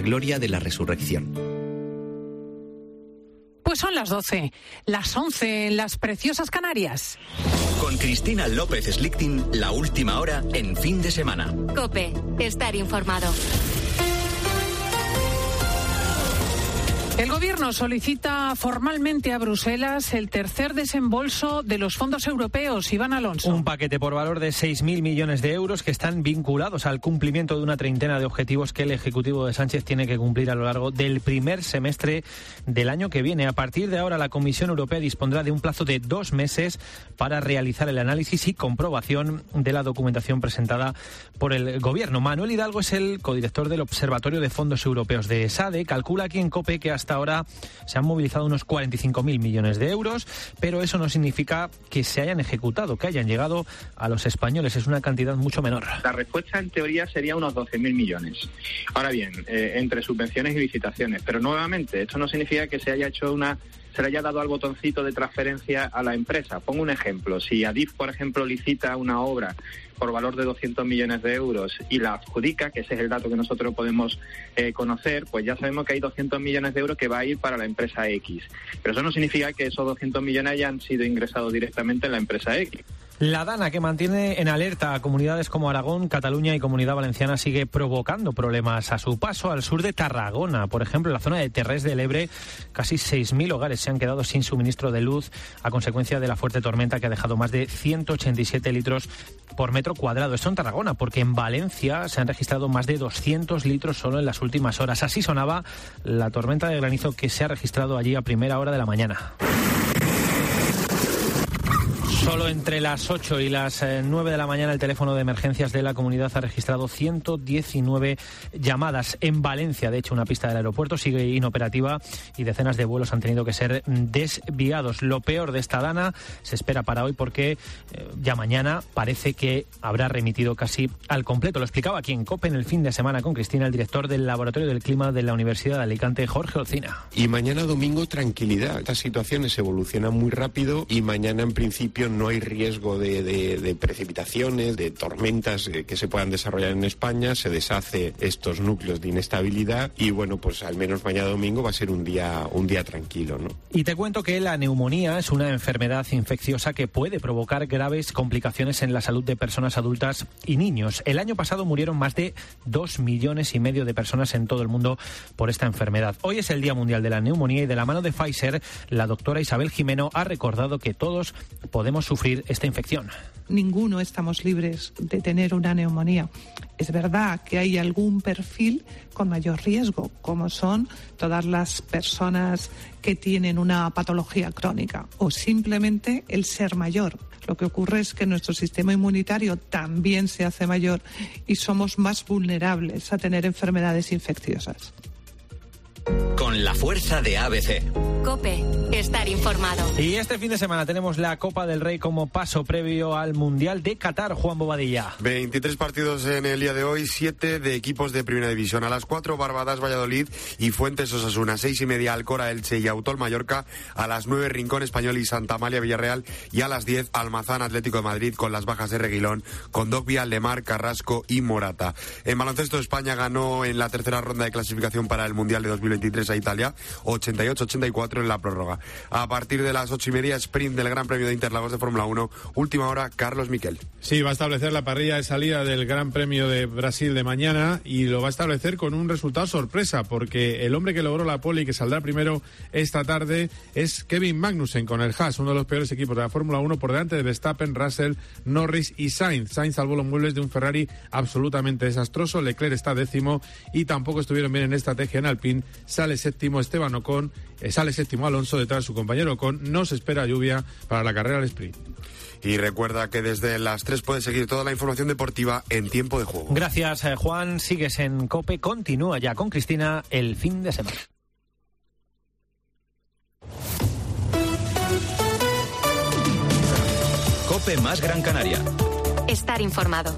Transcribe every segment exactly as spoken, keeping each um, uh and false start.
gloria de la resurrección. Pues son las doce, las once en las preciosas Canarias. Con Cristina López Slichting, la última hora en fin de semana. COPE, estar informado. El Gobierno solicita formalmente a Bruselas el tercer desembolso de los fondos europeos. Iván Alonso. Un paquete por valor de seis mil millones de euros que están vinculados al cumplimiento de una treintena de objetivos que el Ejecutivo de Sánchez tiene que cumplir a lo largo del primer semestre del año que viene. A partir de ahora, la Comisión Europea dispondrá de un plazo de dos meses para realizar el análisis y comprobación de la documentación presentada por el Gobierno. Manuel Hidalgo es el codirector del Observatorio de Fondos Europeos de ESADE. Calcula aquí en COPE que hasta Hasta ahora se han movilizado unos cuarenta y cinco mil millones de euros, pero eso no significa que se hayan ejecutado, que hayan llegado a los españoles. Es una cantidad mucho menor. La respuesta en teoría sería unos doce mil millones. Ahora bien, eh, entre subvenciones y licitaciones. Pero nuevamente, esto no significa que se haya hecho una... se le haya dado al botoncito de transferencia a la empresa. Pongo un ejemplo. Si Adif, por ejemplo, licita una obra por valor de doscientos millones de euros y la adjudica, que ese es el dato que nosotros podemos eh, conocer, pues ya sabemos que hay doscientos millones de euros que va a ir para la empresa X. Pero eso no significa que esos doscientos millones hayan sido ingresados directamente en la empresa X. La DANA, que mantiene en alerta a comunidades como Aragón, Cataluña y Comunidad Valenciana, sigue provocando problemas a su paso. Al sur de Tarragona, por ejemplo, en la zona de Terrés del Ebre, casi seis mil hogares se han quedado sin suministro de luz a consecuencia de la fuerte tormenta que ha dejado más de ciento ochenta y siete litros por metro cuadrado. Esto en Tarragona, porque en Valencia se han registrado más de doscientos litros solo en las últimas horas. Así sonaba la tormenta de granizo que se ha registrado allí a primera hora de la mañana. Solo entre las ocho y las nueve de la mañana el teléfono de emergencias de la comunidad ha registrado ciento diecinueve llamadas. En Valencia, de hecho, una pista del aeropuerto sigue inoperativa y decenas de vuelos han tenido que ser desviados. Lo peor de esta DANA se espera para hoy porque eh, ya mañana parece que habrá remitido casi al completo. Lo explicaba aquí en COPE en el fin de semana con Cristina, el director del Laboratorio del Clima de la Universidad de Alicante, Jorge Olcina. Y mañana domingo, tranquilidad. Estas situaciones evolucionan muy rápido y mañana, en principio, no hay riesgo de, de, de precipitaciones, de tormentas que se puedan desarrollar en España. Se deshace estos núcleos de inestabilidad y, bueno, pues al menos mañana domingo va a ser un día, un día tranquilo, ¿no? Y te cuento que la neumonía es una enfermedad infecciosa que puede provocar graves complicaciones en la salud de personas adultas y niños. El año pasado murieron más de dos millones y medio de personas en todo el mundo por esta enfermedad. Hoy es el Día Mundial de la Neumonía y de la mano de Pfizer, la doctora Isabel Jimeno ha recordado que todos podemos sufrir esta infección. Ninguno estamos libres de tener una neumonía. Es verdad que hay algún perfil con mayor riesgo, como son todas las personas que tienen una patología crónica o simplemente el ser mayor. Lo que ocurre es que nuestro sistema inmunitario también se hace mayor y somos más vulnerables a tener enfermedades infecciosas. Con la fuerza de A B C. COPE, estar informado. Y este fin de semana tenemos la Copa del Rey como paso previo al Mundial de Qatar. Juan Bobadilla. veintitrés partidos en el día de hoy, siete de equipos de Primera División. A las cuatro, Barbadas, Valladolid y Fuentes Osasuna. Seis y media, Alcora, Elche y Autol Mallorca. A las nueve, Rincón Español y Santa Amalia Villarreal. Y a las diez, Almazán Atlético de Madrid con las bajas de Reguilón, Condovia, Lemar, Carrasco y Morata. En baloncesto, España ganó en la tercera ronda de clasificación para el Mundial de dos mil veintitrés a Italia, ochenta y ocho a ochenta y cuatro en la prórroga. A partir de las ocho y media, sprint del Gran Premio de Interlagos de Fórmula uno. Última hora, Carlos Miquel. Sí, va a establecer la parrilla de salida del Gran Premio de Brasil de mañana y lo va a establecer con un resultado sorpresa, porque el hombre que logró la pole y que saldrá primero esta tarde es Kevin Magnussen con el Haas, uno de los peores equipos de la Fórmula uno, por delante de Verstappen, Russell, Norris y Sainz. Sainz salvó los muebles de un Ferrari absolutamente desastroso. Leclerc está décimo y tampoco estuvieron bien en estrategia en Alpine. Sale séptimo Esteban Ocon, eh, sale séptimo Alonso detrás de su compañero Ocon. No se espera lluvia para la carrera al sprint. Y recuerda que desde las tres puedes seguir toda la información deportiva en tiempo de juego. Gracias, Juan. Sigues en COPE. Continúa ya con Cristina el fin de semana. COPE más Gran Canaria. Estar informado.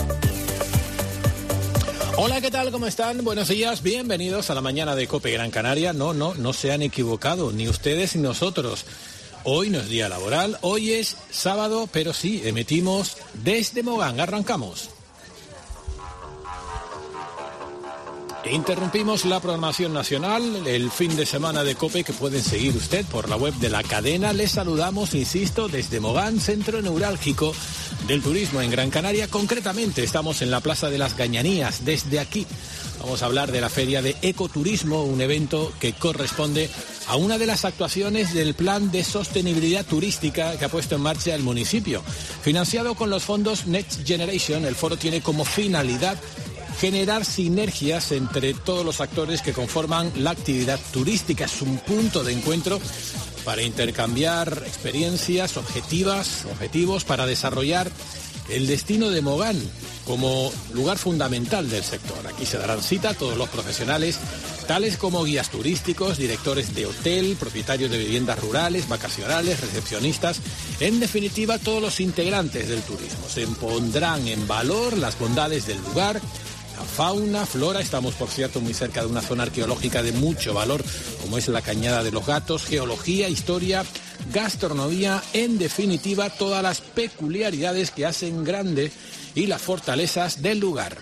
Hola, ¿qué tal? ¿Cómo están? Buenos días, bienvenidos a la mañana de COPE Gran Canaria. No, no, no se han equivocado, ni ustedes ni nosotros. Hoy no es día laboral, hoy es sábado, pero sí, emitimos desde Mogán. Arrancamos. Interrumpimos la programación nacional, el fin de semana de COPE que pueden seguir usted por la web de la cadena. Les saludamos, insisto, desde Mogán, centro neurálgico del turismo en Gran Canaria. Concretamente estamos en la Plaza de las Gañanías. Desde aquí vamos a hablar de la Feria de Ecoturismo, un evento que corresponde a una de las actuaciones del Plan de Sostenibilidad Turística que ha puesto en marcha el municipio. Financiado con los fondos Next Generation, el foro tiene como finalidad generar sinergias entre todos los actores que conforman la actividad turística. Es un punto de encuentro para intercambiar experiencias objetivas, objetivos para desarrollar el destino de Mogán como lugar fundamental del sector. Aquí se darán cita a todos los profesionales, tales como guías turísticos, directores de hotel, propietarios de viviendas rurales, vacacionales, recepcionistas, en definitiva todos los integrantes del turismo. Se pondrán en valor las bondades del lugar, la fauna, flora. Estamos, por cierto, muy cerca de una zona arqueológica de mucho valor, como es la Cañada de los Gatos, geología, historia, gastronomía, en definitiva, todas las peculiaridades que hacen grande y las fortalezas del lugar.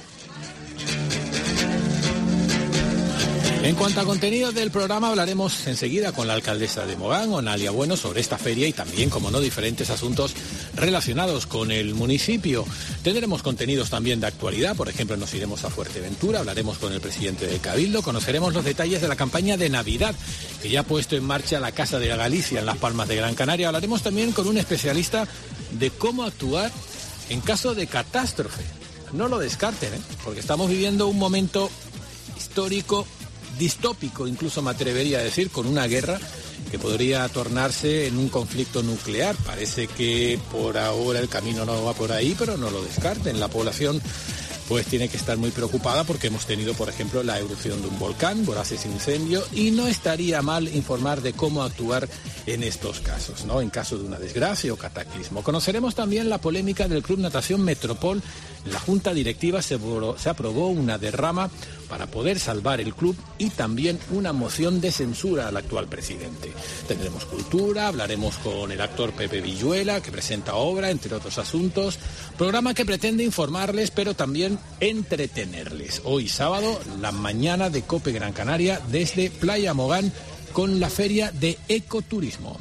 En cuanto a contenido del programa, hablaremos enseguida con la alcaldesa de Mogán, Onalia Bueno, sobre esta feria y también, como no, diferentes asuntos relacionados con el municipio. Tendremos contenidos también de actualidad, por ejemplo, nos iremos a Fuerteventura, hablaremos con el presidente del Cabildo, conoceremos los detalles de la campaña de Navidad que ya ha puesto en marcha la Casa de la Galicia en Las Palmas de Gran Canaria. Hablaremos también con un especialista de cómo actuar en caso de catástrofe. No lo descarten, ¿eh? Porque estamos viviendo un momento histórico, distópico, incluso me atrevería a decir, con una guerra que podría tornarse en un conflicto nuclear. Parece que por ahora el camino no va por ahí, pero no lo descarten. La población pues tiene que estar muy preocupada porque hemos tenido, por ejemplo, la erupción de un volcán, voraces incendios, y no estaría mal informar de cómo actuar en estos casos, ¿no? En caso de una desgracia o cataclismo. Conoceremos también la polémica del Club Natación Metropol. En la Junta Directiva se, se aprobó una derrama para poder salvar el club y también una moción de censura al actual presidente. Tendremos cultura, hablaremos con el actor Pepe Villuela, que presenta obra, entre otros asuntos. Programa que pretende informarles, pero también entretenerles. Hoy sábado, la mañana de COPE Gran Canaria, desde Playa Mogán, con la Feria de Ecoturismo.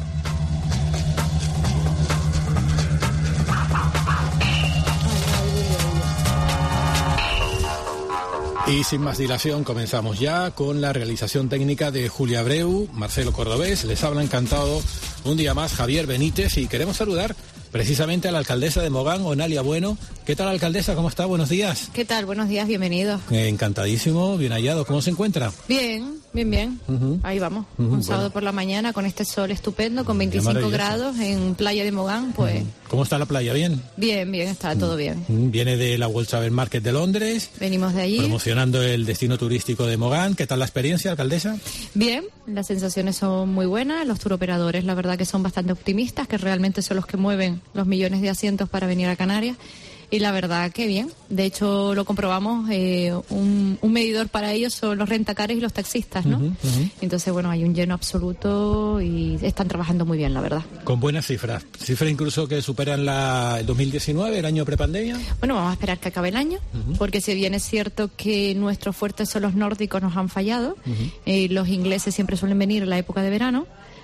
Y sin más dilación, comenzamos ya con la realización técnica de Julia Abreu, Marcelo Cordobés. Les habla encantado un día más Javier Benítez y queremos saludar precisamente a la alcaldesa de Mogán, Onalia Bueno. ¿Qué tal, alcaldesa? ¿Cómo está? Buenos días. ¿Qué tal? Buenos días, bienvenido. Eh, encantadísimo, bien hallado. ¿Cómo se encuentra? Bien, bien, bien. Uh-huh. Ahí vamos. Uh-huh. Un sábado bueno. por la mañana con este sol estupendo, con veinticinco grados en Playa de Mogán, pues... Uh-huh. ¿Cómo está la playa? ¿Bien? Bien, bien, está todo bien. Viene de la World Travel Market de Londres. Venimos de allí. Promocionando el destino turístico de Mogán. ¿Qué tal la experiencia, alcaldesa? Bien, las sensaciones son muy buenas. Los turoperadores, la verdad que son bastante optimistas, que realmente son los que mueven los millones de asientos para venir a Canarias. Y la verdad que bien. De hecho, lo comprobamos, eh, un, un medidor para ellos son los rentacares y los taxistas, ¿no? Uh-huh, uh-huh. Entonces, bueno, hay un lleno absoluto y están trabajando muy bien, la verdad. Con buenas cifras. Cifras incluso que superan la, el dos mil diecinueve, el año prepandemia. Bueno, vamos a esperar que acabe el año, uh-huh. porque si bien es cierto que nuestros fuertes son los nórdicos, nos han fallado. Uh-huh. Eh, los ingleses siempre suelen venir en la época de verano.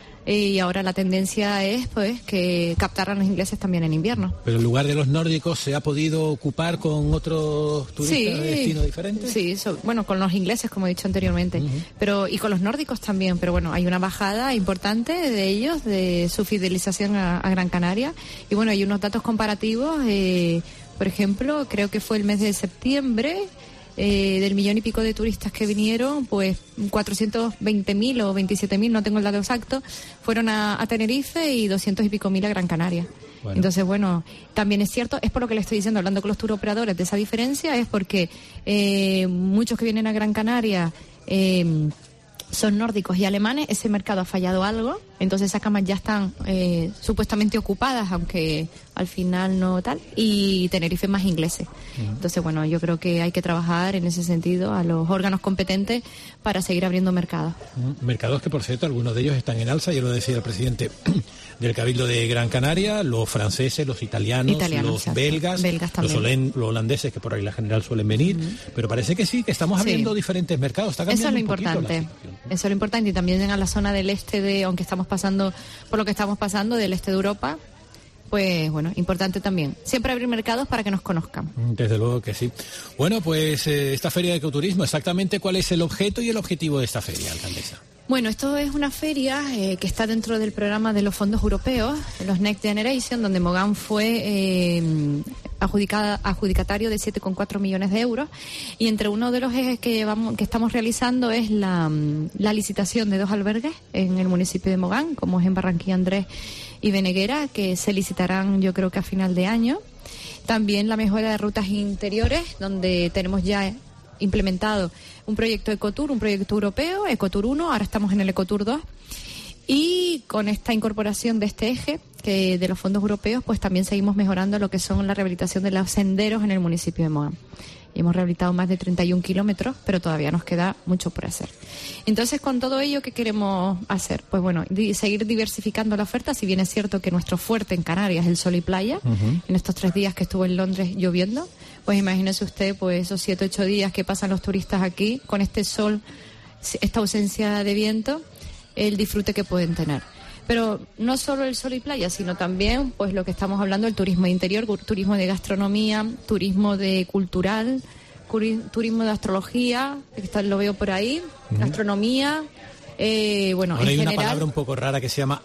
Y ahora la tendencia es pues que captaran los ingleses también en invierno. ¿Pero el lugar de los nórdicos se ha podido ocupar con otros turistas sí, de destino diferente? Sí, so, bueno, con los ingleses, como he dicho anteriormente, uh-huh. pero y con los nórdicos también, pero bueno, hay una bajada importante de ellos, de su fidelización a, a Gran Canaria. Y bueno, hay unos datos comparativos, eh, por ejemplo, creo que fue el mes de septiembre... Eh, del millón y pico de turistas que vinieron, pues cuatrocientos veinte mil o veintisiete mil, no tengo el dato exacto, fueron a, a Tenerife y doscientos y pico mil a Gran Canaria. Bueno. Entonces, bueno, también es cierto, es por lo que le estoy diciendo, hablando con los turoperadores de esa diferencia, es porque eh, muchos que vienen a Gran Canaria eh, son nórdicos y alemanes, ese mercado ha fallado algo, entonces esas camas ya están eh, supuestamente ocupadas, aunque al final no tal, y Tenerife más ingleses. Uh-huh. Entonces, bueno, yo creo que hay que trabajar en ese sentido a los órganos competentes para seguir abriendo mercados. Uh-huh. Mercados que, por cierto, algunos de ellos están en alza, ya lo decía el presidente del Cabildo de Gran Canaria, los franceses, los italianos, Italiano, los exacto. belgas, belgas los, holen, los holandeses, que por regla general suelen venir, uh-huh. pero parece que sí, que estamos abriendo sí. diferentes mercados. Está Eso es lo un importante. Eso es lo importante. Y también en la zona del este, de aunque estamos pasando por lo que estamos pasando, del este de Europa, pues bueno, importante también. Siempre abrir mercados para que nos conozcan. Desde luego que sí. Bueno, pues eh, esta feria de ecoturismo, exactamente cuál es el objeto y el objetivo de esta feria, alcaldesa. Bueno, esto es una feria eh, que está dentro del programa de los fondos europeos, los Next Generation, donde Mogán fue eh, adjudicada, adjudicatario de siete coma cuatro millones de euros. Y entre uno de los ejes que, vamos, que estamos realizando es la, la licitación de dos albergues en el municipio de Mogán, como es en Barranquilla Andrés y Beneguera, que se licitarán yo creo que a final de año. También la mejora de rutas interiores, donde tenemos ya implementado un proyecto Ecotour, un proyecto europeo, Ecotour uno, ahora estamos en el Ecotour dos, y con esta incorporación de este eje que de los fondos europeos, pues también seguimos mejorando lo que son la rehabilitación de los senderos en el municipio de Mogán. Y hemos rehabilitado más de treinta y un kilómetros, pero todavía nos queda mucho por hacer. Entonces, con todo ello, ¿qué queremos hacer? Pues bueno, di- seguir diversificando la oferta, si bien es cierto que nuestro fuerte en Canarias es el sol y playa. Uh-huh. En estos tres días que estuvo en Londres lloviendo, pues imagínese usted pues esos siete, ocho días que pasan los turistas aquí, con este sol, esta ausencia de viento, el disfrute que pueden tener. Pero no solo el sol y playa, sino también pues lo que estamos hablando, el turismo de interior, turismo de gastronomía, turismo de cultural, curi- turismo de astrología, que lo veo por ahí, uh-huh. gastronomía, eh, bueno, Ahora en hay general, una palabra un poco rara que se llama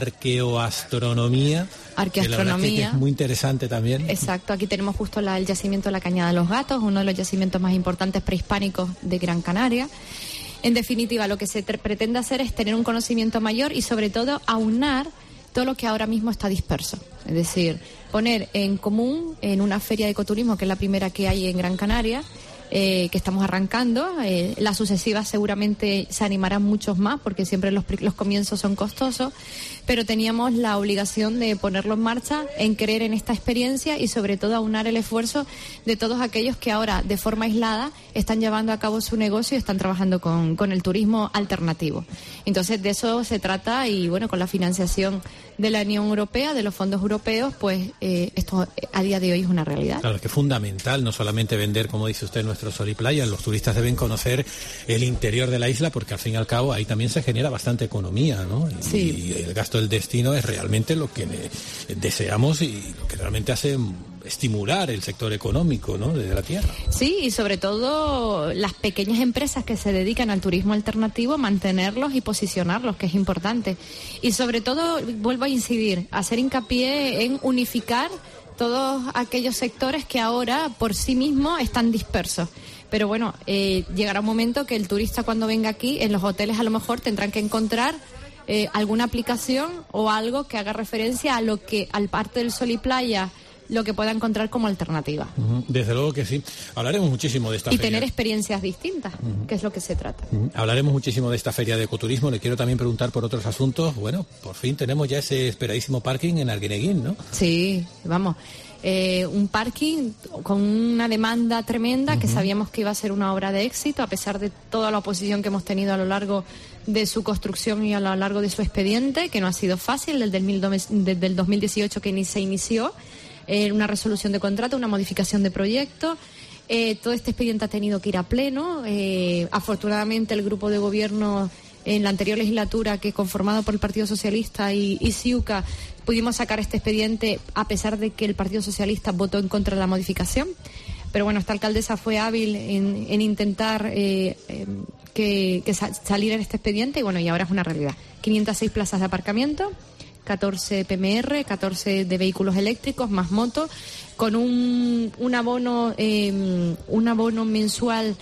arqueoastronomía. Arqueoastronomía. Que, que es muy interesante también. Exacto, aquí tenemos justo la, el yacimiento de la Cañada de los Gatos, uno de los yacimientos más importantes prehispánicos de Gran Canaria. En definitiva, lo que se tre- pretende hacer es tener un conocimiento mayor y, sobre todo, aunar todo lo que ahora mismo está disperso. Es decir, poner en común en una feria de ecoturismo, que es la primera que hay en Gran Canaria, eh, que estamos arrancando. Eh, las sucesivas seguramente se animarán muchos más, porque siempre los, los comienzos son costosos, pero teníamos la obligación de ponerlo en marcha, en creer en esta experiencia y, sobre todo, aunar el esfuerzo de todos aquellos que ahora, de forma aislada, están llevando a cabo su negocio y están trabajando con, con el turismo alternativo. Entonces, de eso se trata y, bueno, con la financiación de la Unión Europea, de los fondos europeos, pues eh, esto a día de hoy es una realidad. Claro, es que es fundamental no solamente vender, como dice usted, nuestro sol y playa. Los turistas deben conocer el interior de la isla, porque al fin y al cabo ahí también se genera bastante economía, ¿no? Y, sí. y el gasto del destino es realmente lo que deseamos y lo que realmente hace estimular el sector económico, ¿no?, de la tierra. Sí, y sobre todo las pequeñas empresas que se dedican al turismo alternativo, mantenerlos y posicionarlos, que es importante. Y sobre todo, vuelvo a incidir, hacer hincapié en unificar todos aquellos sectores que ahora por sí mismos están dispersos. Pero bueno, eh, llegará un momento que el turista, cuando venga aquí, en los hoteles a lo mejor tendrán que encontrar eh, alguna aplicación o algo que haga referencia a lo que, al parte del sol y playa, lo que pueda encontrar como alternativa. Uh-huh. Desde luego que sí. Hablaremos muchísimo de esta y feria. Y tener experiencias distintas, uh-huh. que es lo que se trata. Uh-huh. Hablaremos muchísimo de esta feria de ecoturismo. Le quiero también preguntar por otros asuntos. Bueno, por fin tenemos ya ese esperadísimo parking en Arguineguín, ¿no? Sí, vamos. Eh, un parking con una demanda tremenda, uh-huh. que sabíamos que iba a ser una obra de éxito, a pesar de toda la oposición que hemos tenido a lo largo de su construcción y a lo largo de su expediente, que no ha sido fácil, desde el, desde el dos mil dieciocho que ni se inició. Eh, una resolución de contrato, una modificación de proyecto. Eh, todo este expediente ha tenido que ir a pleno. Eh, afortunadamente, el grupo de gobierno en la anterior legislatura, que conformado por el Partido Socialista y, y Ciuca, pudimos sacar este expediente a pesar de que el Partido Socialista votó en contra de la modificación. Pero bueno, esta alcaldesa fue hábil en, en intentar eh, eh, que, que sa- salir en este expediente y bueno, y ahora es una realidad. quinientas seis plazas de aparcamiento, catorce P M R, catorce de vehículos eléctricos, más motos, con un, un abono eh, un abono mensual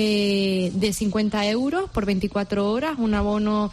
eh, de cincuenta euros por veinticuatro horas, un abono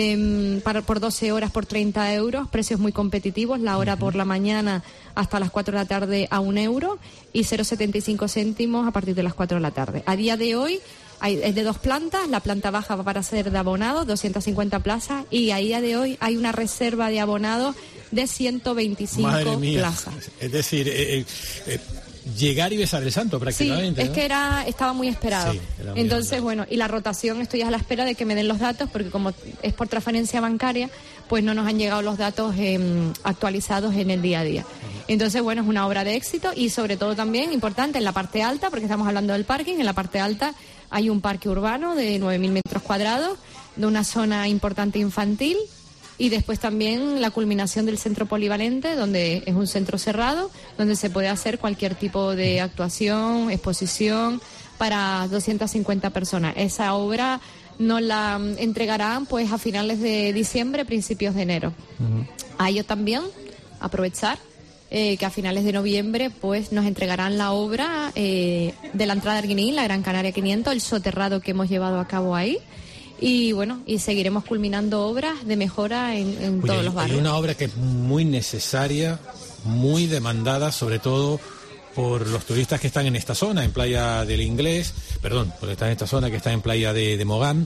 de para, por doce horas por treinta euros, precios muy competitivos, la hora uh-huh. por la mañana hasta las cuatro de la tarde a un euro y cero coma setenta y cinco céntimos a partir de las cuatro de la tarde. A día de hoy hay, es de dos plantas, la planta baja va para ser de abonados, doscientas cincuenta plazas, y a día de hoy hay una reserva de abonados de ciento veinticinco Madre mía. plazas. Es decir, eh, eh, llegar y besar el santo prácticamente. Sí, es ¿no? que era estaba muy esperado. Sí, era muy Entonces, esperado. bueno, y la rotación, estoy a la espera de que me den los datos, porque como es por transferencia bancaria, pues no nos han llegado los datos eh, actualizados en el día a día. Entonces, bueno, es una obra de éxito y sobre todo también importante en la parte alta, porque estamos hablando del parking, en la parte alta hay un parque urbano de nueve mil metros cuadrados, de una zona importante infantil, y después también la culminación del centro polivalente, donde es un centro cerrado, donde se puede hacer cualquier tipo de actuación, exposición para doscientas cincuenta personas. Esa obra nos la entregarán pues a finales de diciembre, principios de enero. Uh-huh. A ello también aprovechar eh, que a finales de noviembre pues nos entregarán la obra eh, de la entrada Arguinín, la Gran Canaria quinientos, el soterrado que hemos llevado a cabo ahí. Y bueno, y seguiremos culminando obras de mejora en, en Oye, todos los barrios. Hay una obra que es muy necesaria, muy demandada, sobre todo por los turistas que están en esta zona, en Playa del Inglés, perdón, por estar en esta zona que está en Playa de, de Mogán,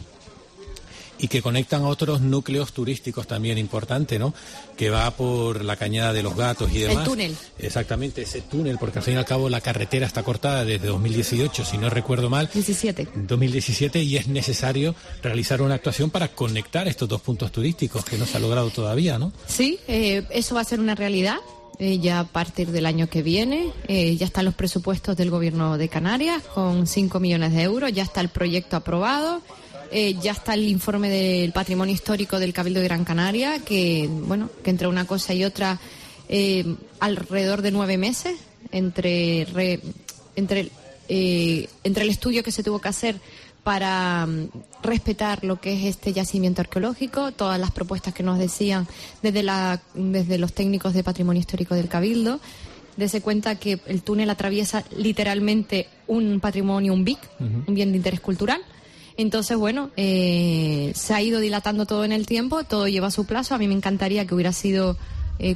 y que conectan a otros núcleos turísticos también importante, ¿no? Que va por la Cañada de los Gatos y demás. El túnel. Exactamente, ese túnel, porque al fin y al cabo la carretera está cortada desde dos mil dieciocho, si no recuerdo mal. diecisiete. dos mil diecisiete, y es necesario realizar una actuación para conectar estos dos puntos turísticos, que no se ha logrado todavía, ¿no? Sí, eh, eso va a ser una realidad. Eh, ya a partir del año que viene, eh, ya están los presupuestos del Gobierno de Canarias con cinco millones de euros, ya está el proyecto aprobado. Eh, ya está el informe del patrimonio histórico del Cabildo de Gran Canaria, que bueno, que entre una cosa y otra, eh, alrededor de nueve meses, entre re, entre eh, entre el estudio que se tuvo que hacer para um, respetar lo que es este yacimiento arqueológico, todas las propuestas que nos decían desde la desde los técnicos de patrimonio histórico del Cabildo. Dese cuenta que el túnel atraviesa literalmente un patrimonio, un B I C, uh-huh. un bien de interés cultural. Entonces, bueno, eh, se ha ido dilatando todo en el tiempo, todo lleva su plazo. A mí me encantaría que hubiera sido eh,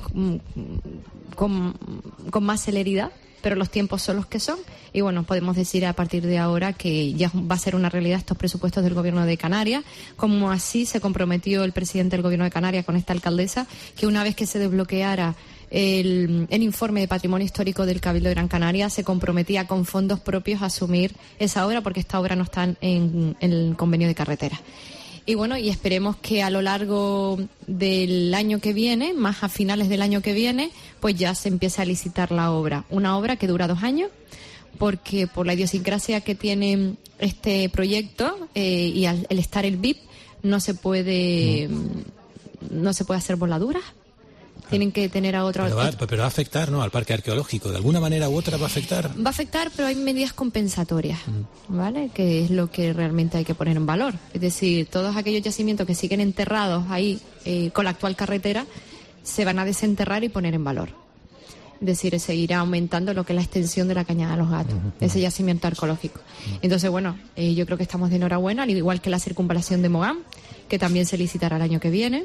con, con más celeridad, pero los tiempos son los que son. Y bueno, podemos decir a partir de ahora que ya va a ser una realidad estos presupuestos del Gobierno de Canarias, como así se comprometió el presidente del Gobierno de Canarias con esta alcaldesa, que una vez que se desbloqueara El, el informe de patrimonio histórico del Cabildo de Gran Canaria, se comprometía con fondos propios a asumir esa obra, porque esta obra no está en, en el convenio de carretera. Y bueno, y esperemos que a lo largo del año que viene, más a finales del año que viene, pues ya se empiece a licitar la obra. Una obra que dura dos años, porque por la idiosincrasia que tiene este proyecto eh, y al el estar el B I P, no se puede, no, no se puede hacer voladuras. Tienen que tener a otra... Pero va, pero va a afectar, ¿no?, al parque arqueológico. ¿De alguna manera u otra va a afectar? Va a afectar, pero hay medidas compensatorias, ¿vale? Que es lo que realmente hay que poner en valor. Es decir, todos aquellos yacimientos que siguen enterrados ahí eh, con la actual carretera se van a desenterrar y poner en valor. Es decir, seguirá aumentando lo que es la extensión de la Cañada de los Gatos, uh-huh. ese yacimiento arqueológico. Uh-huh. Entonces, bueno, eh, yo creo que estamos de enhorabuena, al igual que la circunvalación de Mogán, que también se licitará el año que viene.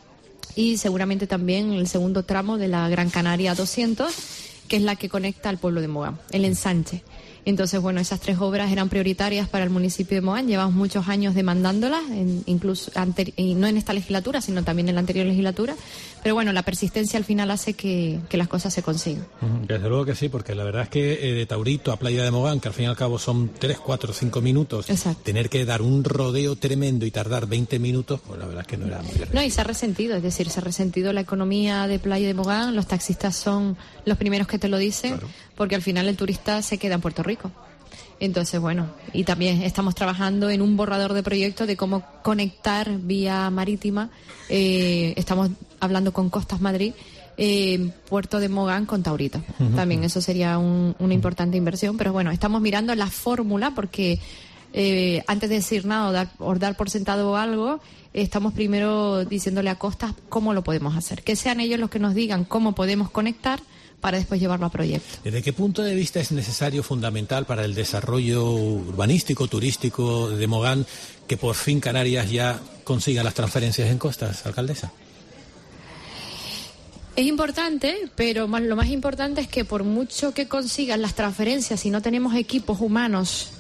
Y seguramente también el segundo tramo de la Gran Canaria doscientos, que es la que conecta al pueblo de Mogán, el ensanche. Entonces, bueno, esas tres obras eran prioritarias para el municipio de Mogán. Llevamos muchos años demandándolas, en, incluso anteri- y no en esta legislatura, sino también en la anterior legislatura. Pero bueno, la persistencia al final hace que, que las cosas se consigan. Desde luego que sí, porque la verdad es que eh, de Taurito a Playa de Mogán, que al fin y al cabo son tres, cuatro, cinco minutos, exacto, tener que dar un rodeo tremendo y tardar veinte minutos, pues la verdad es que no era muy No, y se ha resentido, es decir, se ha resentido la economía de Playa de Mogán. Los taxistas son los primeros que te lo dicen, claro, porque al final el turista se queda en Puerto Rico. Entonces, bueno, y también estamos trabajando en un borrador de proyectos de cómo conectar vía marítima. Eh, estamos hablando con Costas Madrid, eh, Puerto de Mogán con Taurito. Uh-huh. También eso sería un, una importante inversión, pero bueno, estamos mirando la fórmula porque eh, antes de decir nada o dar, o dar por sentado algo, estamos primero diciéndole a Costas cómo lo podemos hacer. Que sean ellos los que nos digan cómo podemos conectar para después llevarlo a proyecto. ¿Desde qué punto de vista es necesario, fundamental para el desarrollo urbanístico, turístico de Mogán, que por fin Canarias ya consiga las transferencias en costas, alcaldesa? Es importante, pero más, lo más importante es que por mucho que consigan las transferencias, si no tenemos equipos humanos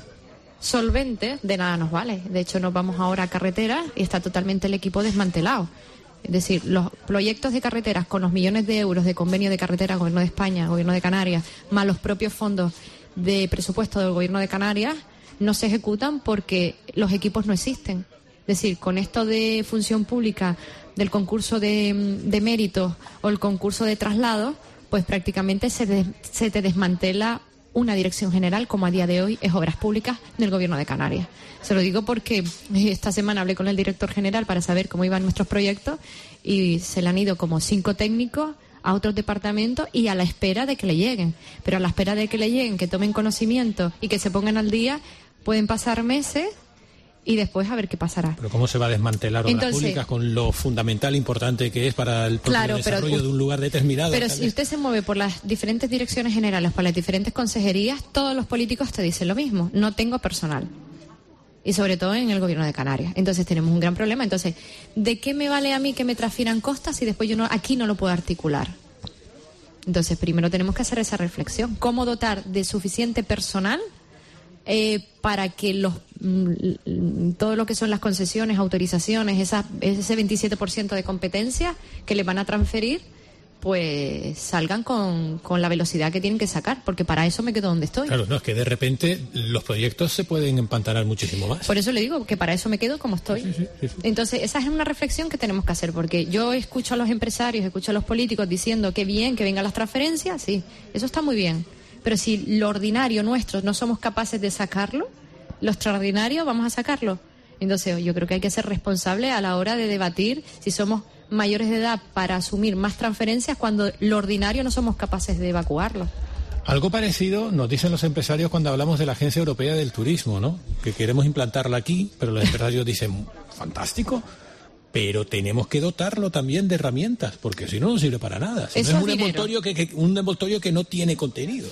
solventes, de nada nos vale. De hecho, nos vamos ahora a carretera y está totalmente el equipo desmantelado. Es decir, los proyectos de carreteras con los millones de euros de convenio de carretera, Gobierno de España, Gobierno de Canarias, más los propios fondos de presupuesto del Gobierno de Canarias, no se ejecutan porque los equipos no existen. Es decir, con esto de función pública, del concurso de, de méritos o el concurso de traslados, pues prácticamente se, de, se te desmantela una dirección general, como a día de hoy es Obras Públicas del Gobierno de Canarias. Se lo digo porque esta semana hablé con el director general para saber cómo iban nuestros proyectos y se le han ido como cinco técnicos a otros departamentos y a la espera de que le lleguen. Pero a la espera de que le lleguen, que tomen conocimiento y que se pongan al día, pueden pasar meses y después a ver qué pasará. Pero ¿cómo se va a desmantelar Obras Entonces, Públicas con lo fundamental, importante que es para el propio claro, desarrollo pero, de un lugar determinado? Pero también. si usted se mueve por las diferentes direcciones generales, por las diferentes consejerías, todos los políticos te dicen lo mismo: no tengo personal. Y sobre todo en el Gobierno de Canarias. Entonces tenemos un gran problema. Entonces, ¿de qué me vale a mí que me transfieran costas si después yo no aquí no lo puedo articular? Entonces, primero tenemos que hacer esa reflexión. ¿Cómo dotar de suficiente personal eh, para que los mm, todo lo que son las concesiones, autorizaciones, esa, ese veintisiete por ciento de competencias que le van a transferir, pues salgan con, con la velocidad que tienen que sacar? Porque para eso me quedo donde estoy. Claro, no, es que de repente los proyectos se pueden empantanar muchísimo más. Por eso le digo que para eso me quedo como estoy. Sí, sí, sí, sí. Entonces, esa es una reflexión que tenemos que hacer, porque yo escucho a los empresarios, escucho a los políticos diciendo que bien, que vengan las transferencias, sí, eso está muy bien. Pero si lo ordinario nuestro no somos capaces de sacarlo, lo extraordinario vamos a sacarlo. Entonces, yo creo que hay que ser responsable a la hora de debatir si somos mayores de edad para asumir más transferencias cuando lo ordinario no somos capaces de evacuarlo. Algo parecido nos dicen los empresarios cuando hablamos de la Agencia Europea del Turismo, ¿no? Que queremos implantarla aquí, pero los empresarios dicen, fantástico, pero tenemos que dotarlo también de herramientas, porque si no, no sirve para nada. Si no es un envoltorio que, que, un envoltorio que no tiene contenido.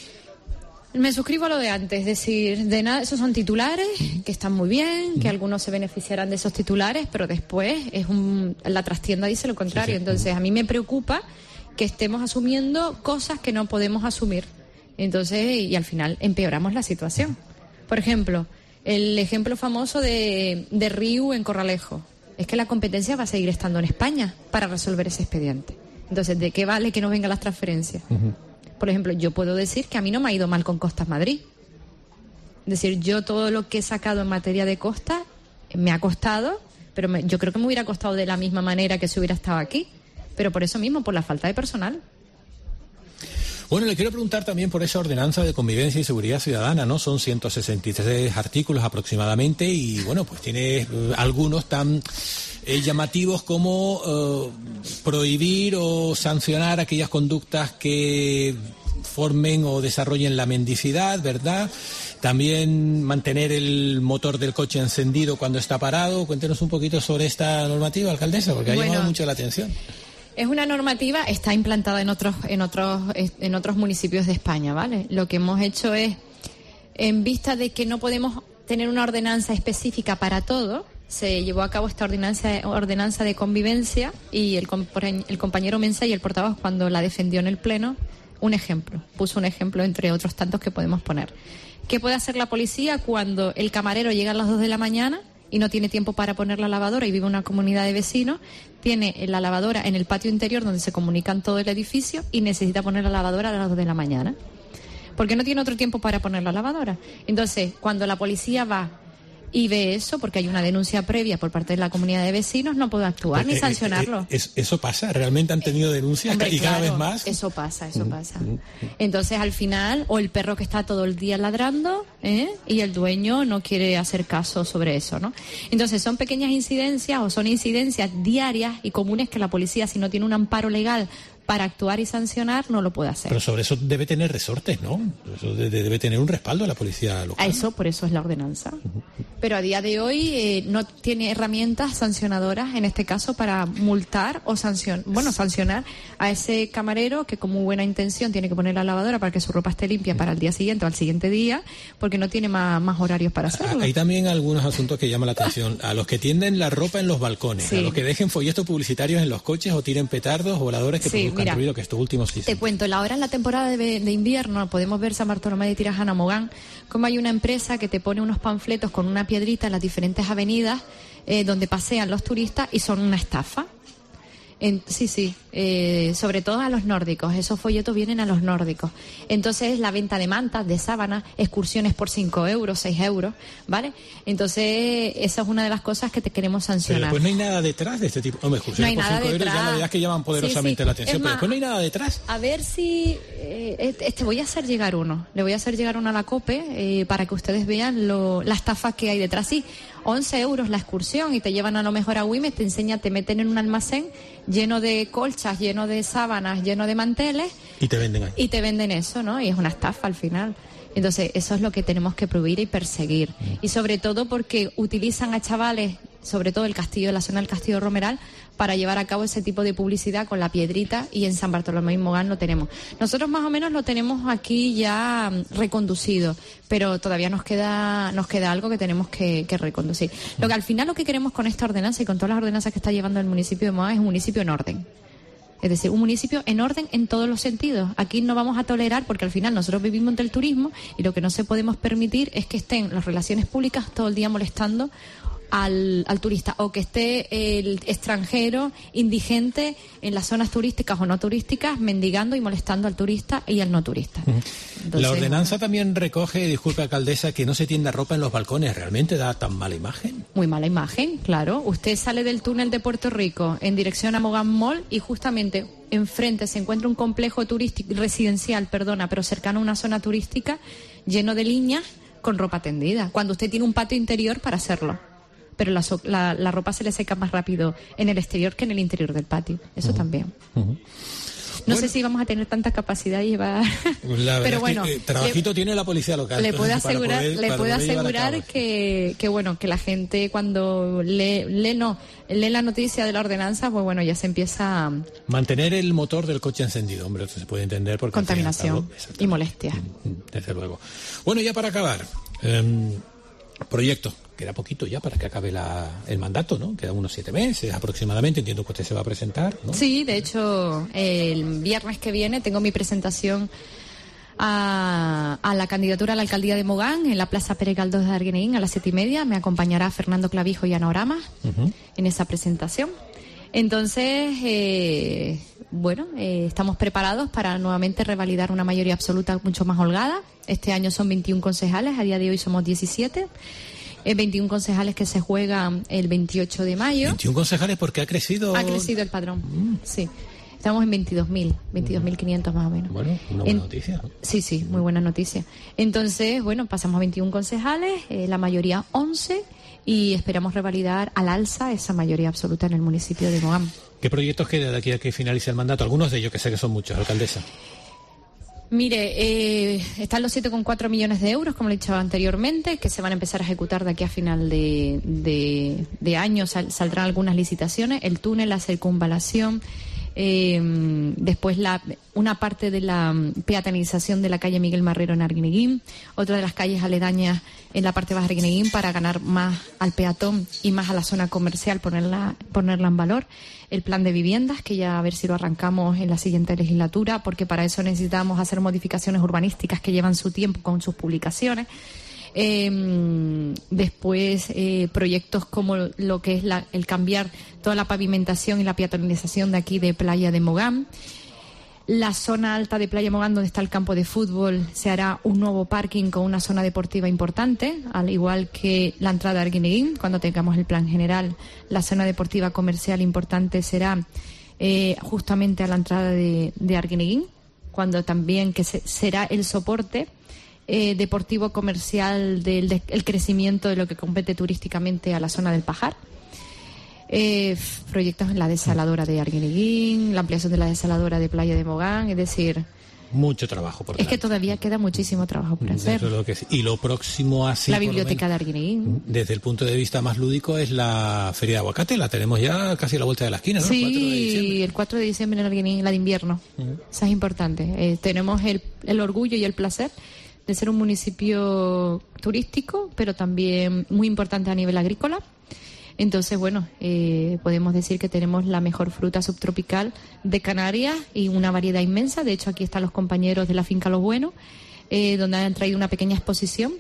Me suscribo a lo de antes, es decir, de nada, esos son titulares que están muy bien, que algunos se beneficiarán de esos titulares, pero después es un, la trastienda dice lo contrario. Sí, sí. Entonces, a mí me preocupa que estemos asumiendo cosas que no podemos asumir. Entonces, y al final empeoramos la situación. Por ejemplo, el ejemplo famoso de, de Riu en Corralejo. Es que la competencia va a seguir estando en España para resolver ese expediente. Entonces, ¿de qué vale que no vengan las transferencias? Uh-huh. Por ejemplo, yo puedo decir que a mí no me ha ido mal con Costas Madrid. Es decir, yo todo lo que he sacado en materia de costas me ha costado, pero me, yo creo que me hubiera costado de la misma manera que si hubiera estado aquí. Pero por eso mismo, por la falta de personal. Bueno, le quiero preguntar también por esa ordenanza de convivencia y seguridad ciudadana, ¿no? Son ciento sesenta y tres artículos aproximadamente y, bueno, pues tiene eh, algunos tan eh, llamativos como eh, prohibir o sancionar aquellas conductas que formen o desarrollen la mendicidad, ¿verdad? También mantener el motor del coche encendido cuando está parado. Cuéntenos un poquito sobre esta normativa, alcaldesa, porque ha bueno, llamado mucho la atención. Es una normativa, está implantada en otros, en otros, en otros municipios de España, ¿vale? Lo que hemos hecho es, en vista de que no podemos tener una ordenanza específica para todo, se llevó a cabo esta ordenanza, ordenanza de convivencia y el, el compañero Mensa y el portavoz, cuando la defendió en el Pleno, un ejemplo, puso un ejemplo entre otros tantos que podemos poner. ¿Qué puede hacer la policía cuando el camarero llega a las dos de la mañana y no tiene tiempo para poner la lavadora y vive en una comunidad de vecinos, tiene la lavadora en el patio interior donde se comunican todo el edificio y necesita poner la lavadora a las dos de la mañana? Porque no tiene otro tiempo para poner la lavadora. Entonces, cuando la policía va y ve eso, porque hay una denuncia previa por parte de la comunidad de vecinos, no puede actuar porque, ni sancionarlo. Eh, eh, ¿Eso pasa? ¿Realmente han tenido denuncias? Hombre, y cada claro, vez más? Eso pasa, eso pasa. Entonces, al final, o el perro que está todo el día ladrando, ¿eh? y el dueño no quiere hacer caso sobre eso, ¿no? Entonces, son pequeñas incidencias o son incidencias diarias y comunes que la policía, si no tiene un amparo legal para actuar y sancionar, no lo puede hacer. Pero sobre eso debe tener resortes, ¿no? Eso debe, debe tener un respaldo la policía local. A eso, por eso es la ordenanza. Pero a día de hoy eh, no tiene herramientas sancionadoras, en este caso, para multar o sancionar, bueno, sancionar a ese camarero que con muy buena intención tiene que poner la lavadora para que su ropa esté limpia para el día siguiente o al siguiente día, porque no tiene más, más horarios para hacerlo. Hay también algunos asuntos que llaman la atención. A los que tienden la ropa en los balcones, sí. a los que dejen folletos publicitarios en los coches o tiren petardos o voladores que sí. Mira, ruido, que estos últimos sí. Te cuento, ahora en la temporada de, de invierno podemos ver San Bartolomé de Tirajana, Mogán, como hay una empresa que te pone unos panfletos con una piedrita en las diferentes avenidas eh, donde pasean los turistas y son una estafa. En, sí, sí, eh, sobre todo a los nórdicos, esos folletos vienen a los nórdicos. Entonces, la venta de mantas, de sábanas, excursiones por cinco euros, seis euros, ¿vale? Entonces, esa es una de las cosas que te queremos sancionar. Pero después no hay nada detrás de este tipo. Hombre, excursiones no hay por nada cinco euros, ya la verdad es que llaman poderosamente sí, sí. la atención, Es pero más, después no hay nada detrás. A ver si... Eh, este voy a hacer llegar uno, le voy a hacer llegar uno a la COPE eh, para que ustedes vean lo, la estafa que hay detrás. Sí, once euros la excursión y te llevan a lo mejor a Güemes, te enseñan, te meten en un almacén lleno de colchas, lleno de sábanas, lleno de manteles. Y te venden ahí. Y te venden eso, ¿no? Y es una estafa al final. Entonces, eso es lo que tenemos que prohibir y perseguir. Mm. Y sobre todo porque utilizan a chavales, sobre todo el castillo, la zona del Castillo Romeral, para llevar a cabo ese tipo de publicidad con la piedrita, y en San Bartolomé y Mogán lo tenemos. Nosotros más o menos lo tenemos aquí ya reconducido, pero todavía nos queda nos queda algo que tenemos que, que reconducir. Lo que al final lo que queremos con esta ordenanza y con todas las ordenanzas que está llevando el municipio de Mogán es un municipio en orden. Es decir, un municipio en orden en todos los sentidos. Aquí no vamos a tolerar, porque al final nosotros vivimos del turismo y lo que no se podemos permitir es que estén las relaciones públicas todo el día molestando Al, al turista, o que esté el extranjero indigente en las zonas turísticas o no turísticas mendigando y molestando al turista y al no turista. Entonces, la ordenanza bueno, también recoge, disculpe alcaldesa, que no se tienda ropa en los balcones. ¿Realmente da tan mala imagen? Muy mala imagen, claro. Usted sale del túnel de Puerto Rico en dirección a Mogán Mall y justamente enfrente se encuentra un complejo turístico residencial, perdona, pero cercano a una zona turística lleno de líneas con ropa tendida, cuando usted tiene un patio interior para hacerlo. Pero la, la, la ropa se le seca más rápido en el exterior que en el interior del patio. Eso uh-huh. también. Uh-huh. No bueno, sé si vamos a tener tanta capacidad de llevar... La pero bueno, que, eh, trabajito le, tiene la policía local. Le puedo asegurar, poder, le puedo asegurar que, que bueno, que la gente cuando lee, lee, no, lee la noticia de la ordenanza, pues bueno, ya se empieza a... Mantener el motor del coche encendido, hombre, eso se puede entender. Porque contaminación y molestia. Desde luego. Bueno, ya para acabar, eh, proyecto. Queda poquito ya para que acabe la, el mandato, ¿no? Quedan unos siete meses aproximadamente. Entiendo que usted se va a presentar, ¿no? Sí, de hecho, el viernes que viene tengo mi presentación a, a la candidatura a la alcaldía de Mogán en la Plaza Pérez Galdós de Arguineguín a las siete y media. Me acompañará Fernando Clavijo y Anorama uh-huh. en esa presentación. Entonces, eh, bueno, eh, estamos preparados para nuevamente revalidar una mayoría absoluta mucho más holgada. Este año son veintiún concejales, a día de hoy somos diecisiete. veintiún concejales que se juegan el veintiocho de mayo. veintiún concejales porque ha crecido... Ha crecido el padrón, mm. sí. Estamos en veintidós mil, veintidós mil quinientos más o menos. Bueno, una buena en... noticia. Sí, sí, muy buena noticia. Entonces, bueno, pasamos a veintiún concejales, eh, la mayoría once, y esperamos revalidar al alza esa mayoría absoluta en el municipio de Mogán. ¿Qué proyectos quedan de aquí a que finalice el mandato? Algunos de ellos, que sé que son muchos, alcaldesa. Mire, eh, están los siete coma cuatro millones de euros, como le he dicho anteriormente, que se van a empezar a ejecutar de aquí a final de, de, de año. Sal, saldrán algunas licitaciones, el túnel, la circunvalación, eh, después la, una parte de la peatonalización de la calle Miguel Marrero en Arguineguín, otra de las calles aledañas en la parte baja de Arguineguín para ganar más al peatón y más a la zona comercial, ponerla, ponerla en valor. El plan de viviendas, que ya a ver si lo arrancamos en la siguiente legislatura, porque para eso necesitamos hacer modificaciones urbanísticas que llevan su tiempo con sus publicaciones. Eh, después, eh, proyectos como lo que es la, el cambiar toda la pavimentación y la peatonalización de aquí de Playa de Mogán. La zona alta de Playa Mogán, donde está el campo de fútbol, se hará un nuevo parking con una zona deportiva importante, al igual que la entrada a Arguineguín. Cuando tengamos el plan general, la zona deportiva comercial importante será eh, justamente a la entrada de, de Arguineguín, cuando también que se, será el soporte eh, deportivo comercial del de, el crecimiento de lo que compete turísticamente a la zona del Pajar. Eh, proyectos en la desaladora de Arguineguín, la ampliación de la desaladora de Playa de Mogán, es decir... Mucho trabajo por delante. Es que todavía queda muchísimo trabajo por hacer. Lo que es. Y lo próximo así... La biblioteca de Arguineguín. Desde el punto de vista más lúdico es la Feria de Aguacate, la tenemos ya casi a la vuelta de la esquina, ¿no? Sí, el cuatro de diciembre. El cuatro de diciembre en Arguineguín, la de invierno. Uh-huh. Esa es importante. Eh, tenemos el, el orgullo y el placer de ser un municipio turístico, pero también muy importante a nivel agrícola. Entonces, bueno, eh, podemos decir que tenemos la mejor fruta subtropical de Canarias y una variedad inmensa. De hecho, aquí están los compañeros de la finca Los Buenos, eh, donde han traído una pequeña exposición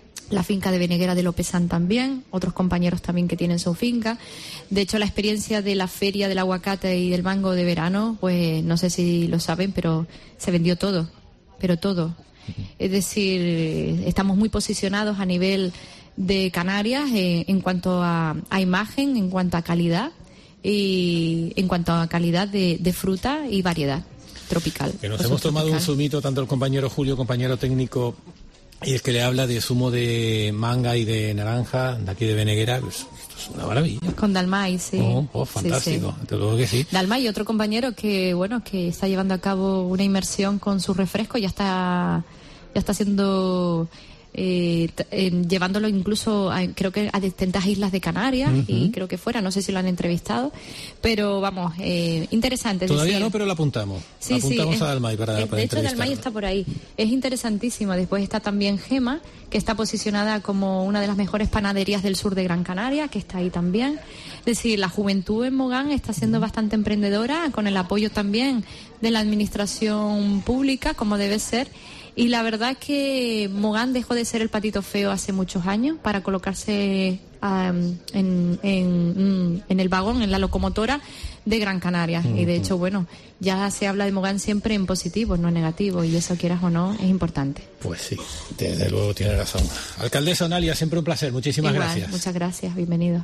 la finca de Beneguera de Lopezán también, otros compañeros también que tienen su finca. De hecho, la experiencia de la feria del aguacate y del mango de verano, pues no sé si lo saben, pero se vendió todo, pero todo. Es decir, estamos muy posicionados a nivel de Canarias eh, en cuanto a, a imagen, en cuanto a calidad y en cuanto a calidad de, de fruta y variedad tropical. Que nos hemos tomado tropical. Un zumito, tanto el compañero Julio, compañero técnico, y es que le habla de zumo de manga y de naranja, de aquí de Beneguera, pues, esto es una maravilla. Con Dalmai, sí. Oh, oh fantástico, sí, sí. Te lo digo que sí. Dalmai y otro compañero que, bueno, que está llevando a cabo una inmersión con su refresco, ya está, ya está haciendo... Eh, eh, llevándolo incluso a, creo que a distintas islas de Canarias uh-huh. y creo que fuera, no sé si lo han entrevistado, pero vamos, eh, interesante. Todavía decir, no, pero lo apuntamos. Sí, apuntamos sí, a Dalmai para, es, para de hecho Dalmai está por ahí, es interesantísimo. Después está también Gema, que está posicionada como una de las mejores panaderías del sur de Gran Canaria, que está ahí también. Es decir, la juventud en Mogán está siendo uh-huh. bastante emprendedora, con el apoyo también de la administración pública, como debe ser. Y la verdad es que Mogán dejó de ser el patito feo hace muchos años para colocarse um, en, en, en el vagón, en la locomotora de Gran Canaria. Uh-huh. Y de hecho, bueno, ya se habla de Mogán siempre en positivo, no en negativo, y eso, quieras o no, es importante. Pues sí, desde luego tiene razón. Alcaldesa Onalia, siempre un placer, muchísimas Igual, gracias. Muchas gracias, bienvenido.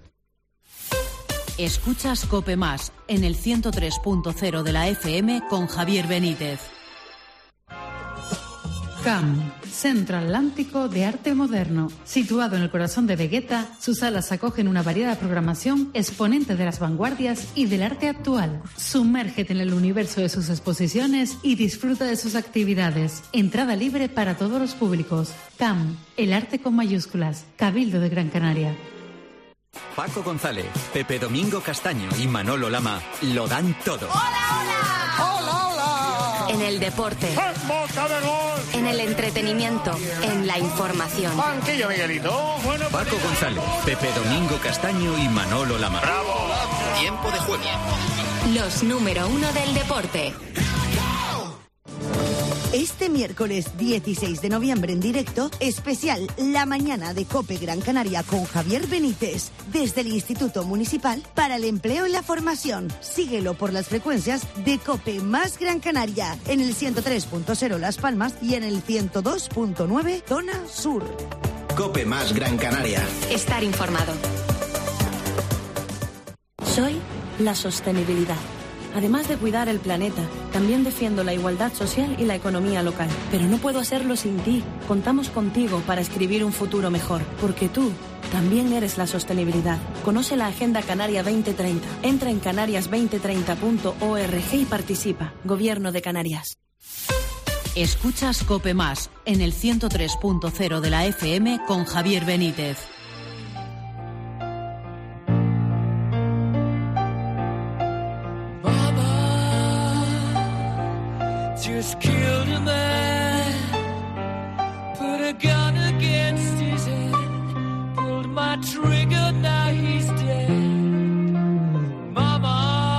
Escuchas COPE Más en el ciento tres punto cero de la F M con Javier Benítez. C A M, Centro Atlántico de Arte Moderno. Situado en el corazón de Vegueta, sus salas acogen una variada programación exponente de las vanguardias y del arte actual. Sumérgete en el universo de sus exposiciones y disfruta de sus actividades. Entrada libre para todos los públicos. C A M, el arte con mayúsculas. Cabildo de Gran Canaria. Paco González, Pepe Domingo Castaño y Manolo Lama lo dan todo. ¡Hola, hola! ¡Hola, hola! En el deporte. ¡En boca de gol! En el entretenimiento. En la información. Banquillo, Miguelito. Bueno, Paco González, Pepe Domingo Castaño y Manolo Lama. ¡Bravo! Tiempo de juego. Los número uno del deporte. Este miércoles dieciséis de noviembre en directo, especial La Mañana de COPE Gran Canaria con Javier Benítez, desde el Instituto Municipal para el Empleo y la Formación. Síguelo por las frecuencias de COPE más Gran Canaria, en el ciento tres punto cero Las Palmas y en el ciento dos punto nueve Zona Sur. COPE más Gran Canaria. Estar informado. Soy la sostenibilidad. Además de cuidar el planeta, también defiendo la igualdad social y la economía local. Pero no puedo hacerlo sin ti. Contamos contigo para escribir un futuro mejor, porque tú también eres la sostenibilidad. Conoce la Agenda Canaria veinte treinta. Entra en canarias veinte treinta punto org y participa. Gobierno de Canarias. Escuchas COPE Más en el ciento tres punto cero de la F M con Javier Benítez. Just killed a man, put a gun against his head, pulled my trigger, now he's dead. Mama,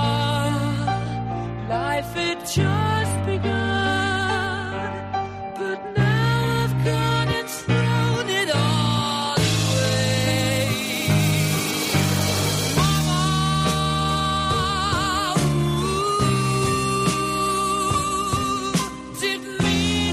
life had just begun, but now I've gone and thrown it all away. Mama, didn't mean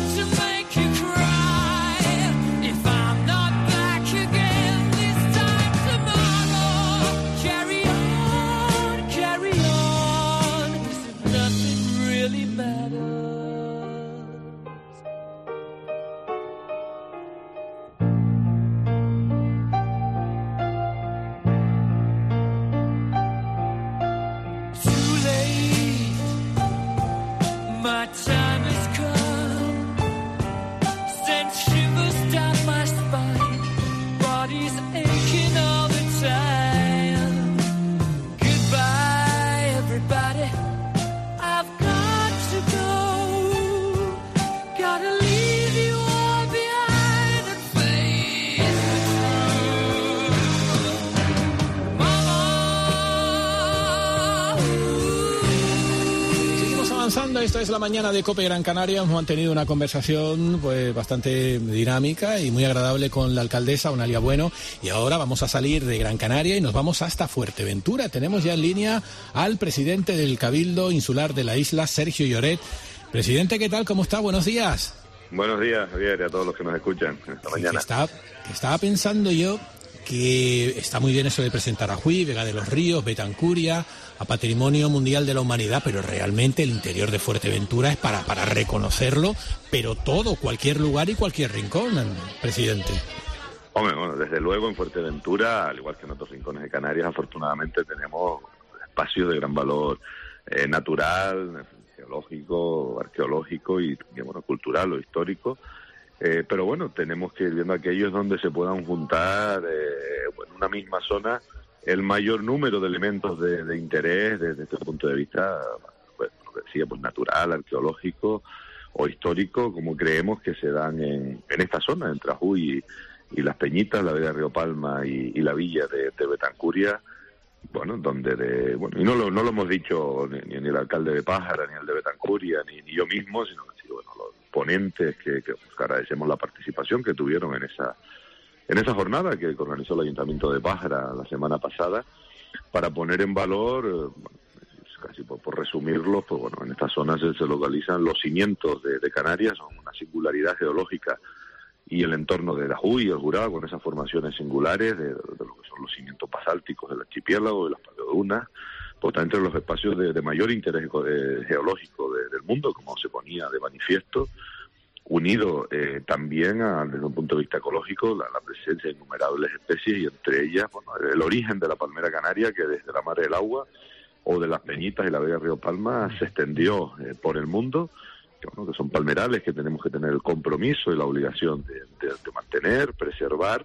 escuchando, esta es la mañana de COPE Gran Canaria. Hemos mantenido una conversación pues bastante dinámica y muy agradable con la alcaldesa, Onalia Bueno, y ahora vamos a salir de Gran Canaria y nos vamos hasta Fuerteventura. Tenemos ya en línea al presidente del Cabildo Insular de la isla, Sergio Lloret. Presidente, ¿qué tal? ¿Cómo está? Buenos días. Buenos días, Javier, y a todos los que nos escuchan esta mañana. Que estaba, que estaba pensando yo que está muy bien eso de presentar a Ajuy, Vega de los Ríos, Betancuria, a Patrimonio Mundial de la Humanidad, pero realmente el interior de Fuerteventura es para, para reconocerlo, pero todo, cualquier lugar y cualquier rincón, presidente. Hombre, bueno, desde luego en Fuerteventura, al igual que en otros rincones de Canarias, afortunadamente tenemos espacios de gran valor eh, natural, geológico, arqueológico y, y bueno, cultural o histórico. Eh, pero bueno, tenemos que ir viendo aquellos donde se puedan juntar eh, en una misma zona el mayor número de elementos de, de interés desde este punto de vista, pues, lo que decía, pues natural, arqueológico o histórico, como creemos que se dan en, en esta zona, entre Ajuy y, y Las Peñitas, la Vega de Río Palma y, y la villa de, de Betancuria, bueno, donde de, bueno, y no lo, no lo hemos dicho ni, ni el alcalde de Pájara, ni el de Betancuria, ni, ni yo mismo, sino que sí, bueno, los ponentes que, que agradecemos la participación que tuvieron en esa en esa jornada que organizó el Ayuntamiento de Pájara la semana pasada, para poner en valor, casi por, por resumirlo, pues bueno, en esta zona se, se localizan los cimientos de, de Canarias, son una singularidad geológica, y el entorno de Ajuy y el Jurado, con esas formaciones singulares de, de lo que son los cimientos basálticos del archipiélago, de las paleodunas, pues está entre los espacios de, de mayor interés eh, geológico de, del mundo, como se ponía de manifiesto, unido eh, también a, desde un punto de vista ecológico, la, la presencia de innumerables especies, y entre ellas, bueno, el origen de la palmera canaria, que desde la Mar del Agua o de Las Peñitas y la Vega de Río Palma se extendió eh, por el mundo, que, bueno, que son palmerales que tenemos que tener el compromiso y la obligación de, de, de mantener, preservar.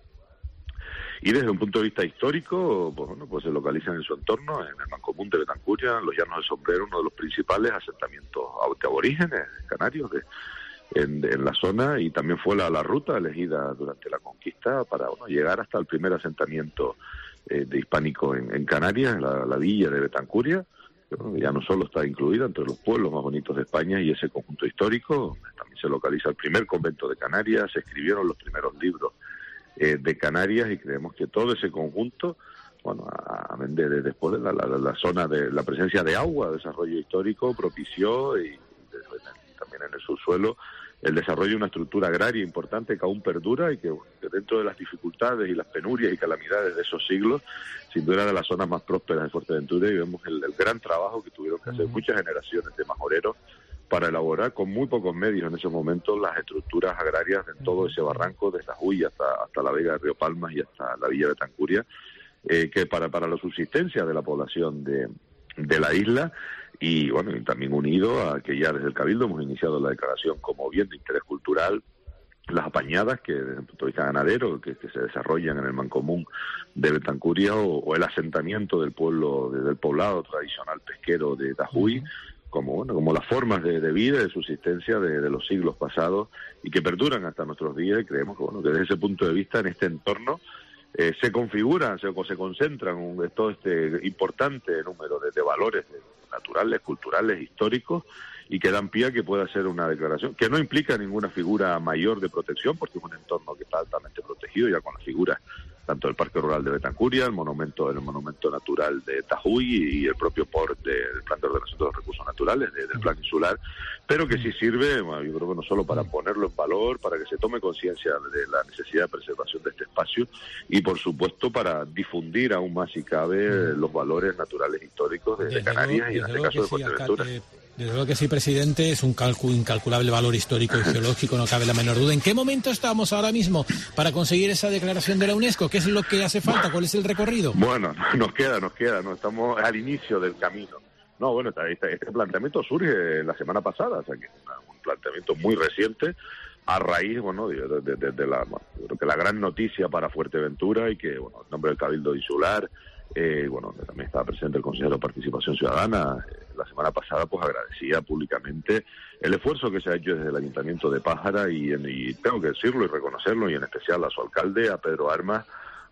Y desde un punto de vista histórico, pues, bueno, pues se localizan en su entorno, en el Mancomún de Betancuria, en los Llanos del Sombrero, uno de los principales asentamientos aborígenes canarios de En, en la zona, y también fue la, la ruta elegida durante la conquista para, bueno, llegar hasta el primer asentamiento eh, de hispánico en, en Canarias, la, la villa de Betancuria, que, bueno, ya no solo está incluida entre los pueblos más bonitos de España y ese conjunto histórico, también se localiza el primer convento de Canarias, se escribieron los primeros libros eh, de Canarias, y creemos que todo ese conjunto, bueno, a, a de, de, después de la, la, la zona de la presencia de agua, desarrollo histórico, propició y, de, de, también en el subsuelo el desarrollo de una estructura agraria importante que aún perdura, y que, bueno, que dentro de las dificultades y las penurias y calamidades de esos siglos, sin duda era de las zonas más prósperas de Fuerteventura, y vemos el, el gran trabajo que tuvieron que hacer muchas generaciones de majoreros para elaborar con muy pocos medios en ese momento las estructuras agrarias en todo ese barranco, desde Ajuy hasta, hasta la Vega de Río Palmas y hasta la villa de Betancuria, eh, que para, para la subsistencia de la población de, de la isla. Y bueno, y también unido a que ya desde el Cabildo hemos iniciado la declaración como bien de interés cultural, las apañadas que desde el punto de vista ganadero que, que se desarrollan en el Mancomún de Betancuria, o, o el asentamiento del pueblo, de, del poblado tradicional pesquero de Ajuy, como bueno, como las formas de, de vida y de subsistencia de, de los siglos pasados, y que perduran hasta nuestros días. Y creemos que bueno, que desde ese punto de vista, en este entorno, eh, se configuran, se, se concentran un, todo este importante número de, de valores de, naturales, culturales, históricos, y que dan pie a que pueda ser una declaración que no implica ninguna figura mayor de protección, porque es un entorno que está altamente protegido ya con las figuras tanto del Parque Rural de Betancuria, el monumento el monumento natural de Ajuy y el propio P O R del Plan de Ordenación de los Recursos Naturales de, del Plan Insular, pero que sí sirve, bueno, yo creo que no solo para ponerlo en valor, para que se tome conciencia de la necesidad de preservación de este espacio, y por supuesto para difundir aún más, si cabe, los valores naturales históricos de, de Canarias y en este caso de Fuerteventura. Desde luego que sí, presidente, es un calcu- incalculable valor histórico y geológico, no cabe la menor duda. ¿En qué momento estamos ahora mismo para conseguir esa declaración de la UNESCO? ¿Qué es lo que hace falta? ¿Cuál es el recorrido? Bueno, nos queda, nos queda, no estamos al inicio del camino. No, bueno, este, este planteamiento surge la semana pasada, o sea que es una, un planteamiento muy reciente, a raíz, bueno, de, de, de, de la, bueno, creo que la gran noticia para Fuerteventura, y que, bueno, en nombre del Cabildo Insular, eh, bueno, también estaba presente el Consejero de Participación Ciudadana, eh, la semana pasada, pues agradecía públicamente el esfuerzo que se ha hecho desde el Ayuntamiento de Pájara, y, y tengo que decirlo y reconocerlo, y en especial a su alcalde, a Pedro Armas,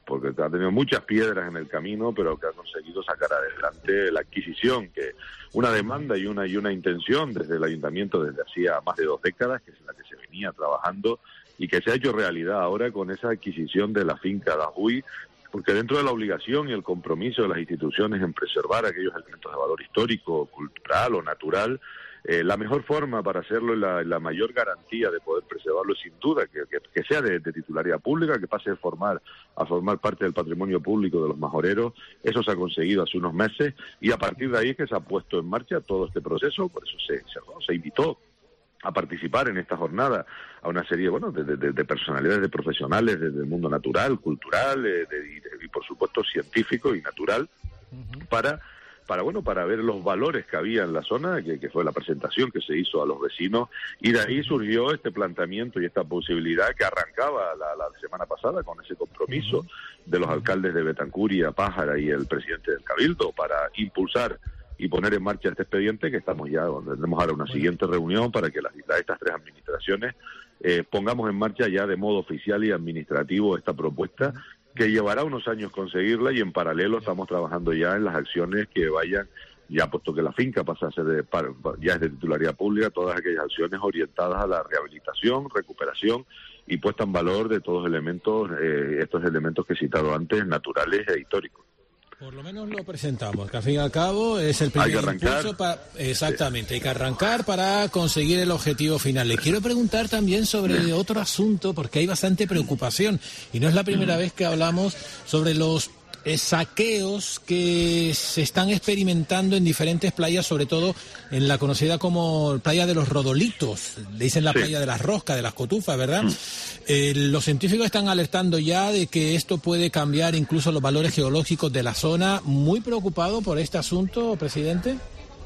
porque ha tenido muchas piedras en el camino, pero que ha conseguido sacar adelante la adquisición, que una demanda y una y una intención desde el ayuntamiento desde hacía más de dos décadas, que es en la que se venía trabajando y que se ha hecho realidad ahora con esa adquisición de la finca de Ajuy, porque dentro de la obligación y el compromiso de las instituciones en preservar aquellos elementos de valor histórico, cultural o natural, eh, la mejor forma para hacerlo y la, la mayor garantía de poder preservarlo es sin duda que, que, que sea de, de titularidad pública, que pase de formar a formar parte del patrimonio público de los majoreros. Eso se ha conseguido hace unos meses y a partir de ahí es que se ha puesto en marcha todo este proceso. Por eso se, se, ¿no? se invitó a participar en esta jornada a una serie bueno de, de, de personalidades, de profesionales desde el mundo natural, cultural eh, de, de, y por supuesto científico y natural, uh-huh. para para bueno para ver los valores que había en la zona, que, que fue la presentación que se hizo a los vecinos, y de ahí surgió este planteamiento y esta posibilidad que arrancaba la, la semana pasada con ese compromiso uh-huh. de los alcaldes de Betancuria, Pájara y el presidente del Cabildo para impulsar y poner en marcha este expediente, que estamos ya, donde tenemos ahora una siguiente reunión para que las, estas tres administraciones eh, pongamos en marcha ya de modo oficial y administrativo esta propuesta, que llevará unos años conseguirla, y en paralelo estamos trabajando ya en las acciones que vayan, ya puesto que la finca pasa a ser de, ya es de titularidad pública, todas aquellas acciones orientadas a la rehabilitación, recuperación y puesta en valor de todos los elementos, eh, estos elementos que he citado antes, naturales e históricos. Por lo menos lo presentamos, que al fin y al cabo es el primer impulso para... Exactamente, hay que arrancar para conseguir el objetivo final. Le quiero preguntar también sobre otro asunto, porque hay bastante preocupación, y no es la primera vez que hablamos sobre los eh, saqueos que se están experimentando en diferentes playas, sobre todo en la conocida como playa de los Rodolitos, le dicen la sí. playa de las Roscas, de las Cotufas, ¿verdad? Mm. Eh, los científicos están alertando ya de que esto puede cambiar incluso los valores geológicos de la zona. ¿Muy preocupado por este asunto, presidente?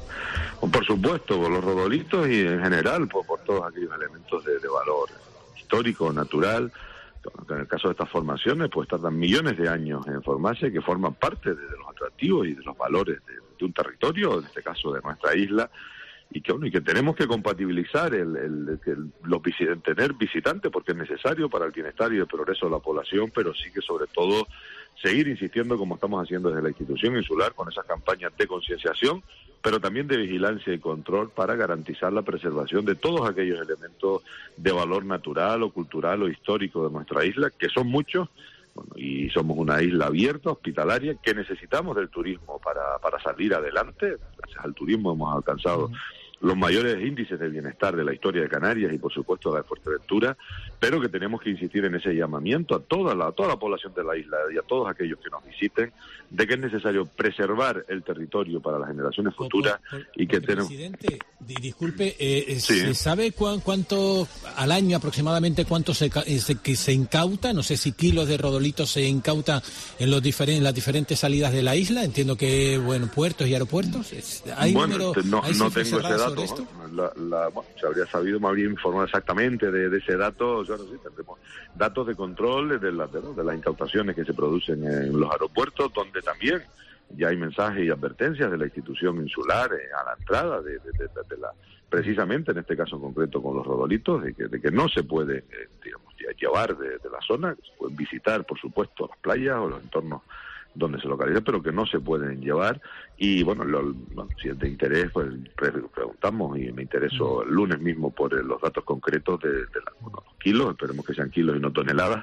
Por supuesto, por los Rodolitos y en general por, por todos aquellos elementos de, de valor histórico, natural. En el caso de estas formaciones, pues tardan millones de años en formarse, que forman parte de, de los atractivos y de los valores de, de un territorio, en este caso de nuestra isla, y que bueno, y que tenemos que compatibilizar el, el, el los visit- tener visitantes, porque es necesario para el bienestar y el progreso de la población, pero sí que sobre todo seguir insistiendo, como estamos haciendo desde la institución insular, con esas campañas de concienciación, pero también de vigilancia y control para garantizar la preservación de todos aquellos elementos de valor natural o cultural o histórico de nuestra isla, que son muchos. Bueno, y somos una isla abierta, hospitalaria, que necesitamos del turismo para, para salir adelante. Gracias al turismo hemos alcanzado los mayores índices de bienestar de la historia de Canarias y por supuesto de Fuerteventura, pero que tenemos que insistir en ese llamamiento a toda la, a toda la población de la isla y a todos aquellos que nos visiten, de que es necesario preservar el territorio para las generaciones futuras por, por, y que tenemos... Presidente, disculpe, eh, sí. ¿se sabe cu- cuánto al año aproximadamente cuánto se, se, que se incauta? No sé si kilos de rodolitos se incautan en los diferentes, las diferentes salidas de la isla. Entiendo que, bueno, puertos y aeropuertos. ¿Hay bueno, número, no, ¿hay no tengo ese dato. Esto? La, la, bueno, se habría sabido, me habría informado exactamente de, de ese dato. Yo no sé, tendremos datos de control de, la, de, ¿no? de las incautaciones que se producen en los aeropuertos, donde también ya hay mensajes y advertencias de la institución insular eh, a la entrada de, de, de, de la, precisamente en este caso concreto con los rodolitos, de que, de que no se puede, eh, digamos, llevar de, de la zona, que se pueden visitar, por supuesto, las playas o los entornos donde se localiza, pero que no se pueden llevar. Y bueno, lo, bueno si es de interés, pues preguntamos, y me interesó el lunes mismo por los datos concretos de, de la, bueno, los kilos, esperemos que sean kilos y no toneladas,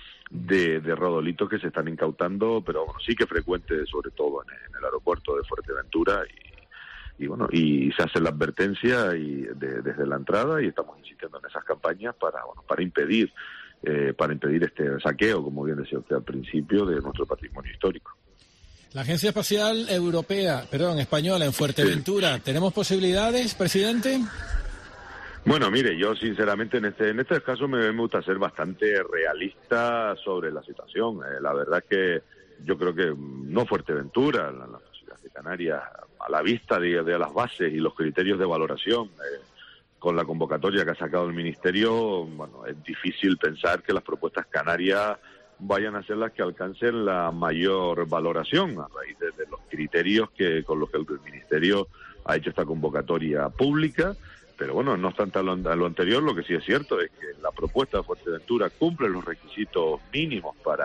de, de rodolitos que se están incautando, pero bueno, sí que frecuente, sobre todo en, en el aeropuerto de Fuerteventura, y, y bueno, y se hace la advertencia y de, desde la entrada, y estamos insistiendo en esas campañas para, bueno, para impedir Eh, para impedir este saqueo, como bien decía usted al principio, de nuestro patrimonio histórico. La Agencia Espacial Europea, perdón, española en Fuerteventura, sí. ¿Tenemos posibilidades, presidente? Bueno, mire, yo sinceramente en este en este caso me, me gusta ser bastante realista sobre la situación. Eh, la verdad es que yo creo que no Fuerteventura, la, la ciudad de Canarias, a la vista de, de las bases y los criterios de valoración, eh, con la convocatoria que ha sacado el Ministerio, bueno, es difícil pensar que las propuestas canarias vayan a ser las que alcancen la mayor valoración a raíz de, de los criterios que con los que el Ministerio ha hecho esta convocatoria pública. Pero bueno, no obstante a lo, a lo anterior, lo que sí es cierto es que la propuesta de Fuerteventura cumple los requisitos mínimos para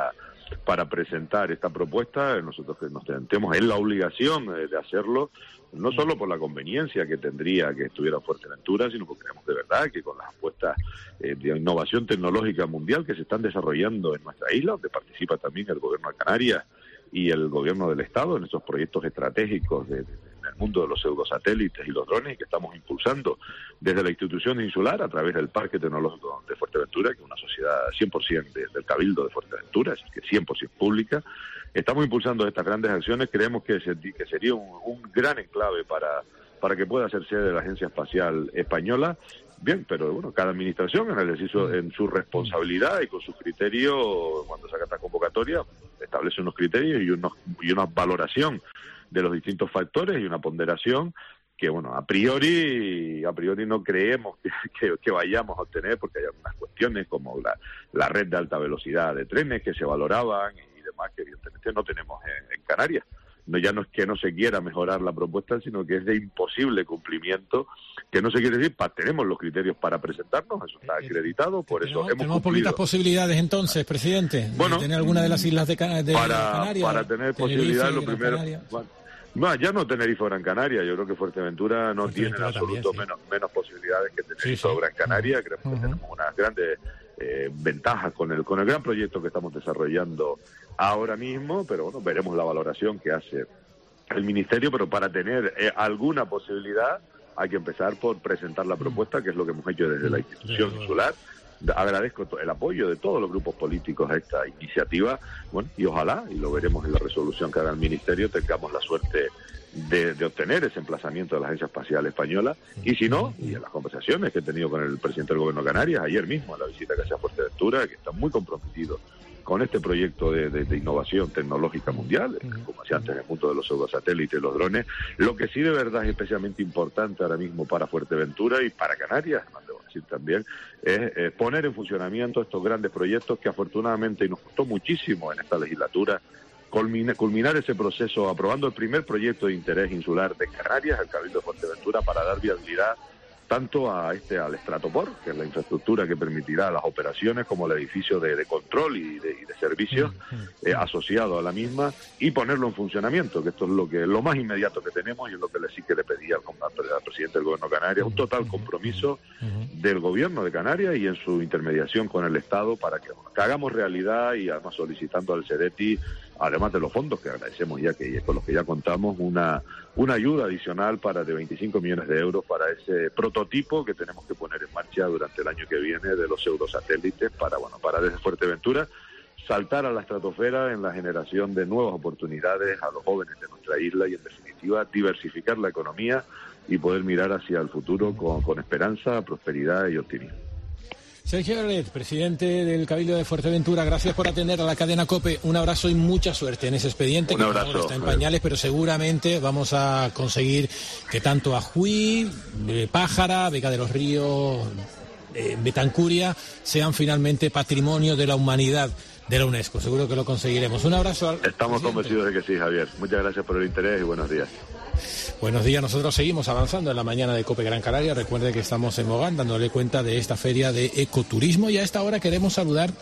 para presentar esta propuesta. Nosotros que nos tenemos es la obligación de hacerlo, no solo por la conveniencia que tendría que estuviera Fuerteventura, sino porque creemos de verdad que con las apuestas eh, de innovación tecnológica mundial que se están desarrollando en nuestra isla, donde participa también el gobierno de Canarias y el gobierno del Estado en estos proyectos estratégicos de, de, del mundo de los pseudosatélites y los drones, y que estamos impulsando desde la institución insular a través del Parque Tecnológico de Fuerteventura, que es una sociedad cien por ciento de, del Cabildo de Fuerteventura, es decir, que cien por ciento pública. Estamos impulsando estas grandes acciones. Creemos que, se, que sería un, un gran enclave para, para que pueda ser sede de la Agencia Espacial Española. Bien, pero bueno, cada administración en el ejercicio en su responsabilidad y con sus criterios, cuando saca esta convocatoria, establece unos criterios y, unos, y una valoración de los distintos factores y una ponderación que, bueno, a priori a priori no creemos que, que, que vayamos a obtener, porque hay algunas cuestiones como la, la red de alta velocidad de trenes que se valoraban y demás, que evidentemente no tenemos en, en Canarias. No, ya no es que no se quiera mejorar la propuesta, sino que es de imposible cumplimiento, que no se quiere decir, pa, tenemos los criterios para presentarnos, eso está acreditado, por eso hemos Tenemos cumplido. poquitas posibilidades entonces, presidente, bueno, de tener alguna de las islas de, Can de para, Canarias. Para tener posibilidades, lo primero... Bueno, no, ya no Tenerife o Gran Canaria, yo creo que Fuerteventura no tiene en absoluto también, sí. menos, menos posibilidades que Tenerife sí, sí. o Gran Canaria, creemos uh-huh. que tenemos unas grandes eh, ventajas con el, con el gran proyecto que estamos desarrollando ahora mismo, pero bueno, veremos la valoración que hace el Ministerio, pero para tener eh, alguna posibilidad hay que empezar por presentar la propuesta, que es lo que hemos hecho desde la institución insular. Agradezco el apoyo de todos los grupos políticos a esta iniciativa, bueno, y ojalá, y lo veremos en la resolución que haga el Ministerio, tengamos la suerte de, de obtener ese emplazamiento de la Agencia Espacial Española, y si no, y en las conversaciones que he tenido con el presidente del Gobierno de Canarias, ayer mismo, en la visita que hacía a Fuerteventura, que está muy comprometido con este proyecto de, de, de innovación tecnológica mundial, como decía antes, en el mundo de los pseudosatélites y los drones. Lo que sí de verdad es especialmente importante ahora mismo para Fuerteventura y para Canarias, debo decir también, es eh, poner en funcionamiento estos grandes proyectos que afortunadamente, y nos costó muchísimo en esta legislatura, culmina, culminar ese proceso aprobando el primer proyecto de interés insular de Canarias, el Cabildo de Fuerteventura, para dar viabilidad tanto a este al Stratoport, que es la infraestructura que permitirá las operaciones, como el edificio de, de control y de, y de servicios eh, asociado a la misma, y ponerlo en funcionamiento, que esto es lo que lo más inmediato que tenemos y es lo que le sí que le pedía al, al presidente del Gobierno de Canarias, un total compromiso del Gobierno de Canarias y en su intermediación con el Estado para que, bueno, que hagamos realidad, y además solicitando al CEDETI, además de los fondos que agradecemos ya, que con los que ya contamos, una una ayuda adicional para de veinticinco millones de euros para ese prototipo que tenemos que poner en marcha durante el año que viene de los pseudosatélites para, bueno, para desde Fuerteventura saltar a la estratosfera en la generación de nuevas oportunidades a los jóvenes de nuestra isla y, en definitiva, diversificar la economía y poder mirar hacia el futuro con, con esperanza, prosperidad y optimismo. Sergio Herret, presidente del Cabildo de Fuerteventura, gracias por atender a la cadena COPE. Un abrazo y mucha suerte en ese expediente. Un abrazo. Que está en pañales, pero seguramente vamos a conseguir que tanto Ajuí, eh, Pájara, Vega de los Ríos, eh, Betancuria sean finalmente patrimonio de la humanidad de la UNESCO. Seguro que lo conseguiremos. Un abrazo. Al Estamos presidente. convencidos de que sí, Javier. Muchas gracias por el interés y buenos días. Buenos días, nosotros seguimos avanzando en la mañana de COPE Gran Canaria. Recuerde que estamos en Mogán dándole cuenta de esta feria de ecoturismo, y a esta hora queremos saludar,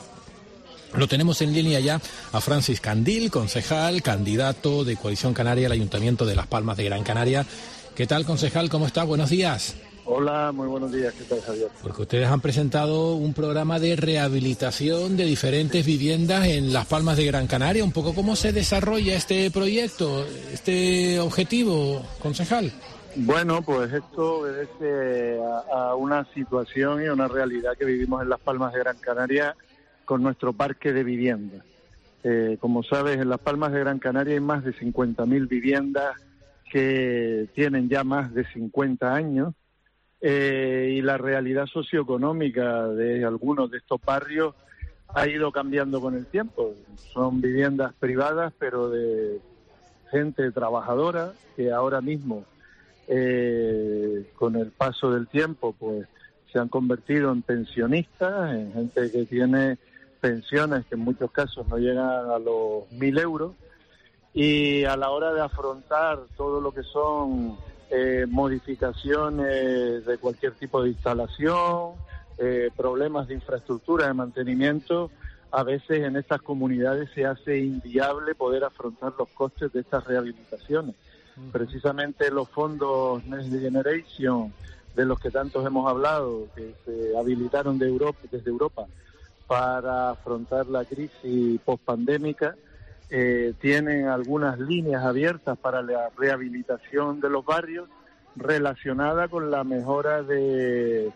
lo tenemos en línea ya, a Francis Candil, concejal, candidato de Coalición Canaria al Ayuntamiento de Las Palmas de Gran Canaria. ¿Qué tal, concejal? ¿Cómo está? Buenos días. Hola, muy buenos días. ¿Qué tal, Javier? Porque ustedes han presentado un programa de rehabilitación de diferentes viviendas en Las Palmas de Gran Canaria. Un poco, ¿cómo se desarrolla este proyecto, este objetivo, concejal? Bueno, pues esto obedece a, a una situación y una realidad que vivimos en Las Palmas de Gran Canaria con nuestro parque de viviendas. Eh, como sabes, en Las Palmas de Gran Canaria hay más de cincuenta mil viviendas que tienen ya más de cincuenta años. Eh, y la realidad socioeconómica de algunos de estos barrios ha ido cambiando con el tiempo. Son viviendas privadas, pero de gente trabajadora que ahora mismo, eh, con el paso del tiempo, pues se han convertido en pensionistas, en gente que tiene pensiones que en muchos casos no llegan a los mil euros, y a la hora de afrontar todo lo que son Eh, modificaciones de cualquier tipo de instalación, eh, problemas de infraestructura, de mantenimiento, a veces en estas comunidades se hace inviable poder afrontar los costes de estas rehabilitaciones. Uh-huh. Precisamente los fondos Next Generation, de los que tantos hemos hablado, que se habilitaron de Europa, desde Europa para afrontar la crisis pospandémica, eh, tienen algunas líneas abiertas para la rehabilitación de los barrios relacionada con la mejora de,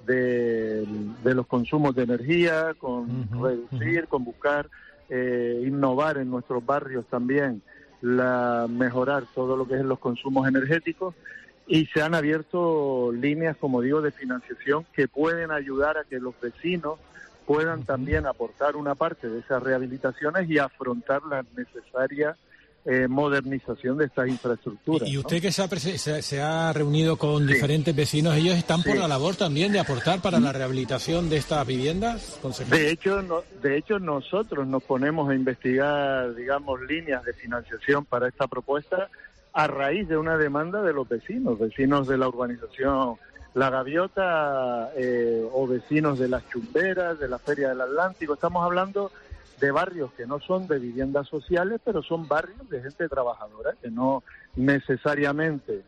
de, de los consumos de energía, con uh-huh, reducir, uh-huh. con buscar eh, innovar en nuestros barrios también, la mejorar todo lo que es los consumos energéticos, y se han abierto líneas, como digo, de financiación que pueden ayudar a que los vecinos puedan también aportar una parte de esas rehabilitaciones y afrontar la necesaria eh, modernización de estas infraestructuras. Y usted, ¿no? que se ha, se, se ha reunido con sí. diferentes vecinos, ¿ellos están sí. por la labor también de aportar para la rehabilitación de estas viviendas, consejero? De hecho, no, de hecho nosotros nos ponemos a investigar, digamos, líneas de financiación para esta propuesta a raíz de una demanda de los vecinos, vecinos de la urbanización La Gaviota eh, o vecinos de las Chumberas, de la Feria del Atlántico. Estamos hablando de barrios que no son de viviendas sociales, pero son barrios de gente trabajadora, que no necesariamente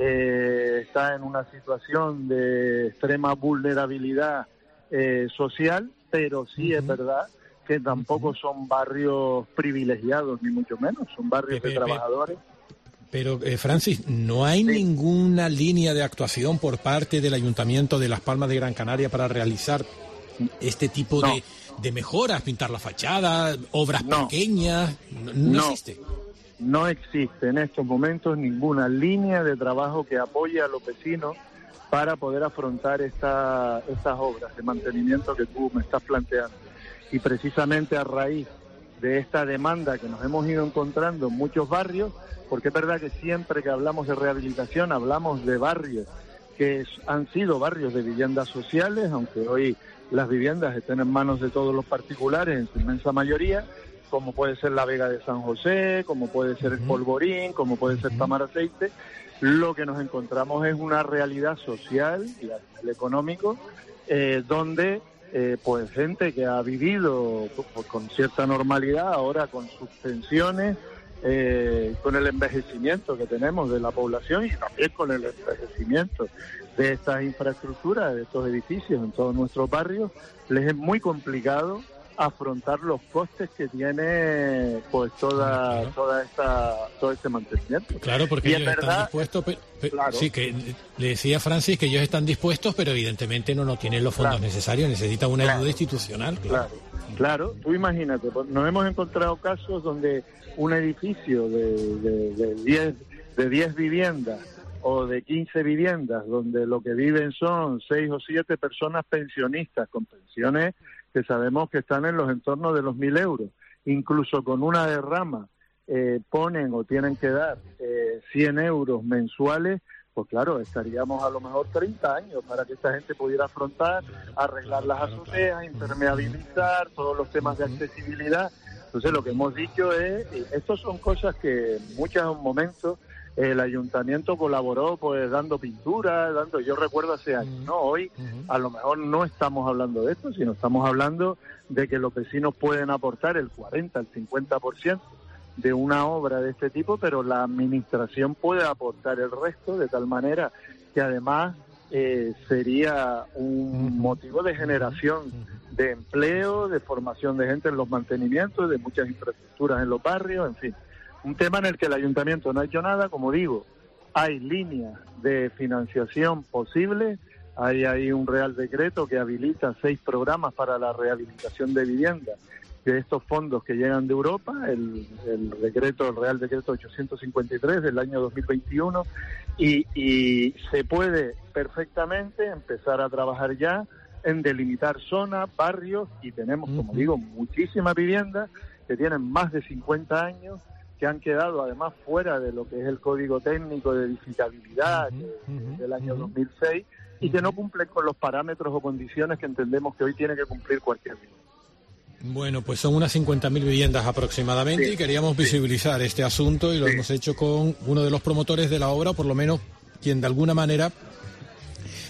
eh, está en una situación de extrema vulnerabilidad eh, social, pero sí uh-huh. es verdad que tampoco uh-huh. son barrios privilegiados, ni mucho menos, son barrios Pepe, de trabajadores. Pero, eh, Francis, ¿no hay sí. ninguna línea de actuación por parte del Ayuntamiento de Las Palmas de Gran Canaria para realizar este tipo no. de, de mejoras, pintar la fachada, obras no. pequeñas? ¿No, no, no existe? No existe en estos momentos ninguna línea de trabajo que apoye a los vecinos para poder afrontar esta, estas obras de mantenimiento que tú me estás planteando. Y precisamente a raíz de esta demanda que nos hemos ido encontrando en muchos barrios, porque es verdad que siempre que hablamos de rehabilitación hablamos de barrios que han sido barrios de viviendas sociales, aunque hoy las viviendas estén en manos de todos los particulares en su inmensa mayoría, como puede ser la Vega de San José, como puede ser el Polvorín, como puede ser Tamaraceite. Lo que nos encontramos es una realidad social y a nivel económico eh, donde eh, pues gente que ha vivido pues, con cierta normalidad, ahora con sus pensiones, Eh, con el envejecimiento que tenemos de la población y también con el envejecimiento de estas infraestructuras, de estos edificios en todos nuestros barrios, les es muy complicado afrontar los costes que tiene pues toda claro. toda esta todo este mantenimiento. Claro, porque y ellos verdad, están dispuestos, pero, pero, claro. sí, que le decía Francis que ellos están dispuestos, pero evidentemente no, no tienen los fondos claro. necesarios, necesitan una claro. ayuda institucional. Claro. claro, claro, tú imagínate, nos hemos encontrado casos donde un edificio de, de, de diez de diez viviendas o de quince viviendas, donde lo que viven son seis o siete personas pensionistas con pensiones que sabemos que están en los entornos de los mil euros, incluso con una derrama eh, ponen o tienen que dar eh, cien euros mensuales, pues claro, estaríamos a lo mejor treinta años para que esta gente pudiera afrontar, arreglar las azoteas, impermeabilizar, todos los temas de accesibilidad. Entonces lo que hemos dicho es, estos son cosas que en muchos momentos el ayuntamiento colaboró pues dando pintura, dando, yo recuerdo hace años, ¿no? Hoy a lo mejor no estamos hablando de esto, sino estamos hablando de que los vecinos pueden aportar el cuarenta, el cincuenta por ciento de una obra de este tipo, pero la administración puede aportar el resto de tal manera que además eh, sería un motivo de generación de empleo, de formación de gente en los mantenimientos, de muchas infraestructuras en los barrios, en fin. Un tema en el que el ayuntamiento no ha hecho nada, como digo, hay líneas de financiación posibles, hay ahí un real decreto que habilita seis programas para la rehabilitación de viviendas de estos fondos que llegan de Europa, el, el decreto, el Real Decreto ochocientos cincuenta y tres del año dos mil veintiuno, y, y se puede perfectamente empezar a trabajar ya en delimitar zonas, barrios, y tenemos, como digo, muchísimas viviendas que tienen más de cincuenta años, que han quedado además fuera de lo que es el Código Técnico de Edificabilidad uh-huh, uh-huh, del año uh-huh. dos mil seis y uh-huh. que no cumplen con los parámetros o condiciones que entendemos que hoy tiene que cumplir cualquier vivienda. Bueno, pues son unas cincuenta mil viviendas aproximadamente sí, y queríamos sí. visibilizar este asunto y lo sí. hemos hecho con uno de los promotores de la obra, por lo menos quien de alguna manera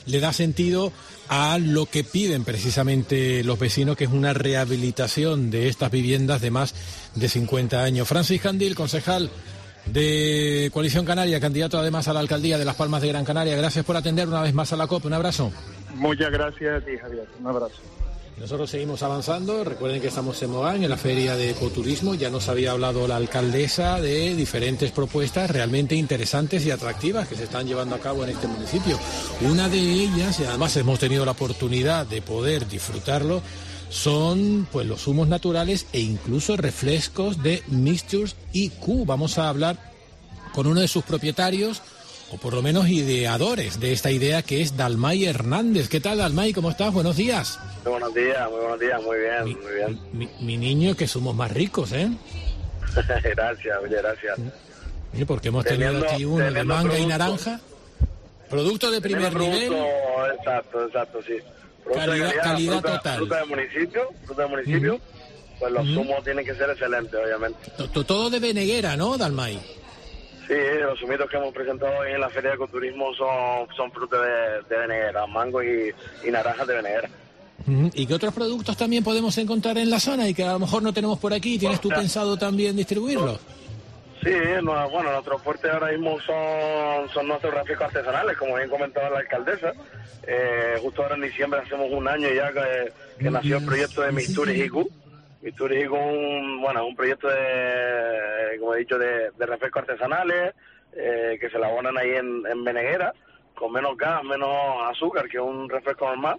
le da sentido a lo que piden precisamente los vecinos, que es una rehabilitación de estas viviendas de más de cincuenta años. Francis Candil, concejal de Coalición Canaria, candidato además a la alcaldía de Las Palmas de Gran Canaria, gracias por atender una vez más a la COPE. Un abrazo. Muchas gracias a ti, Javier. Un abrazo. Nosotros seguimos avanzando. Recuerden que estamos en Mogán, en la Feria de Ecoturismo. Ya nos había hablado la alcaldesa de diferentes propuestas realmente interesantes y atractivas que se están llevando a cabo en este municipio. Una de ellas, y además hemos tenido la oportunidad de poder disfrutarlo, son pues los zumos naturales e incluso refrescos de Mixtures I Q. Vamos a hablar con uno de sus propietarios, o por lo menos ideadores de esta idea, que es Dalmay Hernández. ¿Qué tal, Dalmay? ¿Cómo estás? Buenos días. Muy buenos días, muy buenos días, muy bien, mi, muy bien. Mi, mi niño, que somos más ricos, ¿eh? Gracias, oye, gracias. Sí, porque hemos teniendo, tenido aquí uno de manga producto, y naranja. Producto de primer producto, nivel. Exacto, exacto, sí. Calidad, de calidad, calidad fruta, total. Fruta de municipio, fruta de municipio, uh-huh. pues los uh-huh. zumos tienen que ser excelentes, obviamente. Todo de Beneguera, ¿no, Dalmay? Sí, los zumitos que hemos presentado hoy en la Feria de Ecoturismo son, son frutos de, de Beneguera, mango y, y naranjas de Beneguera. Uh-huh. ¿Y qué otros productos también podemos encontrar en la zona y que a lo mejor no tenemos por aquí? ¿Tienes tú o sea, pensado también distribuirlos? Sí, no, bueno, nuestros fuertes ahora mismo son, son nuestros refrescos artesanales, como bien comentaba la alcaldesa. Eh, justo ahora en diciembre hacemos un año ya que, que nació el proyecto de Mixtures I Q. Mixtures I Q, un, bueno, un proyecto de, como he dicho, de, de refrescos artesanales eh, que se elaboran ahí en, en Beneguera, con menos gas, menos azúcar que un refresco normal,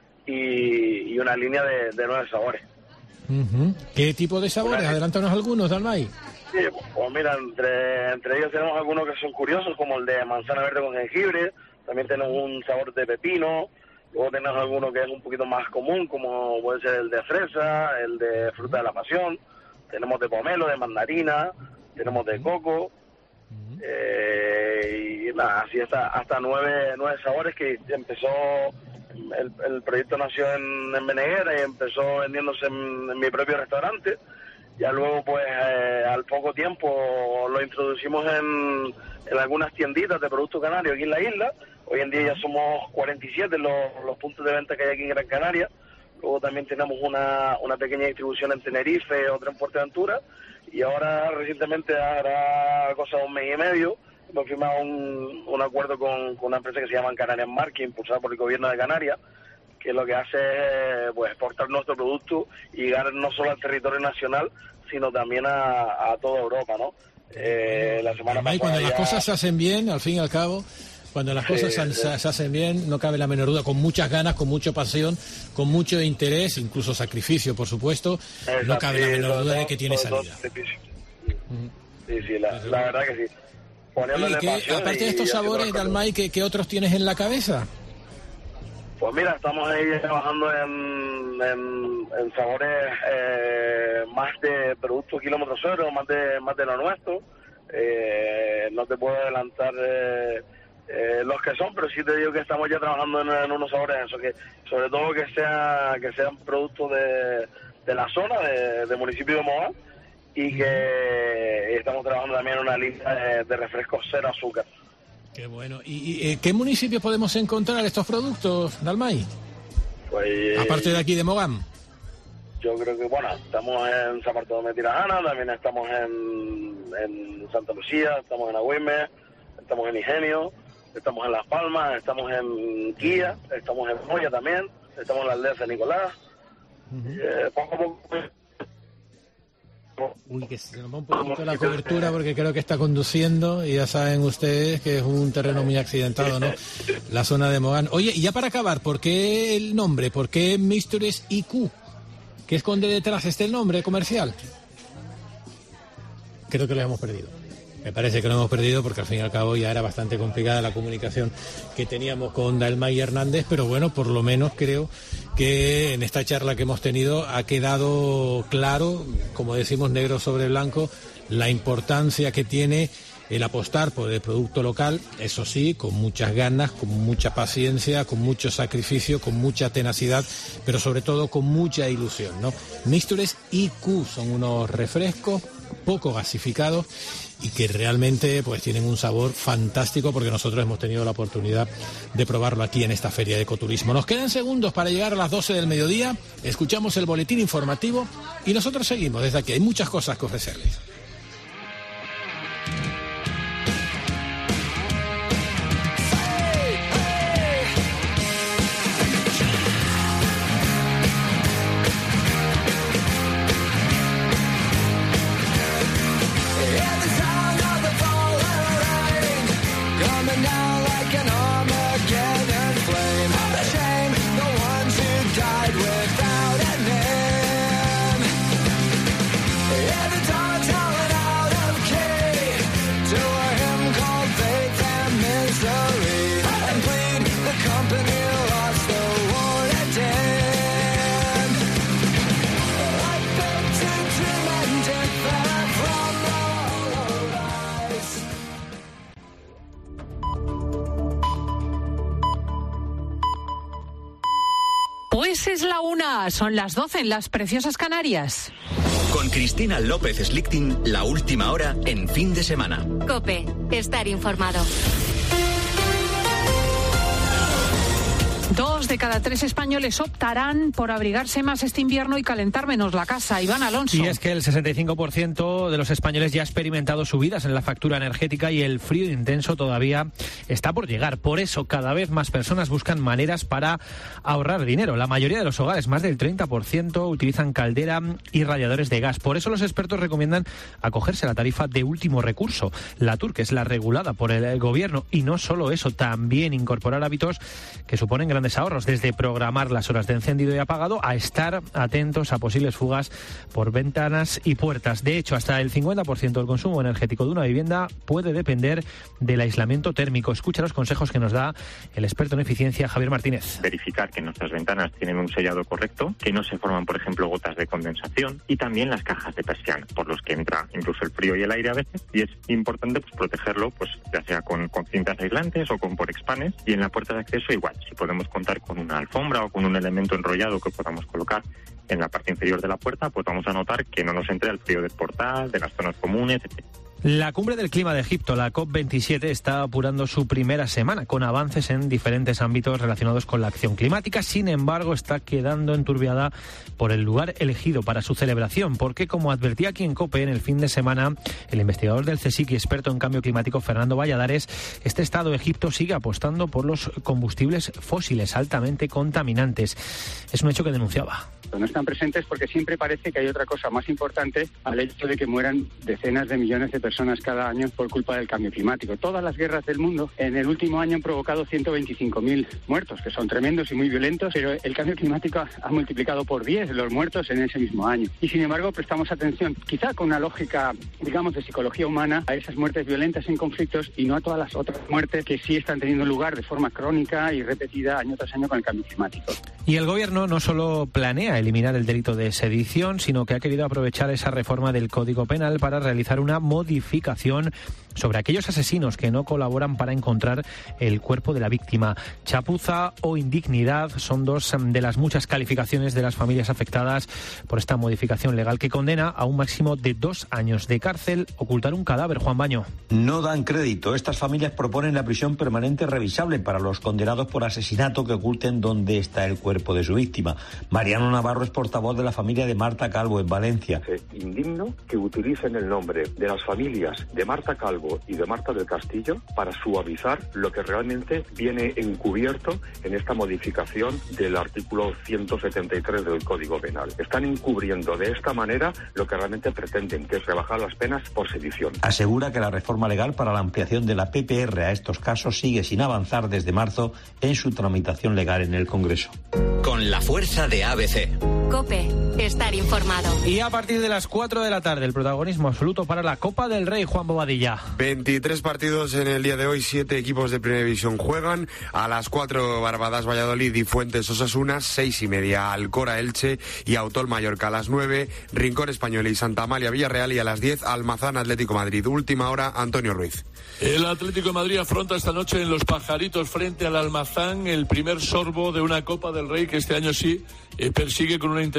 y, y una línea de, de nueve sabores. Uh-huh. ¿Qué tipo de sabores? Una... Adelántanos algunos, Dalmay. Sí, pues mira, entre, entre ellos tenemos algunos que son curiosos, como el de manzana verde con jengibre, también tenemos un sabor de pepino, luego tenemos alguno que es un poquito más común, como puede ser el de fresa, el de fruta de la pasión, tenemos de pomelo, de mandarina, tenemos de coco, eh, y nada, así hasta, hasta nueve, nueve sabores que empezó, el, el proyecto nació en, en Beneguera y empezó vendiéndose en, en mi propio restaurante. Ya luego, pues, eh, al poco tiempo lo introducimos en, en algunas tienditas de productos canarios aquí en la isla. Hoy en día ya somos cuarenta y siete los, los puntos de venta que hay aquí en Gran Canaria. Luego también tenemos una, una pequeña distribución en Tenerife, otra en Fuerteventura. Y ahora, recientemente, hará cosa de un mes y medio, hemos firmado un, un acuerdo con, con una empresa que se llama Canarian Market, impulsada por el gobierno de Canarias, que lo que hace es pues, exportar nuestro producto y llegar no solo al territorio nacional, sino también a, a toda Europa, ¿no? Eh, la semana pasada cuando ya... las cosas se hacen bien, al fin y al cabo, cuando las cosas sí, se, sí. se hacen bien, no cabe la menor duda, con muchas ganas, con mucha pasión, con mucho interés, incluso sacrificio, por supuesto, Exacto, no cabe la menor duda de que tiene salida. Sí, sí, la, la verdad que sí. Oye, ¿qué, aparte de estos sabores, Dalmay, ¿qué, ¿qué otros tienes en la cabeza? Pues mira, estamos ahí trabajando en, en, en sabores eh, más de producto kilómetro cero, más de más de lo nuestro. Eh, no te puedo adelantar eh, eh, los que son, pero sí te digo que estamos ya trabajando en, en unos sabores, eso que sobre todo que sea que sean productos de, de la zona, de, de municipio de Mogán, y que estamos trabajando también en una lista de, de refrescos cero azúcar. Qué bueno. ¿Y, y qué municipios podemos encontrar estos productos, Dalmay? Pues, aparte de aquí de Mogán. Yo creo que, bueno, estamos en San Bartolomé de Tirajana, también estamos en, en Santa Lucía, estamos en Agüime, estamos en Ingenio, estamos en Las Palmas, estamos en Quilla, estamos en Moya también, estamos en la aldea de San Nicolás. Uh-huh. eh, poco a poco... Uy, que se nos va un poquito la cobertura porque creo que está conduciendo y ya saben ustedes que es un terreno muy accidentado, ¿no? La zona de Mogán. Oye, y ya para acabar, ¿por qué el nombre? ¿Por qué Mixtures I Q? ¿Qué esconde detrás este nombre comercial? Creo que lo hemos perdido. Me parece que lo hemos perdido porque al fin y al cabo ya era bastante complicada la comunicación que teníamos con Dalmay Hernández, pero bueno, por lo menos creo que en esta charla que hemos tenido ha quedado claro, como decimos negro sobre blanco, la importancia que tiene el apostar por el producto local, eso sí, con muchas ganas, con mucha paciencia, con mucho sacrificio, con mucha tenacidad, pero sobre todo con mucha ilusión, ¿no? Mixtures I Q son unos refrescos poco gasificados y que realmente pues tienen un sabor fantástico, porque nosotros hemos tenido la oportunidad de probarlo aquí en esta feria de ecoturismo. Nos quedan segundos para llegar a las doce del mediodía, escuchamos el boletín informativo y nosotros seguimos desde aquí. Hay muchas cosas que ofrecerles. Pues es la una, son las doce en las preciosas Canarias. Con Cristina López Slichting, la última hora en fin de semana. COPE, estar informado. Dos de cada tres españoles optarán por abrigarse más este invierno y calentar menos la casa. Iván Alonso. Y es que el sesenta y cinco por ciento de los españoles ya ha experimentado subidas en la factura energética y el frío intenso todavía está por llegar. Por eso, cada vez más personas buscan maneras para ahorrar dinero. La mayoría de los hogares, más del treinta por ciento, utilizan caldera y radiadores de gas. Por eso los expertos recomiendan acogerse a la tarifa de último recurso, la T U R, que es la regulada por el gobierno. Y no solo eso, también incorporar hábitos que suponen grandes ahorros, desde programar las horas de encendido y apagado a estar atentos a posibles fugas por ventanas y puertas. De hecho, hasta el cincuenta por ciento del consumo energético de una vivienda puede depender del aislamiento térmico. Escucha los consejos que nos da el experto en eficiencia, Javier Martínez. Verificar que nuestras ventanas tienen un sellado correcto, que no se forman, por ejemplo, gotas de condensación, y también las cajas de persiana, por los que entra incluso el frío y el aire a veces, y es importante pues protegerlo, pues ya sea con, con cintas aislantes o con porexpanes, y en la puerta de acceso igual, si podemos contar con una alfombra o con un elemento enrollado que podamos colocar en la parte inferior de la puerta, pues vamos a notar que no nos entre el frío del portal, de las zonas comunes, etcétera. La cumbre del clima de Egipto, la COP veintisiete, está apurando su primera semana con avances en diferentes ámbitos relacionados con la acción climática. Sin embargo, está quedando enturbiada por el lugar elegido para su celebración, porque, como advertía aquí en COPE en el fin de semana el investigador del CSIC y experto en cambio climático Fernando Valladares, este estado, Egipto, sigue apostando por los combustibles fósiles altamente contaminantes. Es un hecho que denunciaba. No están presentes porque siempre parece que hay otra cosa más importante al hecho de que mueran decenas de millones de personas cada año por culpa del cambio climático. Todas las guerras del mundo en el último año han provocado ciento veinticinco mil muertos, que son tremendos y muy violentos, pero el cambio climático ha multiplicado por diez los muertos en ese mismo año. Y sin embargo prestamos atención, quizá con una lógica, digamos, de psicología humana, a esas muertes violentas en conflictos y no a todas las otras muertes que sí están teniendo lugar de forma crónica y repetida año tras año con el cambio climático. Y el gobierno no solo planea eliminar el delito de sedición, sino que ha querido aprovechar esa reforma del Código Penal para realizar una modificación sobre aquellos asesinos que no colaboran para encontrar el cuerpo de la víctima. Chapuza o indignidad son dos de las muchas calificaciones de las familias afectadas por esta modificación legal que condena a un máximo de dos años de cárcel ocultar un cadáver. Juan Baño. No dan crédito. Estas familias proponen la prisión permanente revisable para los condenados por asesinato que oculten dónde está el cuerpo de su víctima. Mariano Navarro es portavoz de la familia de Marta Calvo en Valencia. Es indigno que utilicen el nombre de las familias de Marta Calvo y de Marta del Castillo para suavizar lo que realmente viene encubierto en esta modificación del artículo ciento setenta y tres del Código Penal. Están encubriendo de esta manera lo que realmente pretenden, que es rebajar las penas por sedición. Asegura que la reforma legal para la ampliación de la P P R a estos casos sigue sin avanzar desde marzo en su tramitación legal en el Congreso. Con la fuerza de A B C. COPE, estar informado. Y a partir de las cuatro de la tarde, el protagonismo absoluto para la Copa del Rey, Juan Bobadilla. veintitrés partidos en el día de hoy, siete equipos de Primera División juegan. A las cuatro, Barbadas, Valladolid y Fuentes, Osasuna. Seis y media, Alcora, Elche y Autol, Mallorca. A las nueve, Rincón, Español y Santa Amalia, Villarreal. Y a las diez, Almazán, Atlético Madrid. Última hora, Antonio Ruiz. El Atlético de Madrid afronta esta noche en Los Pajaritos frente al Almazán el primer sorbo de una Copa del Rey que este año sí eh, persigue con una intención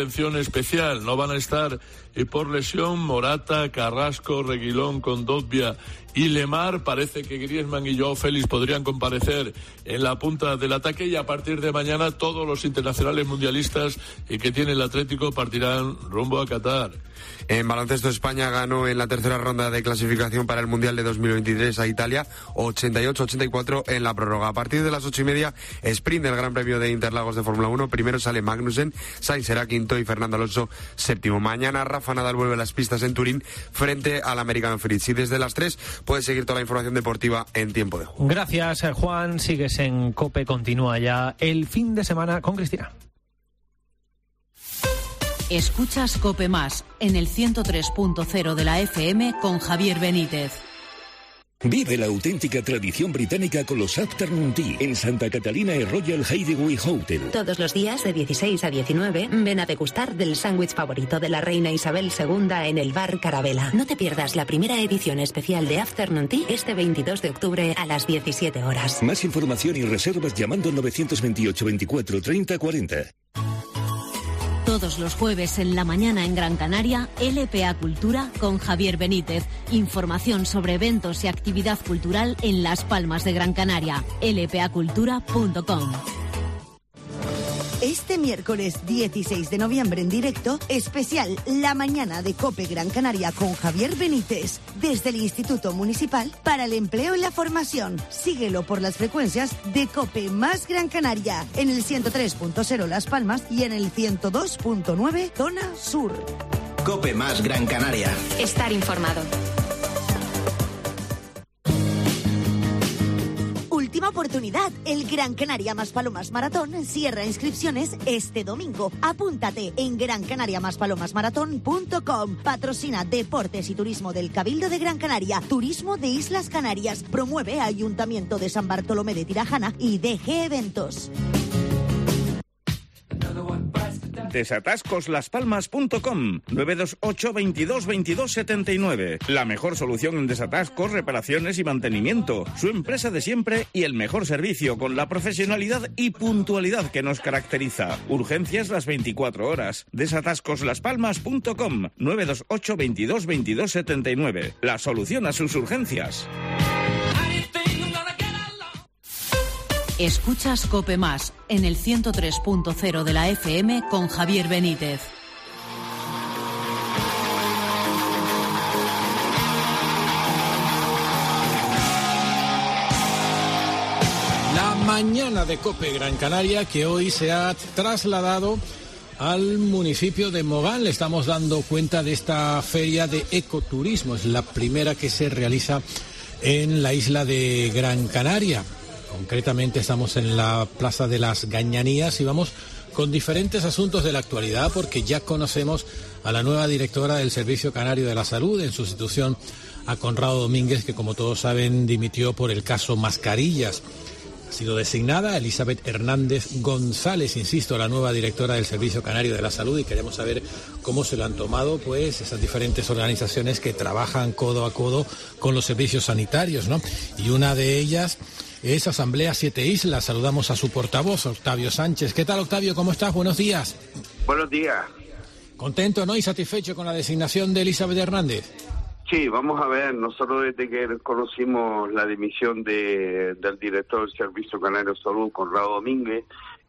especial. No van a estar eh, por lesión Morata, Carrasco, Reguilón, Condovia y Lemar. Parece que Griezmann y Joao Félix podrían comparecer en la punta del ataque, y a partir de mañana todos los internacionales mundialistas eh, que tiene el Atlético partirán rumbo a Qatar. En baloncesto, España ganó en la tercera ronda de clasificación para el Mundial de dos mil veintitrés a Italia, ochenta y ocho a ochenta y cuatro en la prórroga. A partir de las ocho y media, sprint del Gran Premio de Interlagos de Fórmula uno. Primero sale Magnussen, Sainz será quinto y Fernando Alonso séptimo. Mañana Rafa Nadal vuelve a las pistas en Turín frente al American Fritz. Y desde las tres puedes seguir toda la información deportiva en tiempo de juego. Gracias, Juan. Sigues en COPE. Continúa ya el fin de semana con Cristina. Escuchas COPE Más en el ciento tres punto cero de la F M con Javier Benítez. Vive la auténtica tradición británica con los Afternoon Tea en Santa Catalina y Royal Hideaway Hotel. Todos los días de dieciséis a diecinueve ven a degustar del sándwich favorito de la reina Isabel segunda en el bar Carabela. No te pierdas la primera edición especial de Afternoon Tea este veintidós de octubre a las diecisiete horas. Más información y reservas llamando al novecientos veintiocho veinticuatro treinta cuarenta. Todos los jueves en la mañana en Gran Canaria, L P A Cultura con Javier Benítez. Información sobre eventos y actividad cultural en Las Palmas de Gran Canaria. L P A cultura punto com. Este miércoles dieciséis de noviembre en directo, especial La Mañana de COPE Gran Canaria con Javier Benítez, desde el Instituto Municipal para el Empleo y la Formación. Síguelo por las frecuencias de COPE más Gran Canaria, en el ciento tres punto cero Las Palmas y en el ciento dos punto nueve Zona Sur. COPE más Gran Canaria. Estar informado. Última oportunidad, el Gran Canaria Más Palomas Maratón cierra inscripciones este domingo. Apúntate en gran canaria más palomas maratón punto com. Patrocina Deportes y Turismo del Cabildo de Gran Canaria, Turismo de Islas Canarias, promueve Ayuntamiento de San Bartolomé de Tirajana y D G Eventos. Desatascos las palmas punto com, nueve dos ocho veintidós veintidós setenta y nueve. La mejor solución en desatascos, reparaciones y mantenimiento. Su empresa de siempre y el mejor servicio con la profesionalidad y puntualidad que nos caracteriza. Urgencias las veinticuatro horas. Desatascos las palmas punto com, nueve dos ocho veintidós veintidós setenta y nueve. La solución a sus urgencias. Escuchas COPE Más en el ciento tres punto cero de la F M con Javier Benítez. La mañana de COPE Gran Canaria, que hoy se ha trasladado al municipio de Mogán. Le estamos dando cuenta de esta feria de ecoturismo. Es la primera que se realiza en la isla de Gran Canaria. Concretamente estamos en la Plaza de las Gañanías y vamos con diferentes asuntos de la actualidad, porque ya conocemos a la nueva directora del Servicio Canario de la Salud, en sustitución a Conrado Domínguez, que como todos saben dimitió por el caso Mascarillas. Ha sido designada Elizabeth Hernández González, insisto, la nueva directora del Servicio Canario de la Salud, y queremos saber cómo se lo han tomado pues esas diferentes organizaciones que trabajan codo a codo con los servicios sanitarios, ¿no? Y una de ellas es Asamblea Siete Islas. Saludamos a su portavoz, Octavio Sánchez. ¿Qué tal, Octavio? ¿Cómo estás? Buenos días. Buenos días. ¿Contento, no? ¿Y satisfecho con la designación de Elizabeth Hernández? Sí, vamos a ver, nosotros desde que conocimos la dimisión de, del director del Servicio Canario de Salud, Conrado Domínguez,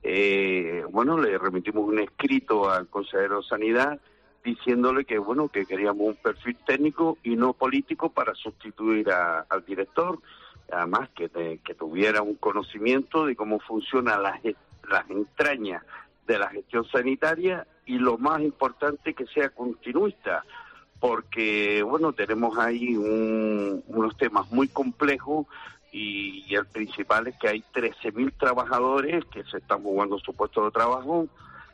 eh, bueno, le remitimos un escrito al consejero de Sanidad diciéndole que, bueno, que queríamos un perfil técnico y no político para sustituir a, al director, además que, te, que tuviera un conocimiento de cómo funcionan las, las entrañas de la gestión sanitaria y lo más importante, que sea continuista, porque, bueno, tenemos ahí un, unos temas muy complejos y, y el principal es que hay trece mil trabajadores que se están jugando su puesto de trabajo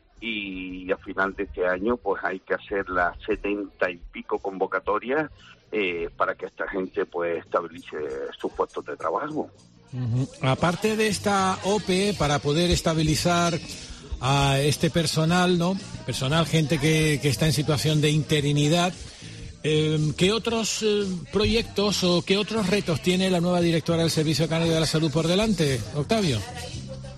y a final de este año pues hay que hacer las setenta y pico convocatorias eh, para que esta gente pues estabilice sus puestos de trabajo. Uh-huh. Aparte de esta O P E, para poder estabilizar a este personal, ¿no? Personal, gente que, que está en situación de interinidad. Eh, ¿Qué otros eh, proyectos o qué otros retos tiene la nueva directora del Servicio Canario de la Salud por delante, Octavio?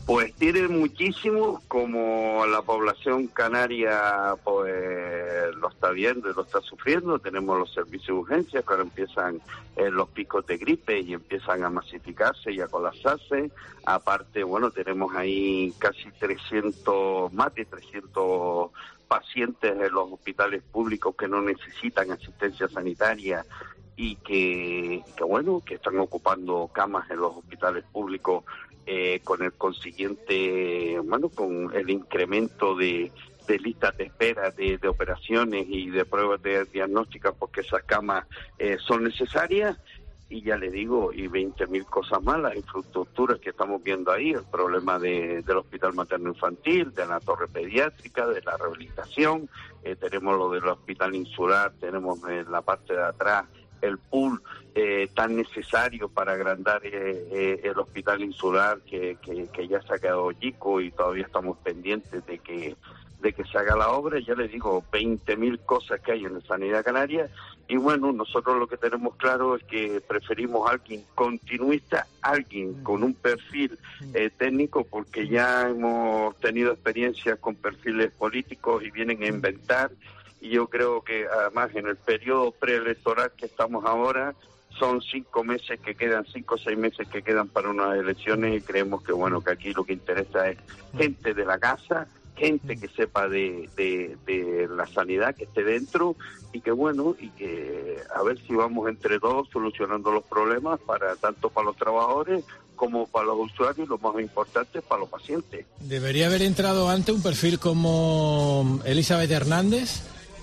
Pues tiene muchísimo, como la población canaria pues lo está viendo y lo está sufriendo. Tenemos los servicios de urgencia que ahora empiezan eh, los picos de gripe y empiezan a masificarse y a colapsarse. Aparte, bueno, tenemos ahí casi trescientos, más de trescientos pacientes en los hospitales públicos que no necesitan asistencia sanitaria y que, que bueno, que están ocupando camas en los hospitales públicos. Eh, con el consiguiente, bueno, con el incremento de, de listas de espera, de, de operaciones y de pruebas de diagnósticas, porque esas camas eh, son necesarias, y ya le digo, y veinte mil cosas más, las infraestructuras que estamos viendo ahí, el problema de, del hospital materno-infantil, de la torre pediátrica, de la rehabilitación, eh, tenemos lo del hospital insular, tenemos en la parte de atrás el pool eh, tan necesario para agrandar eh, eh, el hospital insular que, que, que ya se ha quedado chico y todavía estamos pendientes de que de que se haga la obra. Ya les digo, veinte mil cosas que hay en la sanidad canaria, y bueno, nosotros lo que tenemos claro es que preferimos a alguien continuista, alguien con un perfil eh, técnico, porque ya hemos tenido experiencias con perfiles políticos y vienen a inventar. Y yo creo que además en el periodo preelectoral que estamos ahora son cinco meses que quedan, cinco o seis meses que quedan para unas elecciones, y creemos que bueno, que aquí lo que interesa es gente de la casa, gente que sepa de, de, de la sanidad, que esté dentro, y que bueno, y que a ver si vamos entre todos solucionando los problemas, para tanto para los trabajadores como para los usuarios, lo más importante para los pacientes. ¿Debería haber entrado antes un perfil como Elizabeth Hernández?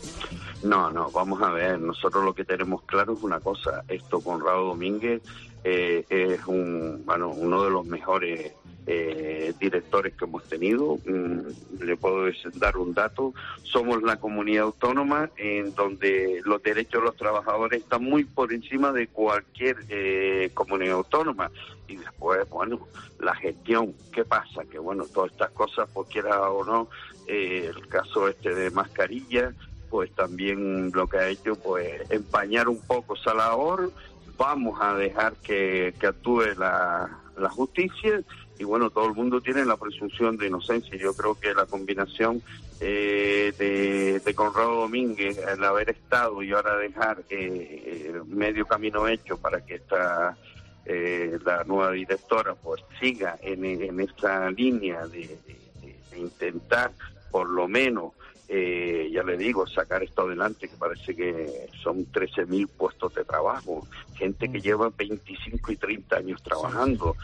No, no, vamos a ver, nosotros lo que tenemos claro es una cosa: esto con Conrado Domínguez eh, es un, bueno, uno de los mejores eh, directores que hemos tenido. Mm, le puedo dar un dato: somos la comunidad autónoma en donde los derechos de los trabajadores están muy por encima de cualquier eh, comunidad autónoma. Y después, bueno, la gestión, ¿qué pasa? Que bueno, todas estas cosas, por quiera o no, eh, el caso este de mascarilla, pues también lo que ha hecho, pues empañar un poco esa labor. Vamos a dejar que, que actúe la, la justicia, y bueno, todo el mundo tiene la presunción de inocencia. Yo creo que la combinación eh, de, de Conrado Domínguez, el haber estado y ahora dejar eh, medio camino hecho para que esta eh, la nueva directora pues siga en, en esta línea de, de, de intentar por lo menos Eh, ya le digo, sacar esto adelante, que parece que son trece mil puestos de trabajo, gente que lleva veinticinco y treinta años trabajando.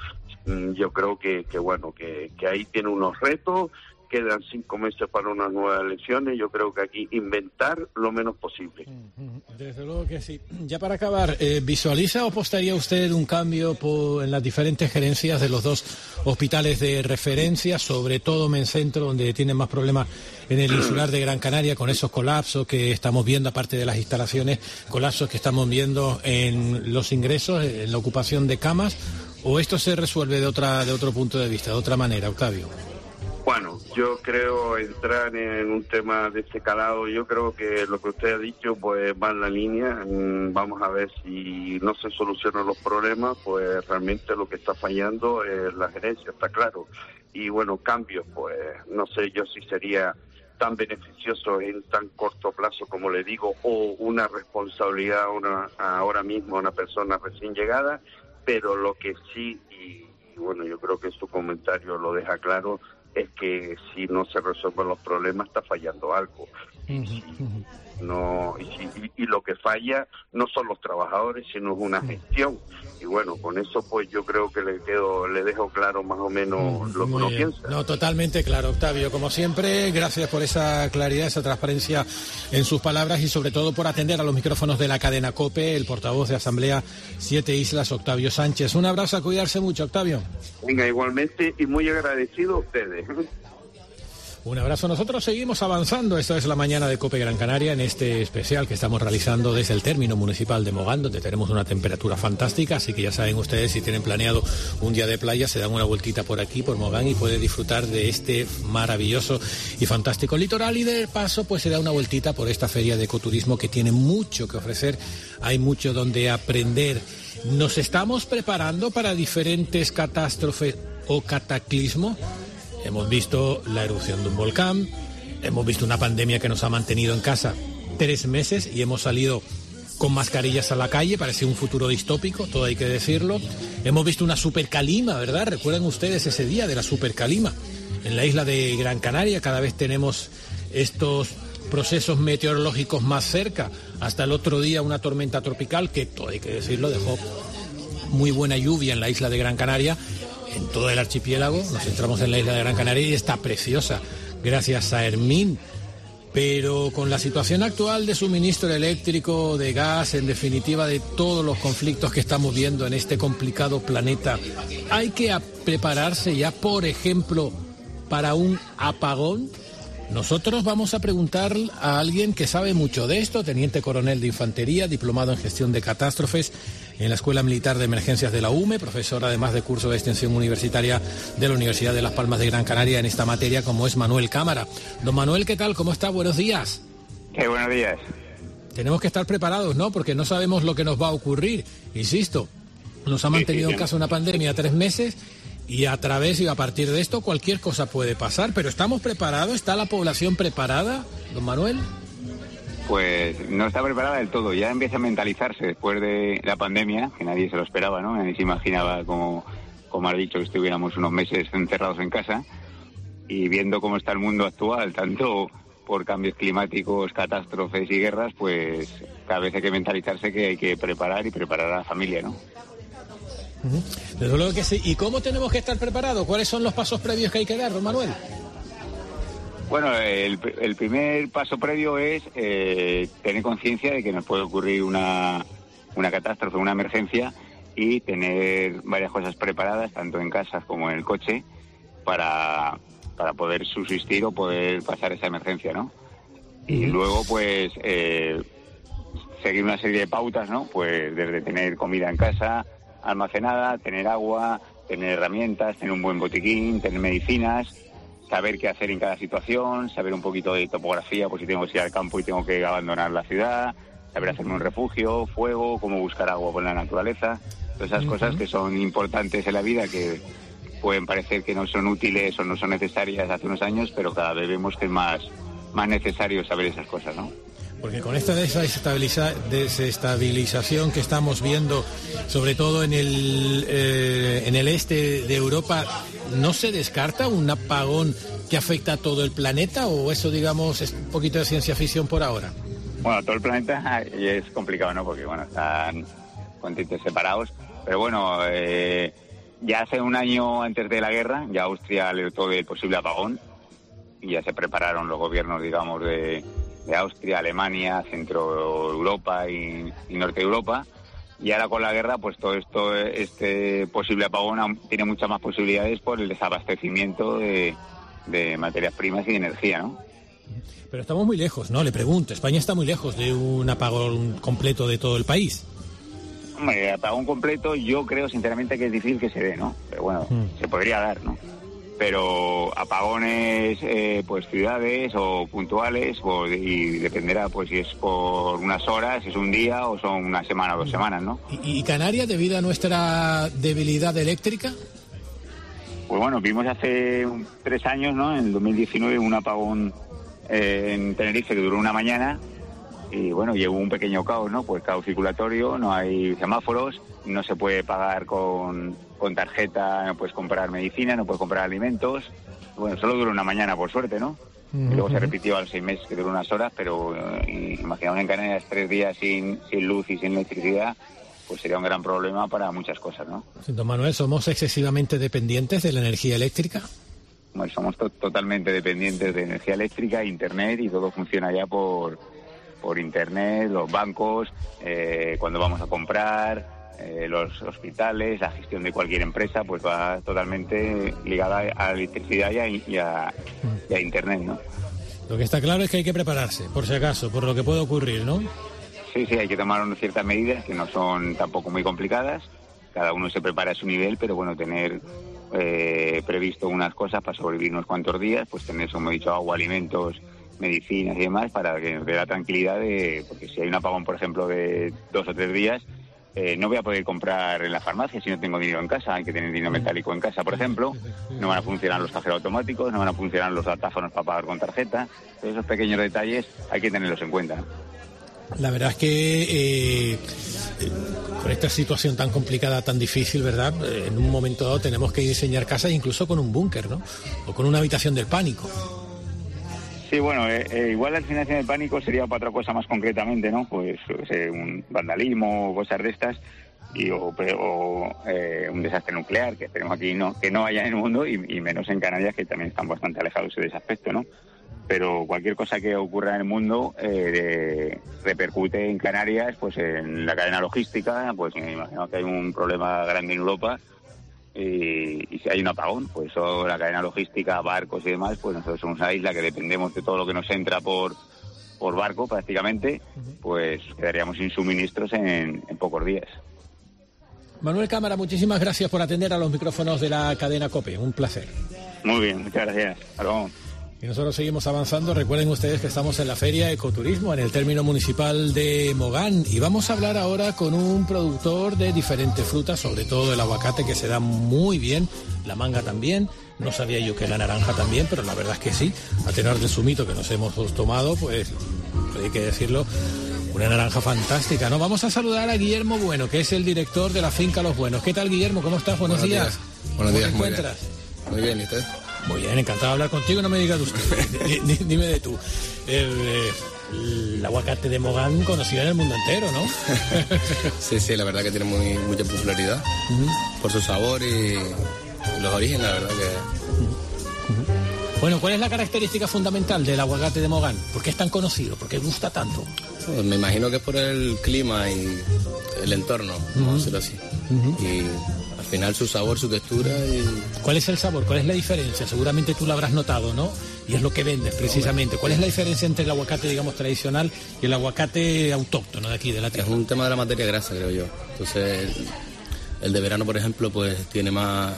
Yo creo que, que bueno, que, que ahí tiene unos retos. Quedan cinco meses para unas nuevas elecciones. Yo creo que aquí inventar lo menos posible. Desde luego que sí. Ya para acabar, eh, ¿visualiza o apostaría usted un cambio por, en las diferentes gerencias de los dos hospitales de referencia, sobre todo Mencentro, donde tienen más problemas en el insular de Gran Canaria, con esos colapsos que estamos viendo, aparte de las instalaciones, colapsos que estamos viendo en los ingresos, en la ocupación de camas? ¿O esto se resuelve de otra de otro punto de vista, de otra manera, Octavio? Bueno, yo creo entrar en un tema de este calado, yo creo que lo que usted ha dicho pues va en la línea. Vamos a ver si no se solucionan los problemas, pues realmente lo que está fallando es la gerencia, está claro. Y bueno, cambios, pues no sé yo si sería tan beneficioso en tan corto plazo como le digo, o una responsabilidad una, ahora mismo a una persona recién llegada, pero lo que sí, y, y bueno, yo creo que su comentario lo deja claro, es que si no se resuelven los problemas está fallando algo. Y, si no, y, si, y, y lo que falla no son los trabajadores, sino es una gestión. Y bueno, con eso pues yo creo que le quedo, le dejo claro más o menos lo que uno piensa. No, totalmente claro, Octavio. Como siempre, gracias por esa claridad, esa transparencia en sus palabras, y sobre todo por atender a los micrófonos de la cadena COPE, el portavoz de Asamblea Siete Islas, Octavio Sánchez. Un abrazo, a cuidarse mucho, Octavio. Venga, igualmente, y muy agradecido a ustedes. Un abrazo. Nosotros seguimos avanzando. Esta es la mañana de COPE Gran Canaria en este especial que estamos realizando desde el término municipal de Mogán, donde tenemos una temperatura fantástica. Así que ya saben ustedes, si tienen planeado un día de playa, se dan una vueltita por aquí, por Mogán, y pueden disfrutar de este maravilloso y fantástico litoral. Y de paso, pues se da una vueltita por esta feria de ecoturismo que tiene mucho que ofrecer. Hay mucho donde aprender. Nos estamos preparando para diferentes catástrofes o cataclismos. Hemos visto la erupción de un volcán, hemos visto una pandemia que nos ha mantenido en casa tres meses y hemos salido con mascarillas a la calle, parece un futuro distópico, todo hay que decirlo. Hemos visto una supercalima, ¿verdad? ¿Recuerdan ustedes ese día de la supercalima? En la isla de Gran Canaria cada vez tenemos estos procesos meteorológicos más cerca. Hasta el otro día una tormenta tropical que, todo hay que decirlo, dejó muy buena lluvia en la isla de Gran Canaria. En todo el archipiélago, nos centramos en la isla de Gran Canaria y está preciosa, gracias a Hermín. Pero con la situación actual de suministro eléctrico, de gas, en definitiva de todos los conflictos que estamos viendo en este complicado planeta, ¿hay que prepararse ya, por ejemplo, para un apagón? Nosotros vamos a preguntar a alguien que sabe mucho de esto, teniente coronel de infantería, diplomado en gestión de catástrofes en la Escuela Militar de Emergencias de la U M E, profesor además de curso de extensión universitaria de la Universidad de Las Palmas de Gran Canaria en esta materia, como es Manuel Cámara. Don Manuel, ¿qué tal? ¿Cómo está? Buenos días. Qué buenos días. Tenemos que estar preparados, ¿no? Porque no sabemos lo que nos va a ocurrir. Insisto, nos ha mantenido sí, sí, sí. en casa una pandemia tres meses y a través y a partir de esto cualquier cosa puede pasar. Pero ¿estamos preparados? ¿Está la población preparada, don Manuel? Pues no está preparada del todo. Ya empieza a mentalizarse después de la pandemia, que nadie se lo esperaba, ¿no? Nadie se imaginaba, como, como has dicho, que estuviéramos unos meses encerrados en casa. Y viendo cómo está el mundo actual, tanto por cambios climáticos, catástrofes y guerras, pues cada vez hay que mentalizarse que hay que preparar y preparar a la familia, ¿no? Desde luego que sí. ¿Y cómo tenemos que estar preparados? ¿Cuáles son los pasos previos que hay que dar, don Manuel? Bueno, el, el primer paso previo es eh, tener conciencia de que nos puede ocurrir una, una catástrofe, una emergencia, y tener varias cosas preparadas, tanto en casa como en el coche, para, para poder subsistir o poder pasar esa emergencia, ¿no? Y uh-huh. luego, pues, eh, seguir una serie de pautas, ¿no? Pues desde tener comida en casa almacenada, tener agua, tener herramientas, tener un buen botiquín, tener medicinas, saber qué hacer en cada situación, saber un poquito de topografía, pues si tengo que ir al campo y tengo que abandonar la ciudad, saber hacerme un refugio, fuego, cómo buscar agua por la naturaleza, todas esas uh-huh. cosas que son importantes en la vida, que pueden parecer que no son útiles o no son necesarias hace unos años, pero cada vez vemos que es más, más necesario saber esas cosas, ¿no? Porque con esta desestabiliza, desestabilización que estamos viendo, sobre todo en el, eh, en el este de Europa, ¿no se descarta un apagón que afecta a todo el planeta o eso, digamos, es un poquito de ciencia ficción por ahora? Bueno, todo el planeta es complicado, ¿no? Porque, bueno, están continentes separados. Pero bueno, eh, ya hace un año antes de la guerra, ya Austria alertó del posible apagón y ya se prepararon los gobiernos, digamos, de... de Austria, Alemania, Centro Europa y, y Norte de Europa, y ahora con la guerra pues todo esto, este posible apagón tiene muchas más posibilidades por el desabastecimiento de, de materias primas y de energía, ¿no? Pero estamos muy lejos, ¿no? Le pregunto, España está muy lejos de un apagón completo de todo el país. Hombre, apagón completo yo creo sinceramente que es difícil que se dé, ¿no? Pero bueno, hmm. se podría dar, ¿no? Pero apagones, eh, pues ciudades o puntuales, pues, y dependerá pues si es por unas horas, si es un día o son una semana o dos semanas, ¿no? ¿Y, y Canarias, debido a nuestra debilidad eléctrica? Pues bueno, vimos hace tres años, ¿no? En el dos mil diecinueve un apagón eh, en Tenerife que duró una mañana y bueno, llevó un pequeño caos, ¿no? Pues caos circulatorio, no hay semáforos, no se puede pagar con... con tarjeta, no puedes comprar medicina, no puedes comprar alimentos. Bueno, solo duró una mañana, por suerte, ¿no? Uh-huh. Y luego se repitió a los seis meses, que duró unas horas, pero eh, imaginamos en Canarias tres días sin, sin luz y sin electricidad, pues sería un gran problema para muchas cosas, ¿no? Don Manuel, ¿somos excesivamente dependientes de la energía eléctrica? Bueno, somos to- totalmente dependientes de energía eléctrica, internet, y todo funciona ya por, por internet, los bancos, eh, cuando vamos a comprar... eh, los hospitales, la gestión de cualquier empresa, pues va totalmente ligada a la electricidad y a, y a, y a Internet, ¿no? Lo que está claro es que hay que prepararse, por si acaso, por lo que puede ocurrir, ¿no? Sí, sí, hay que tomar unas ciertas medidas que no son tampoco muy complicadas. Cada uno se prepara a su nivel, pero bueno, tener eh, previsto unas cosas para sobrevivir unos cuantos días, pues tener, como he dicho, agua, alimentos, medicinas y demás, para que nos dé la tranquilidad de, porque si hay un apagón, por ejemplo, de dos o tres días, eh, no voy a poder comprar en la farmacia si no tengo dinero en casa. Hay que tener dinero metálico en casa, por ejemplo. No van a funcionar los cajeros automáticos, no van a funcionar los datáfonos para pagar con tarjeta. Todos esos pequeños detalles hay que tenerlos en cuenta. La verdad es que eh, con esta situación tan complicada, tan difícil, ¿verdad? Eh, en un momento dado tenemos que diseñar casas incluso con un búnker, ¿no? O con una habitación del pánico. Sí, bueno, eh, eh, igual la financiación del pánico sería para otra cosa más concretamente, ¿no? Pues eh, un vandalismo o cosas de estas, y, o, o eh, un desastre nuclear, que esperemos aquí no, que no haya en el mundo, y, y menos en Canarias, que también están bastante alejados de ese aspecto, ¿no? Pero cualquier cosa que ocurra en el mundo eh, de, repercute en Canarias, pues en la cadena logística. Pues me imagino que hay un problema grande en Europa y, y si hay un apagón, pues o la cadena logística, barcos y demás, pues nosotros somos una isla que dependemos de todo lo que nos entra por por barco prácticamente, pues quedaríamos sin suministros en, en pocos días. Manuel Cámara, muchísimas gracias por atender a los micrófonos de la cadena COPE, un placer. Muy bien, muchas gracias. Hasta luego. Y nosotros seguimos avanzando. Recuerden ustedes que estamos en la Feria Ecoturismo, en el término municipal de Mogán, y vamos a hablar ahora con un productor de diferentes frutas, sobre todo el aguacate, que se da muy bien, la manga también. No sabía yo que la naranja también, pero la verdad es que sí. A tenor de su mito que nos hemos tomado, pues hay que decirlo, una naranja fantástica, ¿no? Vamos a saludar a Guillermo Bueno, que es el director de la finca Los Buenos. ¿Qué tal, Guillermo? ¿Cómo estás? Buenos, Buenos días. días. Buenos días, ¿Cómo te muy encuentras? Bien. Muy bien, ¿y usted? Muy bien, encantado de hablar contigo, no me digas de usted, dime de tú. El, el aguacate de Mogán conocido en el mundo entero, ¿no? Sí, sí, la verdad que tiene muy, mucha popularidad, uh-huh. por su sabor y los orígenes, la verdad que... Uh-huh. Bueno, ¿cuál es la característica fundamental del aguacate de Mogán? ¿Por qué es tan conocido? ¿Por qué gusta tanto? Pues me imagino que es por el clima y el entorno, uh-huh. vamos a decirlo así. Uh-huh. Y al final su sabor, su textura y... ¿Cuál es el sabor? ¿Cuál es la diferencia? Seguramente tú lo habrás notado, ¿no? Y es lo que vendes precisamente. ¿Cuál es la diferencia entre el aguacate, digamos, tradicional y el aguacate autóctono de aquí, de la tierra? Es un tema de la materia grasa, creo yo. Entonces, el de verano, por ejemplo, pues tiene más...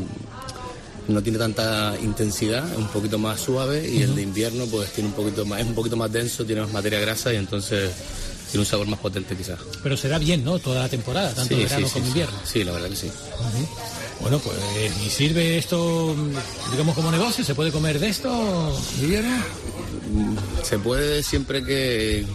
no tiene tanta intensidad, es un poquito más suave, y uh-huh. el de invierno pues tiene un poquito más, es un poquito más denso, tiene más materia grasa y entonces tiene un sabor más potente quizás. Pero será bien, ¿no? Toda la temporada, tanto sí, verano sí, como sí, invierno. Sí, la verdad que sí. Uh-huh. Bueno, pues, ¿y sirve esto, digamos, como negocio? ¿Se puede comer de esto, Guillermo? Se puede siempre que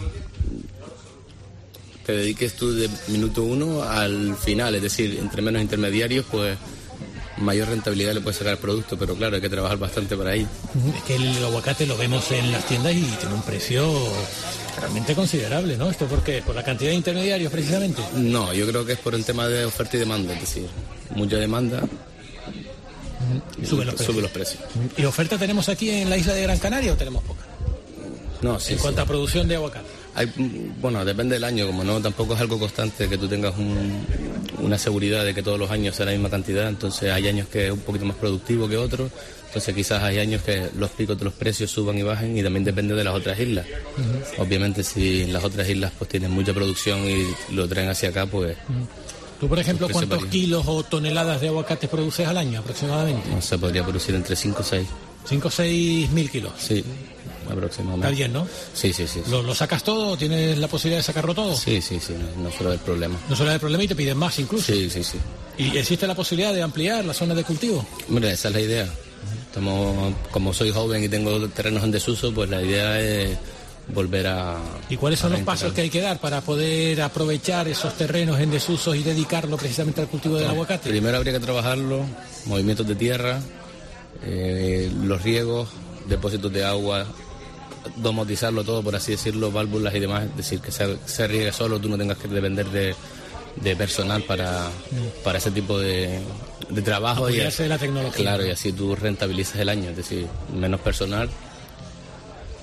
te dediques tú de minuto uno al final, es decir, entre menos intermediarios, pues mayor rentabilidad le puede sacar al producto, pero claro, hay que trabajar bastante para ahí. Es que el aguacate lo vemos en las tiendas y tiene un precio realmente considerable, ¿no? ¿Esto por qué? ¿Por la cantidad de intermediarios precisamente? No, yo creo que es por el tema de oferta y demanda, es decir, mucha demanda y sube los precios. Sube los precios. ¿Y oferta tenemos aquí en la isla de Gran Canaria o tenemos poca? No, sí. En cuanto sí. a producción de aguacate. Hay, bueno, depende del año, como no, tampoco es algo constante que tú tengas un, una seguridad de que todos los años sea la misma cantidad, entonces hay años que es un poquito más productivo que otros, entonces quizás hay años que los picos de los precios suban y bajen, y también depende de las otras islas. Uh-huh. Obviamente si las otras islas pues tienen mucha producción y lo traen hacia acá, pues... Uh-huh. ¿Tú, por ejemplo, cuántos varían. kilos o toneladas de aguacate produces al año aproximadamente? No se podría producir entre cinco o seis. ¿cinco o seis mil kilos? Sí. Aproximadamente. Está bien, ¿no? Sí, sí, sí. ¿Lo, ¿Lo sacas todo? ¿Tienes la posibilidad de sacarlo todo? Sí, sí, sí, no, no suele haber problema. ¿No suele haber problema y te piden más incluso? Sí, sí, sí. ¿Y existe la posibilidad de ampliar la zona de cultivo? Hombre, esa es la idea. Estamos, como soy joven y tengo terrenos en desuso, pues la idea es volver a... ¿Y cuáles son los pasos que hay que dar para poder aprovechar esos terrenos en desuso y dedicarlo precisamente al cultivo del aguacate? Primero habría que trabajarlo, movimientos de tierra, eh, los riegos, depósitos de agua, domotizarlo todo, por así decirlo, válvulas y demás, es decir, que se, se riegue solo, tú no tengas que depender de, de personal para, mm. para ese tipo de, de trabajo. Apoyarse y, de la tecnología. Claro, y así tú rentabilizas el año, es decir, menos personal.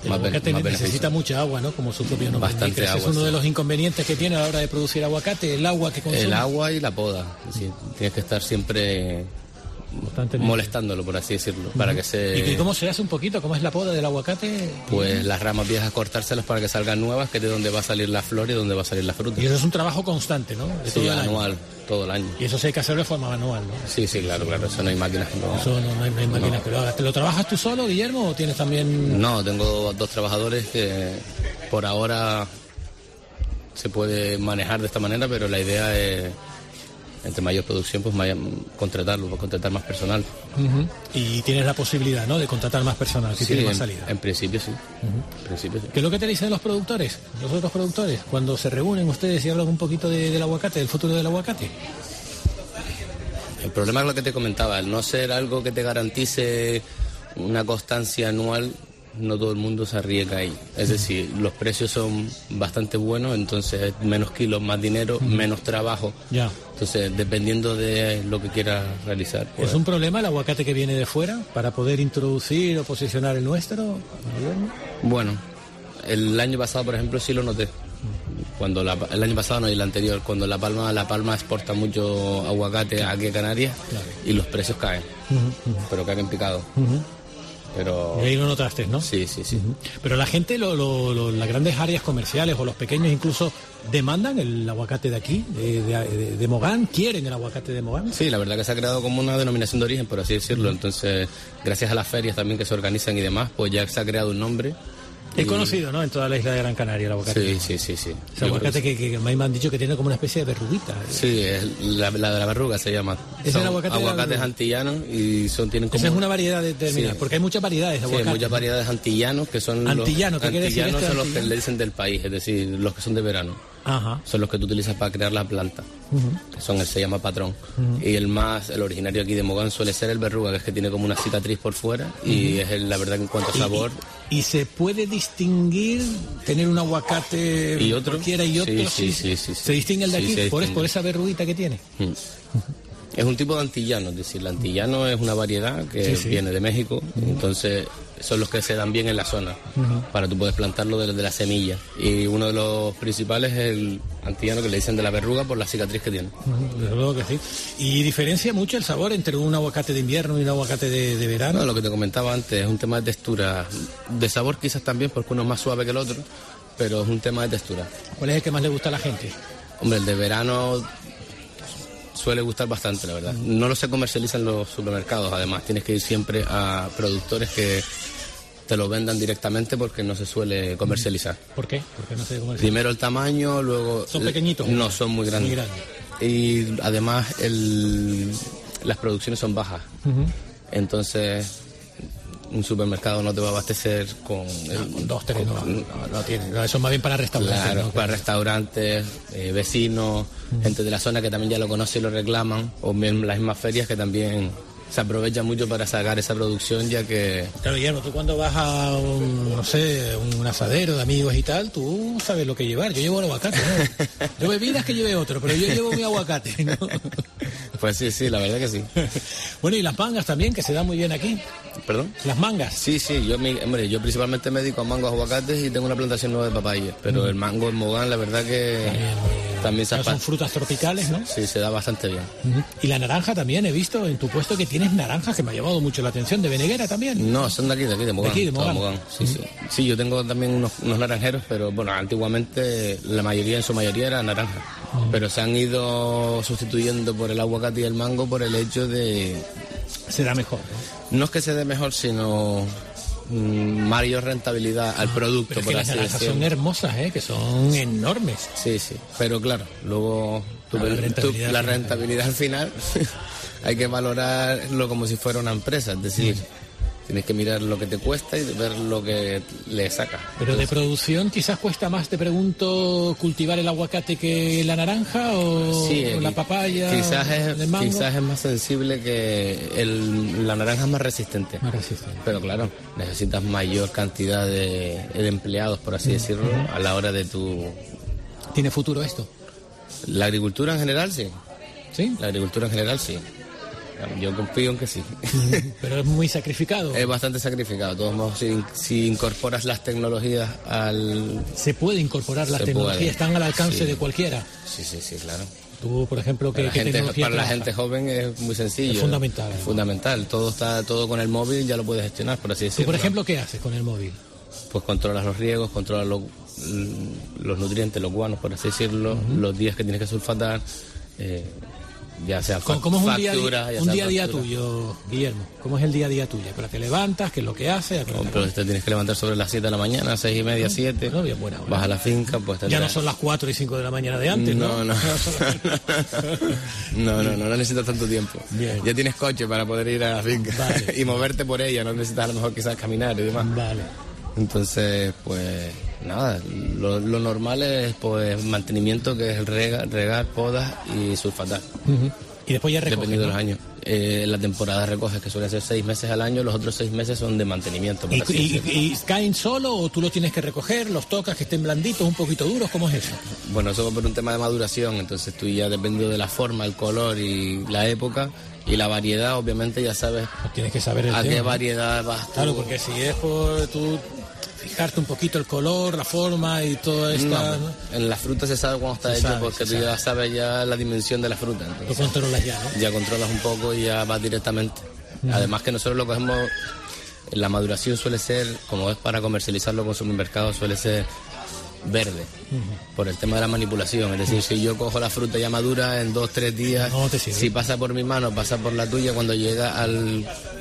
El aguacate necesita mucha agua, ¿no? Como su propio nombre. Bastante agua. Es uno sí. de los inconvenientes que tiene a la hora de producir aguacate, el agua que consume. El agua y la poda. Es decir, tienes que estar siempre molestándolo, por así decirlo, uh-huh. para que se... ¿Y cómo se hace un poquito? ¿Cómo es la poda del aguacate? Pues las ramas viejas cortárselas para que salgan nuevas, que es de donde va a salir la flor y donde va a salir la fruta. Y eso es un trabajo constante, ¿no? De sí, todo el anual, año. todo el año. Y eso sí hay que hacerlo de forma manual, ¿no? Sí, sí, claro, claro, eso no hay máquinas. No, eso no, no hay, no hay máquinas no. que lo hagas. ¿Te lo trabajas tú solo, Guillermo, o tienes también...? No, tengo dos trabajadores que por ahora se puede manejar de esta manera, pero la idea es... entre mayor producción, pues mayor, contratarlo, pues contratar más personal. Uh-huh. Y tienes la posibilidad, ¿no?, de contratar más personal, si sí, tienes más en, salida. En principio sí. Uh-huh. En principio sí. ¿Qué es lo que te dicen los productores, los otros productores, cuando se reúnen ustedes y hablan un poquito de, del aguacate, del futuro del aguacate? El problema es lo que te comentaba, el no ser algo que te garantice una constancia anual. No todo el mundo se arriesga ahí. Es decir, los precios son bastante buenos, entonces menos kilos, más dinero, uh-huh. menos trabajo. Ya. Entonces, dependiendo de lo que quieras realizar. Pues... ¿Es un problema el aguacate que viene de fuera para poder introducir o posicionar el nuestro? Bueno, el año pasado, por ejemplo, sí lo noté. Cuando la, el año pasado no, y el anterior, cuando La Palma La Palma exporta mucho aguacate aquí a Canarias, claro. y los precios caen, uh-huh. pero caen en picado. Uh-huh. Pero... Y ahí lo notaste, ¿no? Sí, sí, sí. Uh-huh. Pero la gente, lo, lo, lo, las grandes áreas comerciales o los pequeños incluso demandan el aguacate de aquí, de, de, de, de Mogán, quieren el aguacate de Mogán. Sí, la verdad que se ha creado como una denominación de origen, por así decirlo. Uh-huh. Entonces, gracias a las ferias también que se organizan y demás, pues ya se ha creado un nombre. Es y... conocido, ¿no?, en toda la isla de Gran Canaria el aguacate. Sí, sí, sí, sí. Ese aguacate que, que, que me han dicho que tiene como una especie de verruguita. Sí, es la, la de la verruga se llama. Es el aguacate aguacates antillanos y son tienen como... Esa es una variedad determinada, sí. porque hay muchas variedades de aguacate. Sí, hay muchas variedades antillanos que son Antillano, los... ¿qué quiere decir Antillanos esto son de los que le dicen del país, es decir, los que son de verano. Ajá. Son los que tú utilizas para crear la planta, uh-huh. que son el se llama patrón. Uh-huh. Y el más, el originario aquí de Mogán suele ser el verruga, que es que tiene como una cicatriz por fuera, uh-huh. y es el, la verdad que en cuanto a sabor... ¿Y, y se puede distinguir, tener un aguacate y otro? cualquiera y otro? Sí, sí, sí. sí, sí, sí. ¿Se distingue el de aquí sí, por, es, por esa verruguita que tiene? Uh-huh. Es un tipo de antillano, es decir, el antillano es una variedad que sí, sí. viene de México, uh-huh. entonces son los que se dan bien en la zona, uh-huh. para tú puedes plantarlo desde la semilla. Y uno de los principales es el antillano, que le dicen de la verruga por la cicatriz que tiene. Uh-huh. Desde luego que sí. ¿Y diferencia mucho el sabor entre un aguacate de invierno y un aguacate de, de verano? No, lo que te comentaba antes, es un tema de textura. De sabor quizás también, porque uno es más suave que el otro, pero es un tema de textura. ¿Cuál es el que más le gusta a la gente? Hombre, el de verano... suele gustar bastante, la verdad. No lo se comercializa en los supermercados, además. Tienes que ir siempre a productores que te lo vendan directamente porque no se suele comercializar. ¿Por qué? ¿Por qué no se comercializa? Primero el tamaño, luego... ¿Son pequeñitos? No, son muy grandes. Muy grandes. Y además el, las producciones son bajas. Uh-huh. Entonces... un supermercado no te va a abastecer con... No, el, con dos, tres, con, no, no, no tiene. No, eso es más bien para restaurantes. Claro, ¿no? para restaurantes, eh, vecinos, uh-huh. gente de la zona que también ya lo conoce y lo reclaman, o bien las mismas ferias que también se aprovechan mucho para sacar esa producción, ya que... Claro, Guillermo, tú cuando vas a un, no sé, un asadero de amigos y tal, tú sabes lo que llevar. Yo llevo el aguacate, ¿no? Yo bebidas que lleve otro, pero yo llevo mi aguacate, ¿no? Pues sí, sí, la verdad que sí. Bueno, y las mangas también, que se dan muy bien aquí. ¿Perdón? Las mangas. Sí, sí, yo, mi, hombre, yo principalmente me dedico a mangos, aguacates y tengo una plantación nueva de papayas, pero mm. el mango en Mogán, la verdad que también, también se son frutas tropicales, ¿no? Sí, se da bastante bien. Uh-huh. Y la naranja también, he visto en tu puesto que tienes naranjas, que me ha llamado mucho la atención, ¿de Beneguera también? No, son de aquí, de aquí, de Mogán. De aquí, de Mogán. Mogán. Sí, uh-huh. sí. Sí, yo tengo también unos, unos naranjeros, pero bueno, antiguamente la mayoría, en su mayoría, era naranja. Uh-huh. Pero se han ido sustituyendo por el aguacate y el mango por el hecho de... Se da mejor, ¿no? No es que se dé mejor, sino mmm, mayor rentabilidad al producto. Pero es por que así las naranjas decirlo. Son hermosas, ¿eh? Que son enormes. Sí, sí. Pero claro, luego tú, no, la rentabilidad, tú, la rentabilidad al final hay que valorarlo como si fuera una empresa. Es decir, mm. tienes que mirar lo que te cuesta y ver lo que le sacas. Pero Entonces, de producción quizás cuesta más, te pregunto, cultivar el aguacate que la naranja o, sí, o la papaya. Quizás es, el mango. quizás es más sensible que el, la naranja es más resistente. Más resistente. Pero claro, necesitas mayor cantidad de, de empleados, por así mm. decirlo, mm. a la hora de tu... ¿Tiene futuro esto? La agricultura en general, sí. ¿Sí? La agricultura en general, sí. Yo confío en que sí. Pero es muy sacrificado. Es bastante sacrificado. De todos modos, si, si incorporas las tecnologías al... Se puede incorporar las tecnologías, puede. Están al alcance sí. de cualquiera. Sí, sí, sí, claro. Tú, por ejemplo, ¿qué, para ¿qué gente, tecnología Para trabaja? la gente joven es muy sencillo. Es fundamental. Es fundamental. Todo está todo con el móvil, ya lo puedes gestionar, por así decirlo. ¿Tú, por ejemplo, qué haces con el móvil? Pues controlas los riegos, controlas los, los nutrientes, los guanos, por así decirlo, uh-huh. los días que tienes que sulfatar, eh, ya sea ¿Cómo, ¿Cómo es un factura, día, un día a día tuyo, Guillermo? ¿Cómo es el día a día tuyo? ¿Pero te levantas? ¿Qué es lo que haces? No, pero te tienes que levantar sobre las siete de la mañana, seis y media, siete. No, bien buena hora. Vas a la finca, pues tendrás... Ya no son las cuatro y cinco de la mañana de antes, ¿no? No, no. no, no, no, no necesitas tanto tiempo. Bien. Ya tienes coche para poder ir a la finca vale. y moverte por ella, no necesitas a lo mejor quizás caminar y demás. Vale. Entonces, pues nada, lo, lo normal es pues mantenimiento, que es regar, regar podas y sulfatar. Uh-huh. Y después ya recoges, dependiendo ¿no? de los años. Eh, la temporada recoges, que suele ser seis meses al año, los otros seis meses son de mantenimiento. ¿Y, y, ¿Y caen solo o tú los tienes que recoger, los tocas, que estén blanditos, un poquito duros? ¿Cómo es eso? Bueno, eso va por un tema de maduración, entonces tú ya dependiendo de la forma, el color y la época y la variedad, obviamente ya sabes pues tienes que saber el a tema, qué ¿no? variedad vas tú. Claro, porque si es por tú fijarte un poquito el color, la forma y toda esta... No, ¿no? En la fruta se sabe cuándo está se hecho sabe, porque tú sabe. ya sabes ya la dimensión de la fruta. Entonces, lo controlas ya, ¿no? Ya controlas un poco y ya vas directamente. Uh-huh. Además que nosotros lo cogemos... La maduración suele ser, como es para comercializarlo con supermercados, suele ser verde, uh-huh. por el tema de la manipulación. Es decir, uh-huh. si yo cojo la fruta ya madura en dos, tres días, no te sirve. Si pasa por mi mano, pasa por la tuya, cuando llega al...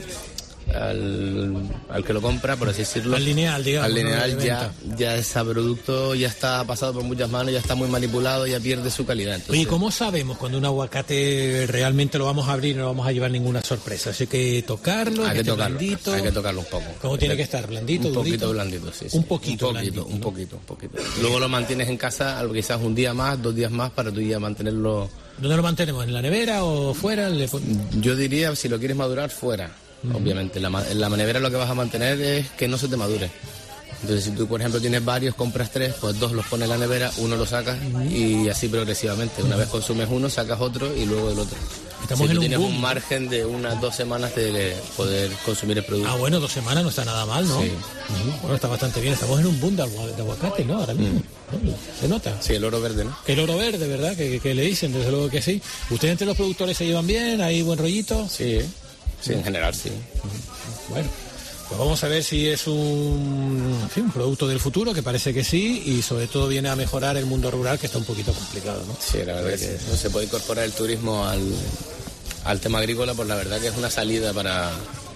Al, al que lo compra, por así decirlo, al lineal, digamos, al lineal ¿no? ya, ya ese producto ya está pasado por muchas manos, ya está muy manipulado, ya pierde su calidad. Entonces... Oye, ¿cómo sabemos cuando un aguacate realmente lo vamos a abrir y no vamos a llevar ninguna sorpresa? Así que tocarlo, hay que, que tocarlo, blandito. Hay que tocarlo un poco. ¿Cómo tiene que estar? ¿Blandito, un poquito durito? blandito, sí, sí. Un poquito, un poquito, blandito, un ¿no? poquito, un poquito. Luego lo mantienes en casa, quizás un día más, dos días más, para tú ya mantenerlo. ¿Dónde lo mantenemos? ¿En la nevera o fuera? ¿Le pon... Yo diría, si lo quieres madurar, fuera. Uh-huh. Obviamente, la, en la nevera lo que vas a mantener es que no se te madure. Entonces, si tú, por ejemplo, tienes varios, compras tres, pues dos los pones en la nevera, uno lo sacas uh-huh. y así progresivamente. Una uh-huh. vez consumes uno, sacas otro y luego el otro. Estamos si en tú un tienes boom, un margen de unas dos semanas de poder consumir el producto. Ah, bueno, dos semanas no está nada mal, ¿no? Sí. Uh-huh. Bueno, está bastante bien. Estamos en un boom de, agu- de aguacate, ¿no? Ahora mismo. Mm. ¿Se nota? Sí, el oro verde, ¿no? El oro verde, ¿verdad? Que, que, que le dicen, desde luego que sí. ¿Ustedes entre los productores se llevan bien? ¿Hay buen rollito? Sí, sí, en general sí. Uh-huh. Bueno, pues vamos a ver si es un, en fin, un producto del futuro, que parece que sí, y sobre todo viene a mejorar el mundo rural, que está un poquito complicado, ¿no? Sí, la verdad que no se puede incorporar el turismo al, al tema agrícola, pues la verdad que es una salida para,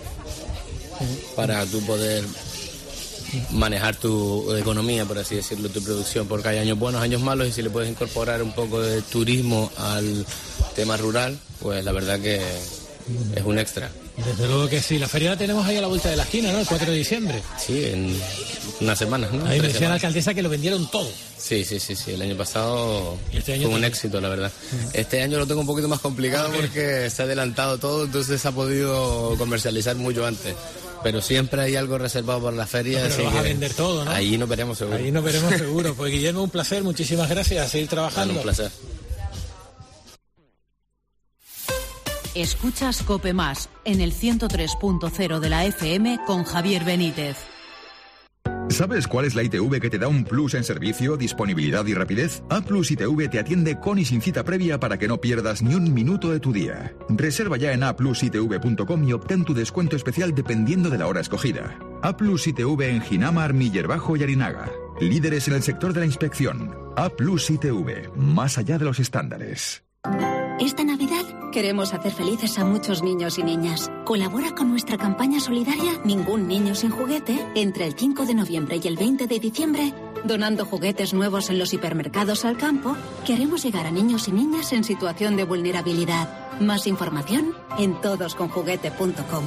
para tú poder manejar tu economía, por así decirlo, tu producción, porque hay años buenos, años malos, y si le puedes incorporar un poco de turismo al tema rural, pues la verdad que es un extra. Desde luego que sí. La feria la tenemos ahí a la vuelta de la esquina, ¿no? El cuatro de diciembre. Sí, en unas semanas, ¿no? Ahí me decía la alcaldesa que lo vendieron todo. Sí, sí, sí, sí. El año pasado este año fue un también? éxito, la verdad. Uh-huh. Este año lo tengo un poquito más complicado ¿Por qué? porque se ha adelantado todo, entonces se ha podido comercializar mucho antes. Pero siempre hay algo reservado para la feria. No, pero así vas que a vender todo, ¿no? Ahí nos veremos seguro. Ahí nos veremos seguro. Pues Guillermo, un placer, muchísimas gracias. A seguir trabajando. Bueno, un placer. Escuchas COPE Más en el ciento tres punto cero de la F M con Javier Benítez. ¿Sabes cuál es la I T V que te da un plus en servicio, disponibilidad y rapidez? A Plus I T V te atiende con y sin cita previa para que no pierdas ni un minuto de tu día. Reserva ya en a plus i t v punto com y obtén tu descuento especial dependiendo de la hora escogida. A Plus I T V en Ginamar, Millerbajo y Arinaga. Líderes en el sector de la inspección. A Plus I T V, más allá de los estándares. Esta Navidad queremos hacer felices a muchos niños y niñas. Colabora con nuestra campaña solidaria Ningún Niño Sin Juguete entre el cinco de noviembre y el veinte de diciembre, donando juguetes nuevos en los hipermercados Al Campo que haremos llegar a niños y niñas en situación de vulnerabilidad. Más información en todos con juguete punto com.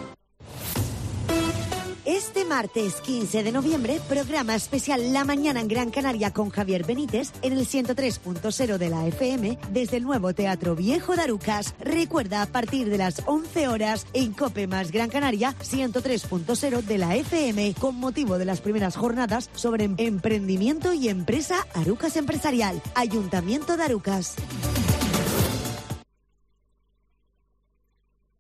Este martes quince de noviembre, programa especial La Mañana en Gran Canaria con Javier Benítez en el ciento tres punto cero de la F M desde el nuevo Teatro Viejo de Arucas. Recuerda, a partir de las once horas en COPE más Gran Canaria ciento tres punto cero de la F M con motivo de las primeras jornadas sobre emprendimiento y empresa Arucas Empresarial. Ayuntamiento de Arucas.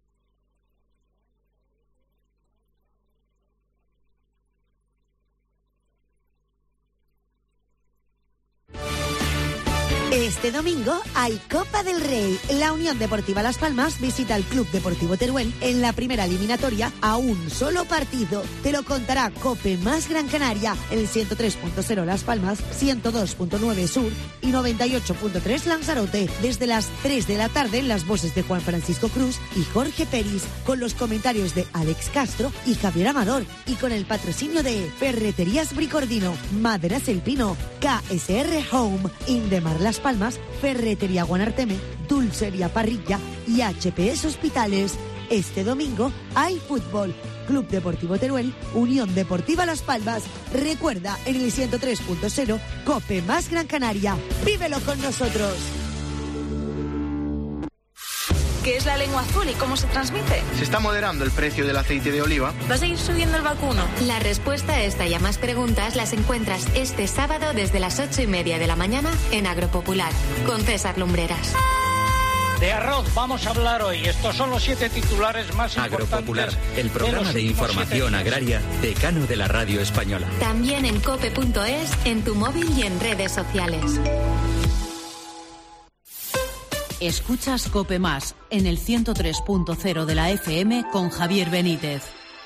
Este domingo hay Copa del Rey. La Unión Deportiva Las Palmas visita al Club Deportivo Teruel en la primera eliminatoria a un solo partido. Te lo contará COPE más Gran Canaria, el ciento tres punto cero Las Palmas, ciento dos punto nueve Sur y noventa y ocho punto tres Lanzarote. Desde las tres de la tarde en las voces de Juan Francisco Cruz y Jorge Peris, con los comentarios de Alex Castro y Javier Amador, y con el patrocinio de Ferreterías Bricordino, Maderas El Pino, K S R Home, Indemar Las Palmas, Ferretería Guanarteme, Dulcería Parrilla y H P S Hospitales. Este domingo hay fútbol. Club Deportivo Teruel, Unión Deportiva Las Palmas. Recuerda, en el ciento tres punto cero, COPE más Gran Canaria. ¡Vívelo con nosotros! ¿Qué es la lengua azul y cómo se transmite? Se está moderando el precio del aceite de oliva. ¿Vas a ir subiendo el vacuno? La respuesta a esta y a más preguntas las encuentras este sábado desde las ocho y media de la mañana en Agropopular, con César Lumbreras. De arroz vamos a hablar hoy. Estos son los siete titulares más importantes. Agropopular, el programa de, de información agraria decano de la radio española. También en cope punto es, en tu móvil y en redes sociales. Escuchas COPE Más en el ciento tres punto cero de la F M con Javier Benítez.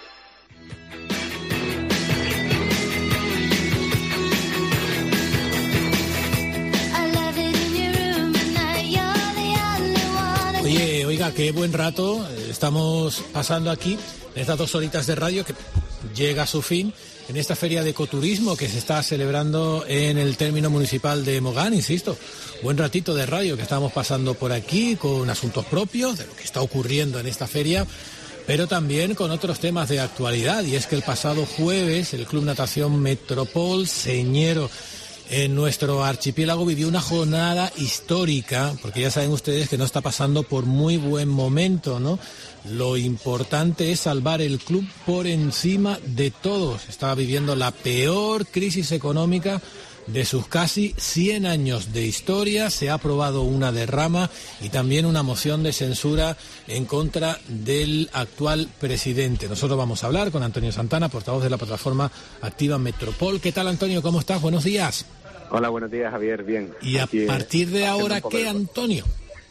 Oye, oiga, qué buen rato estamos pasando aquí en estas dos horitas de radio que llega a su fin en esta feria de ecoturismo que se está celebrando en el término municipal de Mogán, insisto. Buen ratito de radio que estamos pasando por aquí con asuntos propios de lo que está ocurriendo en esta feria, pero también con otros temas de actualidad. Y es que el pasado jueves el Club Natación Metropol Señero en nuestro archipiélago vivió una jornada histórica, porque ya saben ustedes que no está pasando por muy buen momento, ¿no? Lo importante es salvar el club por encima de todos. Estaba viviendo la peor crisis económica de sus casi cien años de historia. Se ha aprobado una derrama y también una moción de censura en contra del actual presidente. Nosotros vamos a hablar con Antonio Santana, portavoz de la plataforma Activa Metropol. ¿Qué tal, Antonio? ¿Cómo estás? Buenos días. Hola, buenos días, Javier. Bien. Y a Aquí, partir de ahora, ¿qué, Antonio?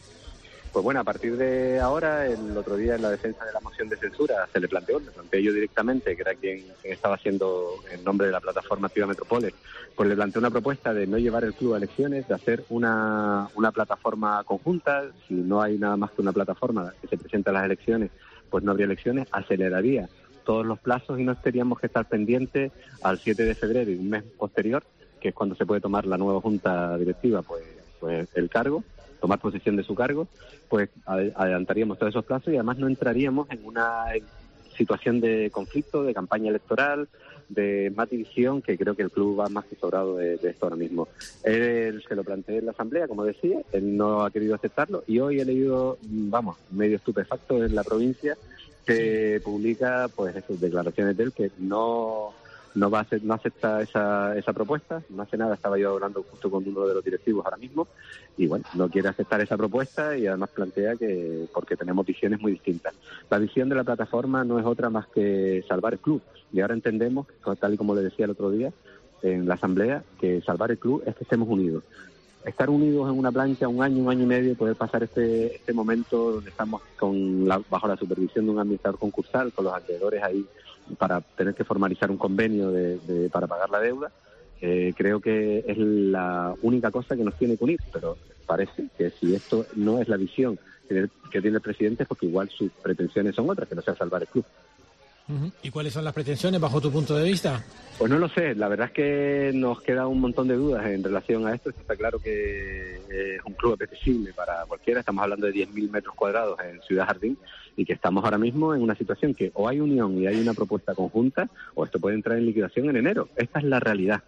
Pues bueno, a partir de ahora, el otro día en la defensa de la moción de censura se le planteó, le planteé yo directamente, que era quien, quien estaba haciendo en nombre de la plataforma Activa Metrópolis, pues le planteé una propuesta de no llevar el club a elecciones, de hacer una, una plataforma conjunta. Si no hay nada más que una plataforma que se presenta a las elecciones, pues no habría elecciones, aceleraría todos los plazos y no tendríamos que estar pendientes al siete de febrero y un mes posterior, que es cuando se puede tomar la nueva junta directiva, pues, pues el cargo, tomar posesión de su cargo, pues adelantaríamos todos esos plazos y además no entraríamos en una situación de conflicto, de campaña electoral, de más división, que creo que el club va más que sobrado de, de esto ahora mismo. Él se lo planteé en la asamblea, como decía, él no ha querido aceptarlo y hoy he leído, vamos, medio estupefacto en la provincia, que publica pues esas declaraciones de él que no... No va a ser, no acepta esa, esa propuesta, no hace nada, estaba yo hablando justo con uno de los directivos ahora mismo, y bueno, no quiere aceptar esa propuesta y además plantea que, porque tenemos visiones muy distintas. La visión de la plataforma no es otra más que salvar el club, y ahora entendemos, tal y como le decía el otro día en la asamblea, que salvar el club es que estemos unidos. Estar unidos en una plancha un año, un año y medio, poder pasar este este momento donde estamos con la, bajo la supervisión de un administrador concursal, con los acreedores ahí, para tener que formalizar un convenio de, de, para pagar la deuda, eh, creo que es la única cosa que nos tiene que unir, pero parece que si esto no es la visión que, que tiene el presidente, es porque igual sus pretensiones son otras, que no sea salvar el club. ¿Y cuáles son las pretensiones bajo tu punto de vista? Pues no lo sé, la verdad es que nos queda un montón de dudas en relación a esto. Está claro que es un club apetecible para cualquiera, estamos hablando de diez mil metros cuadrados en Ciudad Jardín y que estamos ahora mismo en una situación que o hay unión y hay una propuesta conjunta o esto puede entrar en liquidación en enero. Esta es la realidad.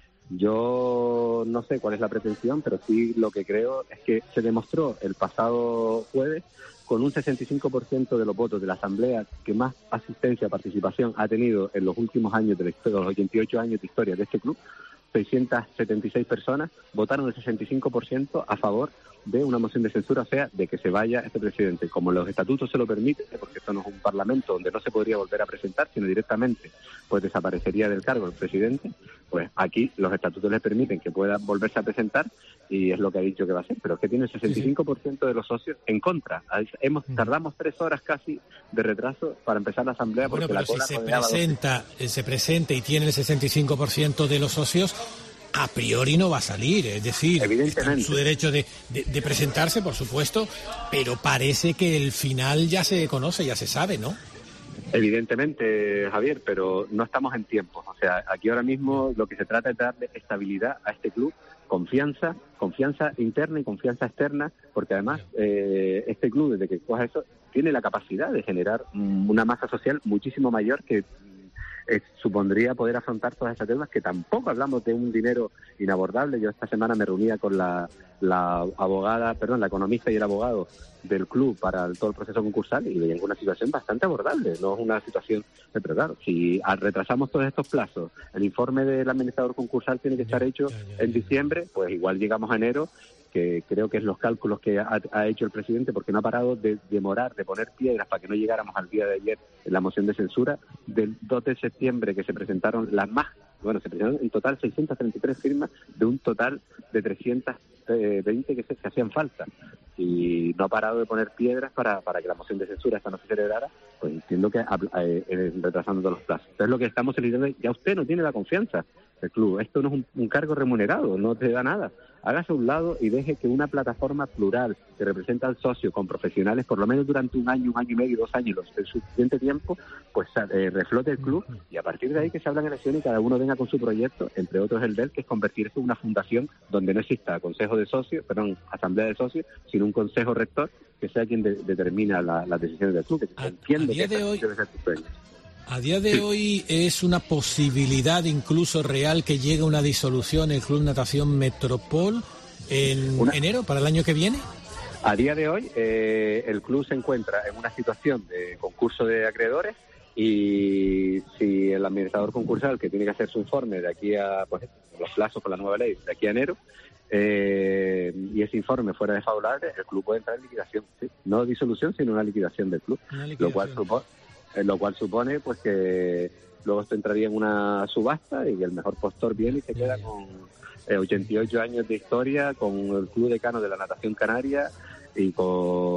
Yo no sé cuál es la pretensión, pero sí lo que creo es que se demostró el pasado jueves con un sesenta y cinco por ciento de los votos de la Asamblea que más asistencia, participación ha tenido en los últimos años de la historia, los ochenta y ocho años de historia de este club, seiscientas setenta y seis personas votaron el sesenta y cinco por ciento a favor de una moción de censura, o sea, de que se vaya este presidente. Como los estatutos se lo permiten, porque esto no es un parlamento donde no se podría volver a presentar, sino directamente pues desaparecería del cargo el presidente, pues aquí los estatutos les permiten que pueda volverse a presentar y es lo que ha dicho que va a hacer, pero es que tiene el sesenta y cinco por ciento de los socios en contra. Hemos Tardamos tres horas casi de retraso para empezar la asamblea. Bueno, porque pero la cola si se rodeaba presenta, se presenta y tiene el sesenta y cinco por ciento de los socios, a priori no va a salir, es decir, está en su derecho de, de, de presentarse, por supuesto, pero parece que el final ya se conoce, ya se sabe, ¿no? Evidentemente, Javier, pero no estamos en tiempos. O sea, aquí ahora mismo lo que se trata es darle estabilidad a este club, confianza, confianza interna y confianza externa, porque además eh, este club, desde que coja eso, tiene la capacidad de generar mm, una masa social muchísimo mayor que Eh, supondría poder afrontar todas esas deudas, que tampoco hablamos de un dinero inabordable. Yo esta semana me reunía con la, la abogada, perdón, la economista y el abogado del club para el, todo el proceso concursal y veían una situación bastante abordable, no es una situación, pero claro, si retrasamos todos estos plazos, el informe del administrador concursal tiene que estar hecho en diciembre, pues igual llegamos a enero, que creo que es los cálculos que ha, ha hecho el presidente, porque no ha parado de demorar, de poner piedras para que no llegáramos al día de ayer en la moción de censura. Del dos de septiembre que se presentaron las más, bueno, se presentaron en total seiscientas treinta y tres firmas de un total de trescientas veinte que se que hacían falta. Y no ha parado de poner piedras para, para que la moción de censura esta no se celebrara, pues entiendo que eh, eh, retrasando todos los plazos. Entonces lo que estamos solicitando es, ya usted no tiene la confianza del club, esto no es un, un cargo remunerado, no te da nada. Hágase a un lado y deje que una plataforma plural que representa al socio con profesionales, por lo menos durante un año, un año y medio, dos años, el suficiente tiempo, pues eh, reflote el club y a partir de ahí que se hablan elecciones y cada uno venga con su proyecto, entre otros el de él, que es convertirse en una fundación donde no exista consejo de socios, perdón, asamblea de socios, sino un consejo rector que sea quien de, determina las la decisiones del club, que se entiende que de hoy... debe ser tu sueño. A día de sí. hoy es una posibilidad incluso real que llegue una disolución el Club Natación Metropol en una... enero, para el año que viene. A día de hoy eh, el club se encuentra en una situación de concurso de acreedores y si el administrador concursal, que tiene que hacer su informe de aquí a pues, los plazos con la nueva ley, de aquí a enero, eh, y ese informe fuera desfavorable, el club puede entrar en liquidación, ¿sí? No disolución, sino una liquidación del club, liquidación. lo cual supone lo cual supone pues que luego esto entraría en una subasta y el mejor postor viene y se queda con eh, ochenta y ocho años de historia, con el Club Decano de la Natación Canaria y con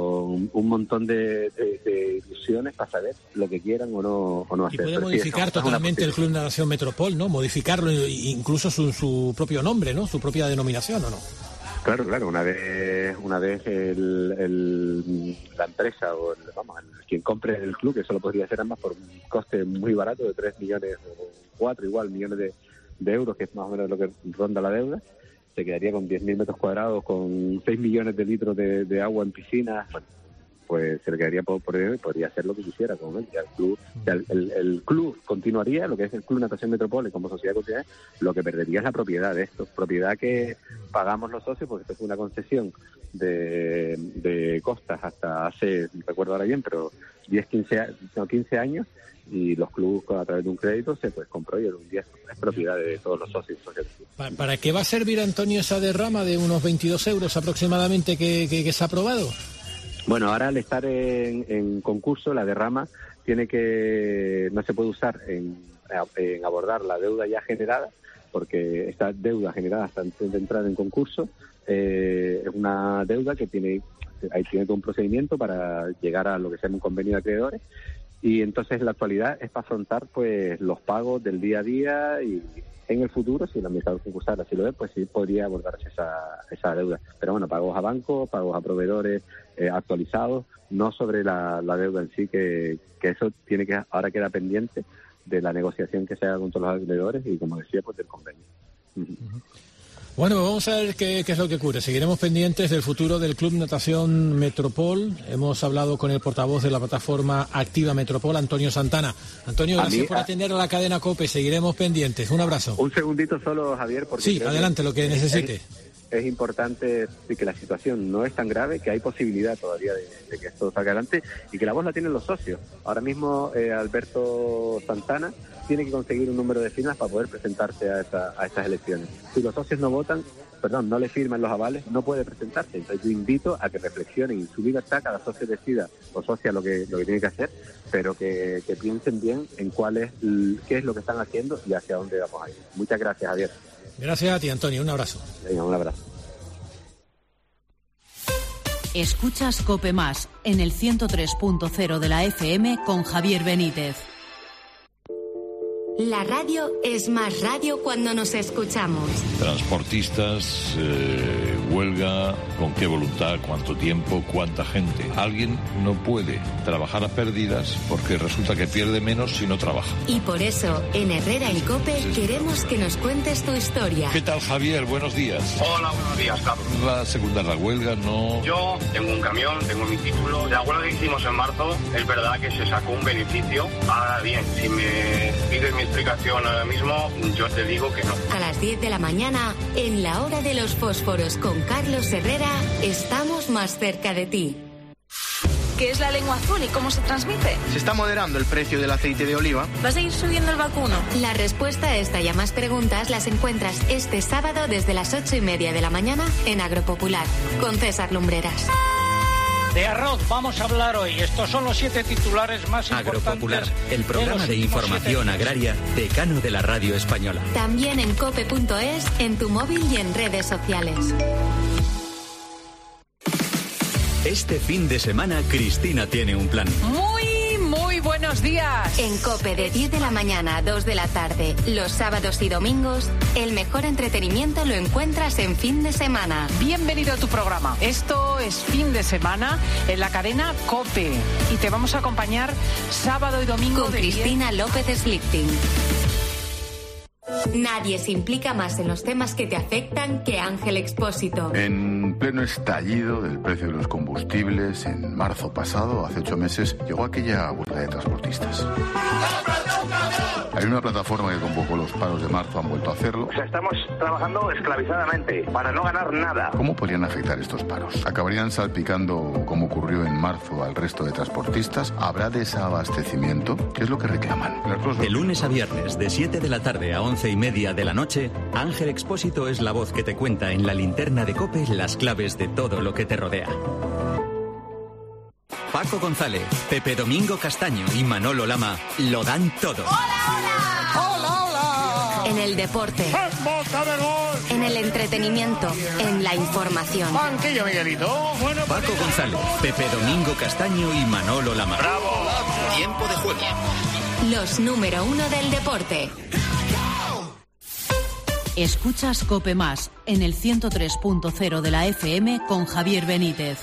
un montón de, de, de ilusiones para saber lo que quieran o no, o no hacer. Y puede modificar sí, totalmente el Club Natación Metropol, ¿no? Modificarlo, incluso su, su propio nombre, ¿no? Su propia denominación, ¿o no? Claro, claro, una vez una vez el, el, la empresa o el, vamos, el, quien compre el club, que eso lo podría hacer además por un coste muy barato de tres millones o cuatro igual millones de, de euros, que es más o menos lo que ronda la deuda, se quedaría con diez mil metros cuadrados, con seis millones de litros de, de agua en piscinas, bueno, pues se le quedaría por, por él y podría hacer lo que quisiera con él. Ya el club, ya el, el, el club continuaría, lo que es el Club Natación Metropol como sociedad continental, lo que perdería es la propiedad de esto, propiedad que pagamos los socios, porque esto es una concesión de, de costas hasta hace, no recuerdo ahora bien, pero diez, quince, no, quince años, y los clubes a través de un crédito se pues compró y un día es propiedad de todos los socios. ¿Para qué va a servir, Antonio, esa derrama de unos veintidós euros aproximadamente que, que, que se ha aprobado? Bueno, ahora al estar en, en concurso, la derrama tiene que no se puede usar en, en abordar la deuda ya generada, porque esta deuda generada hasta antes de entrar en concurso eh, es una deuda que tiene ahí tiene todo un procedimiento para llegar a lo que se llama un convenio de acreedores, y entonces en la actualidad es para afrontar pues los pagos del día a día, y en el futuro, si el administrador concursal así lo ve, pues sí podría abordarse esa, esa deuda. Pero bueno, pagos a bancos, pagos a proveedores eh, actualizados, no sobre la, la deuda en sí, que, que eso tiene que ahora queda pendiente de la negociación que se haga con todos los acreedores y, como decía, pues del convenio. Uh-huh. Uh-huh. Bueno, vamos a ver qué, qué es lo que ocurre. Seguiremos pendientes del futuro del Club Natación Metropol. Hemos hablado con el portavoz de la plataforma Activa Metropol, Antonio Santana. Antonio, gracias mí, por atender a la cadena COPE. Seguiremos pendientes. Un abrazo. Un segundito solo, Javier. Porque sí, adelante, que lo que necesite. Es, es importante que la situación no es tan grave, que hay posibilidad todavía de, de que esto salga adelante y que la voz la tienen los socios. Ahora mismo eh, Alberto Santana tiene que conseguir un número de firmas para poder presentarse a, esa, a estas elecciones. Si los socios no votan, perdón, no le firman los avales, no puede presentarse. Entonces yo invito a que reflexionen en su libertad, cada socio decida o socia lo que lo que tiene que hacer, pero que, que piensen bien en cuál es, qué es lo que están haciendo y hacia dónde vamos a ir. Muchas gracias, Javier. Gracias a ti, Antonio. Un abrazo. Venga, un abrazo. Escuchas COPE Más en el ciento tres punto cero de la F M con Javier Benítez. La radio es más radio cuando nos escuchamos. Transportistas, eh, huelga, ¿con qué voluntad? ¿Cuánto tiempo? ¿Cuánta gente? Alguien no puede trabajar a pérdidas porque resulta que pierde menos si no trabaja. Y por eso, en Herrera en COPE, queremos que nos cuentes tu historia. ¿Qué tal, Javier? Buenos días. Hola, buenos días, Carlos. ¿Va a secundar la huelga? No. Yo tengo un camión, tengo mi título. La huelga que hicimos en marzo, es verdad que se sacó un beneficio. Ahora bien, si me pides mi explicación ahora mismo, yo te digo que no. A las diez de la mañana, en la hora de los fósforos con Carlos Herrera, estamos más cerca de ti. ¿Qué es la lengua azul y cómo se transmite? Se está moderando el precio del aceite de oliva. ¿Vas a ir subiendo el vacuno? La respuesta a esta y a más preguntas las encuentras este sábado desde las ocho y media de la mañana en Agropopular, con César Lumbreras. De arroz vamos a hablar hoy. Estos son los siete titulares más importantes. Agropopular, el programa de, de información agraria decano de la radio española. También en cope punto es, en tu móvil y en redes sociales. Este fin de semana Cristina tiene un plan. Muy, muy buenos días. En COPE de diez de la mañana a dos de la tarde, los sábados y domingos, el mejor entretenimiento lo encuentras en fin de semana. Bienvenido a tu programa. Esto es Fin de Semana en la cadena COPE y te vamos a acompañar sábado y domingo con de Cristina diez... López Slichting. Nadie se implica más en los temas que te afectan que Ángel Expósito. En pleno estallido del precio de los combustibles, en marzo pasado, hace ocho meses, llegó aquella huelga de transportistas. Hay una plataforma que convocó los paros de marzo, han vuelto a hacerlo. O sea, estamos trabajando esclavizadamente para no ganar nada. ¿Cómo podrían afectar estos paros? ¿Acabarían salpicando, como ocurrió en marzo, al resto de transportistas? ¿Habrá desabastecimiento? ¿Qué es lo que reclaman? De lunes a viernes, de siete de la tarde a once y media de la noche, Ángel Expósito es la voz que te cuenta en la linterna de COPE las claves de todo lo que te rodea. Paco González, Pepe Domingo Castaño y Manolo Lama lo dan todo. ¡Hola, hola! ¡Hola, hola! En el deporte, en el entretenimiento, en la información. Banquillo, Miguelito. Bueno, Paco González, Pepe Domingo Castaño y Manolo Lama. ¡Bravo! Tiempo de juego. Los número uno del deporte. Escuchas COPE Más en el ciento tres punto cero de la F M con Javier Benítez.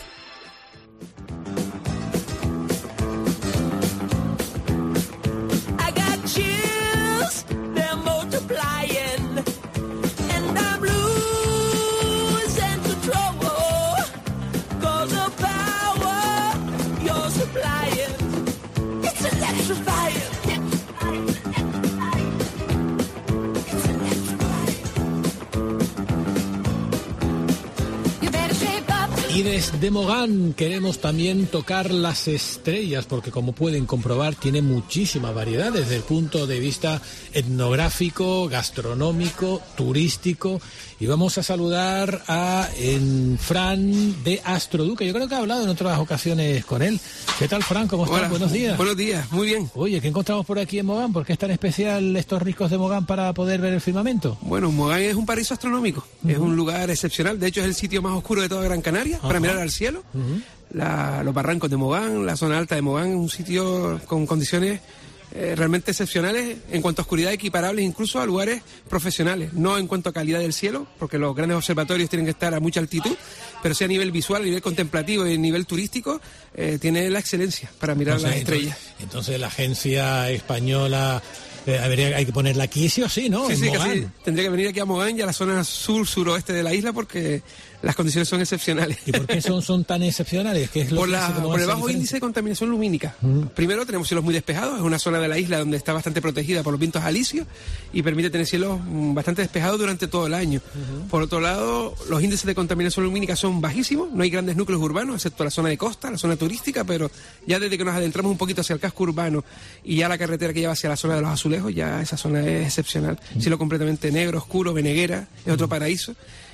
Y desde Mogán queremos también tocar las estrellas, porque como pueden comprobar tiene muchísima variedad desde el punto de vista etnográfico, gastronómico, turístico. Y vamos a saludar a en Fran de Astroduque. Yo creo que he hablado en otras ocasiones con él. ¿Qué tal, Fran? ¿Cómo estás? Hola. Buenos días. Buenos días, muy bien. Oye, ¿qué encontramos por aquí en Mogán? ¿Por qué es tan especial estos riscos de Mogán para poder ver el firmamento? Bueno, Mogán es un paraíso astronómico. Uh-huh. Es un lugar excepcional. De hecho, es el sitio más oscuro de toda Gran Canaria, uh-huh, para mirar al cielo. Uh-huh. La, los barrancos de Mogán, la zona alta de Mogán, es un sitio con condiciones eh, realmente excepcionales en cuanto a oscuridad, equiparables incluso a lugares profesionales. No en cuanto a calidad del cielo, porque los grandes observatorios tienen que estar a mucha altitud, pero sí a nivel visual, a nivel contemplativo y a nivel turístico, eh, tiene la excelencia para mirar entonces, las estrellas. Entonces, entonces la agencia española... Eh, habría, hay que ponerla aquí sí o sí, ¿no? Sí, en sí, Mogán. Que sí. Tendría que venir aquí a Mogán y a la zona sur-suroeste de la isla porque las condiciones son excepcionales. ¿Y por qué son, son tan excepcionales? ¿Qué es lo por que la, hace que por el bajo índice de contaminación lumínica. Uh-huh. Primero, tenemos cielos muy despejados, es una zona de la isla donde está bastante protegida por los vientos alisios y permite tener cielos bastante despejados durante todo el año. Uh-huh. Por otro lado, los índices de contaminación lumínica son bajísimos, no hay grandes núcleos urbanos, excepto la zona de costa, la zona turística, pero ya desde que nos adentramos un poquito hacia el casco urbano y ya la carretera que lleva hacia la zona de los azulejos, ya esa zona es excepcional. Uh-huh. Cielo completamente negro, oscuro, Veneguera, es otro paraíso.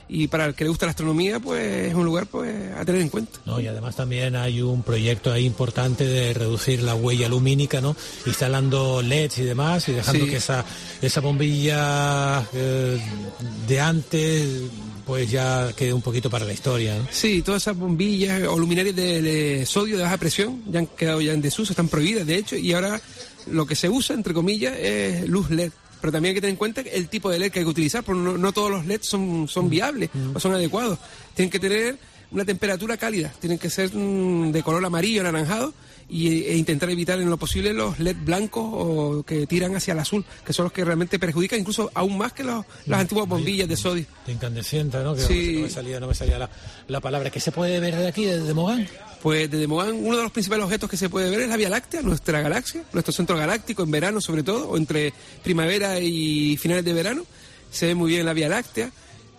y para el que le gusta la astronomía, pues es un lugar pues a tener en cuenta. No, y además también hay un proyecto ahí importante de reducir la huella lumínica, ¿no? Instalando L E Ds y demás, y dejando sí. que esa esa bombilla eh, de antes pues ya quede un poquito para la historia, ¿no? Sí, todas esas bombillas o luminarias de, de sodio de baja presión ya han quedado ya en desuso, están prohibidas de hecho, y ahora lo que se usa, entre comillas, es luz L E D. Pero también hay que tener en cuenta el tipo de L E D que hay que utilizar, porque no, no todos los L E Ds son, son viables mm. o son adecuados. Tienen que tener una temperatura cálida, tienen que ser mm, de color amarillo, anaranjado, y, e intentar evitar en lo posible los L E D blancos o que tiran hacia el azul, que son los que realmente perjudican incluso aún más que los, las antiguas bombillas de sodio. De incandescente, ¿no? Que sí. no me salía, no me salía la, la palabra. ¿Qué se puede ver de aquí, desde Mogán? Pues desde Mogán uno de los principales objetos que se puede ver es la Vía Láctea, nuestra galaxia, nuestro centro galáctico en verano sobre todo, o entre primavera y finales de verano. Se ve muy bien la Vía Láctea.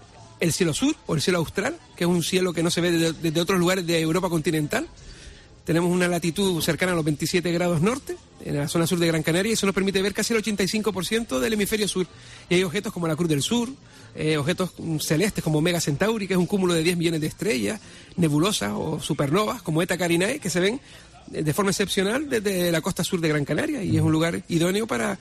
El cielo sur o el cielo austral, que es un cielo que no se ve desde, desde otros lugares de Europa continental. Tenemos una latitud cercana a los veintisiete grados norte, en la zona sur de Gran Canaria, y eso nos permite ver casi el ochenta y cinco por ciento del hemisferio sur. Y hay objetos como la Cruz del Sur, eh, objetos celestes como Omega Centauri, que es un cúmulo de diez millones de estrellas, nebulosas o supernovas como Eta Carinae, que se ven de forma excepcional desde la costa sur de Gran Canaria, y es un lugar idóneo para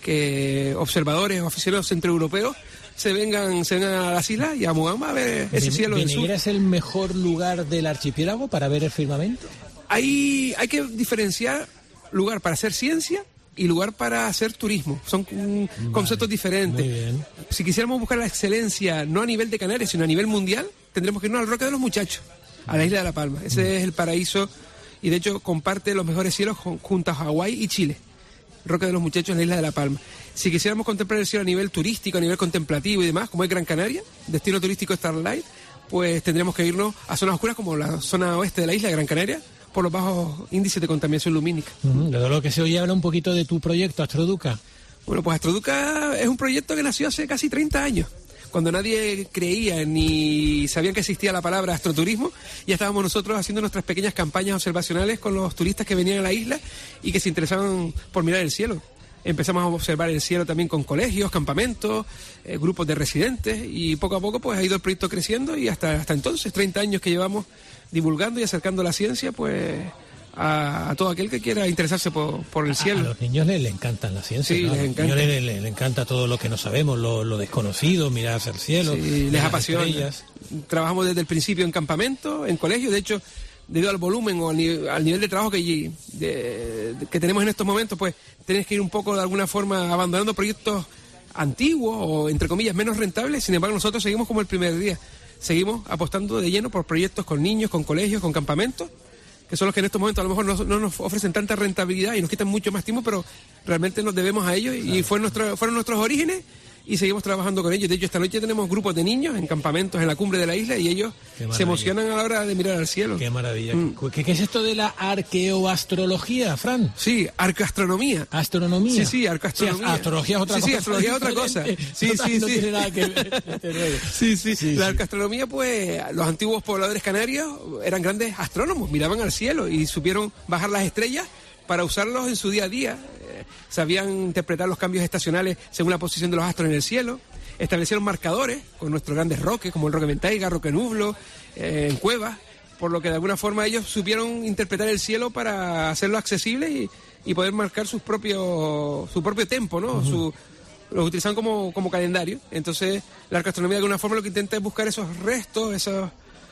que observadores o aficionados centroeuropeos se vengan, se vengan a las islas y a Mogán a ver ese cielo del sur. ¿Vineguera es el mejor lugar del archipiélago para ver el firmamento? Hay, hay que diferenciar lugar para hacer ciencia y lugar para hacer turismo. Son um, vale, conceptos diferentes. Muy bien. Si quisiéramos buscar la excelencia, no a nivel de Canarias, sino a nivel mundial, tendremos que irnos al Roque de los Muchachos, a la isla de La Palma. Ese mm. es el paraíso, y de hecho comparte los mejores cielos junto a Hawái y Chile. Roque de los Muchachos en la isla de La Palma. Si quisiéramos contemplar el cielo a nivel turístico, a nivel contemplativo y demás, como es Gran Canaria, destino turístico Starlight, pues tendremos que irnos a zonas oscuras como la zona oeste de la isla de Gran Canaria, por los bajos índices de contaminación lumínica. Uh-huh. De lo que se oye, habla un poquito de tu proyecto, Astroduca. Bueno, pues Astroduca es un proyecto que nació hace casi treinta años, cuando nadie creía ni sabían que existía la palabra astroturismo. Ya estábamos nosotros haciendo nuestras pequeñas campañas observacionales con los turistas que venían a la isla y que se interesaban por mirar el cielo. Empezamos a observar el cielo también con colegios, campamentos, eh, grupos de residentes, y poco a poco pues ha ido el proyecto creciendo, y hasta, hasta entonces, treinta años que llevamos divulgando y acercando la ciencia pues a, a todo aquel que quiera interesarse por, por el cielo. A, a los niños les, les encantan la ciencia, sí, ¿no? les A los encanta. niños les, les, les encanta todo lo que no sabemos, lo, lo desconocido, mirar hacia el cielo. Sí, les apasiona. Estrellas. Trabajamos desde el principio en campamentos, en colegios. De hecho, debido al volumen o al, ni- al nivel de trabajo que, de, de, que tenemos en estos momentos, pues tenés que ir un poco de alguna forma abandonando proyectos antiguos o entre comillas menos rentables. Sin embargo, nosotros seguimos como el primer día. Seguimos apostando de lleno por proyectos con niños, con colegios, con campamentos, que son los que en estos momentos a lo mejor no, no nos ofrecen tanta rentabilidad y nos quitan mucho más tiempo, pero realmente nos debemos a ellos, y claro, fue nuestro, fueron nuestros orígenes, y seguimos trabajando con ellos. De hecho, esta noche tenemos grupos de niños en campamentos en la cumbre de la isla, y ellos se emocionan a la hora de mirar al cielo. Qué maravilla. Mm. ¿Qué, qué es esto de la arqueoastrología, Fran? Sí, arcoastronomía. ¿Astronomía? Sí, sí, arcoastronomía. Sí, astrología es otra sí, cosa. Sí, astrología es otra cosa. Sí, Total, sí, no sí. tiene nada que ver. Sí, sí, Sí, la sí. arcoastronomía, pues, los antiguos pobladores canarios eran grandes astrónomos, miraban al cielo y supieron bajar las estrellas para usarlos en su día a día. Eh, sabían interpretar los cambios estacionales según la posición de los astros en el cielo. Establecieron marcadores con nuestros grandes roques, como el Roque Ventaiga, Roque Nublo, eh, en cuevas, por lo que de alguna forma ellos supieron interpretar el cielo para hacerlo accesible y, y poder marcar sus propios, su propio tempo, ¿no? Uh-huh. Su, los utilizaban como, como calendario. Entonces, la arcoastronomía de alguna forma lo que intenta es buscar esos restos, esos,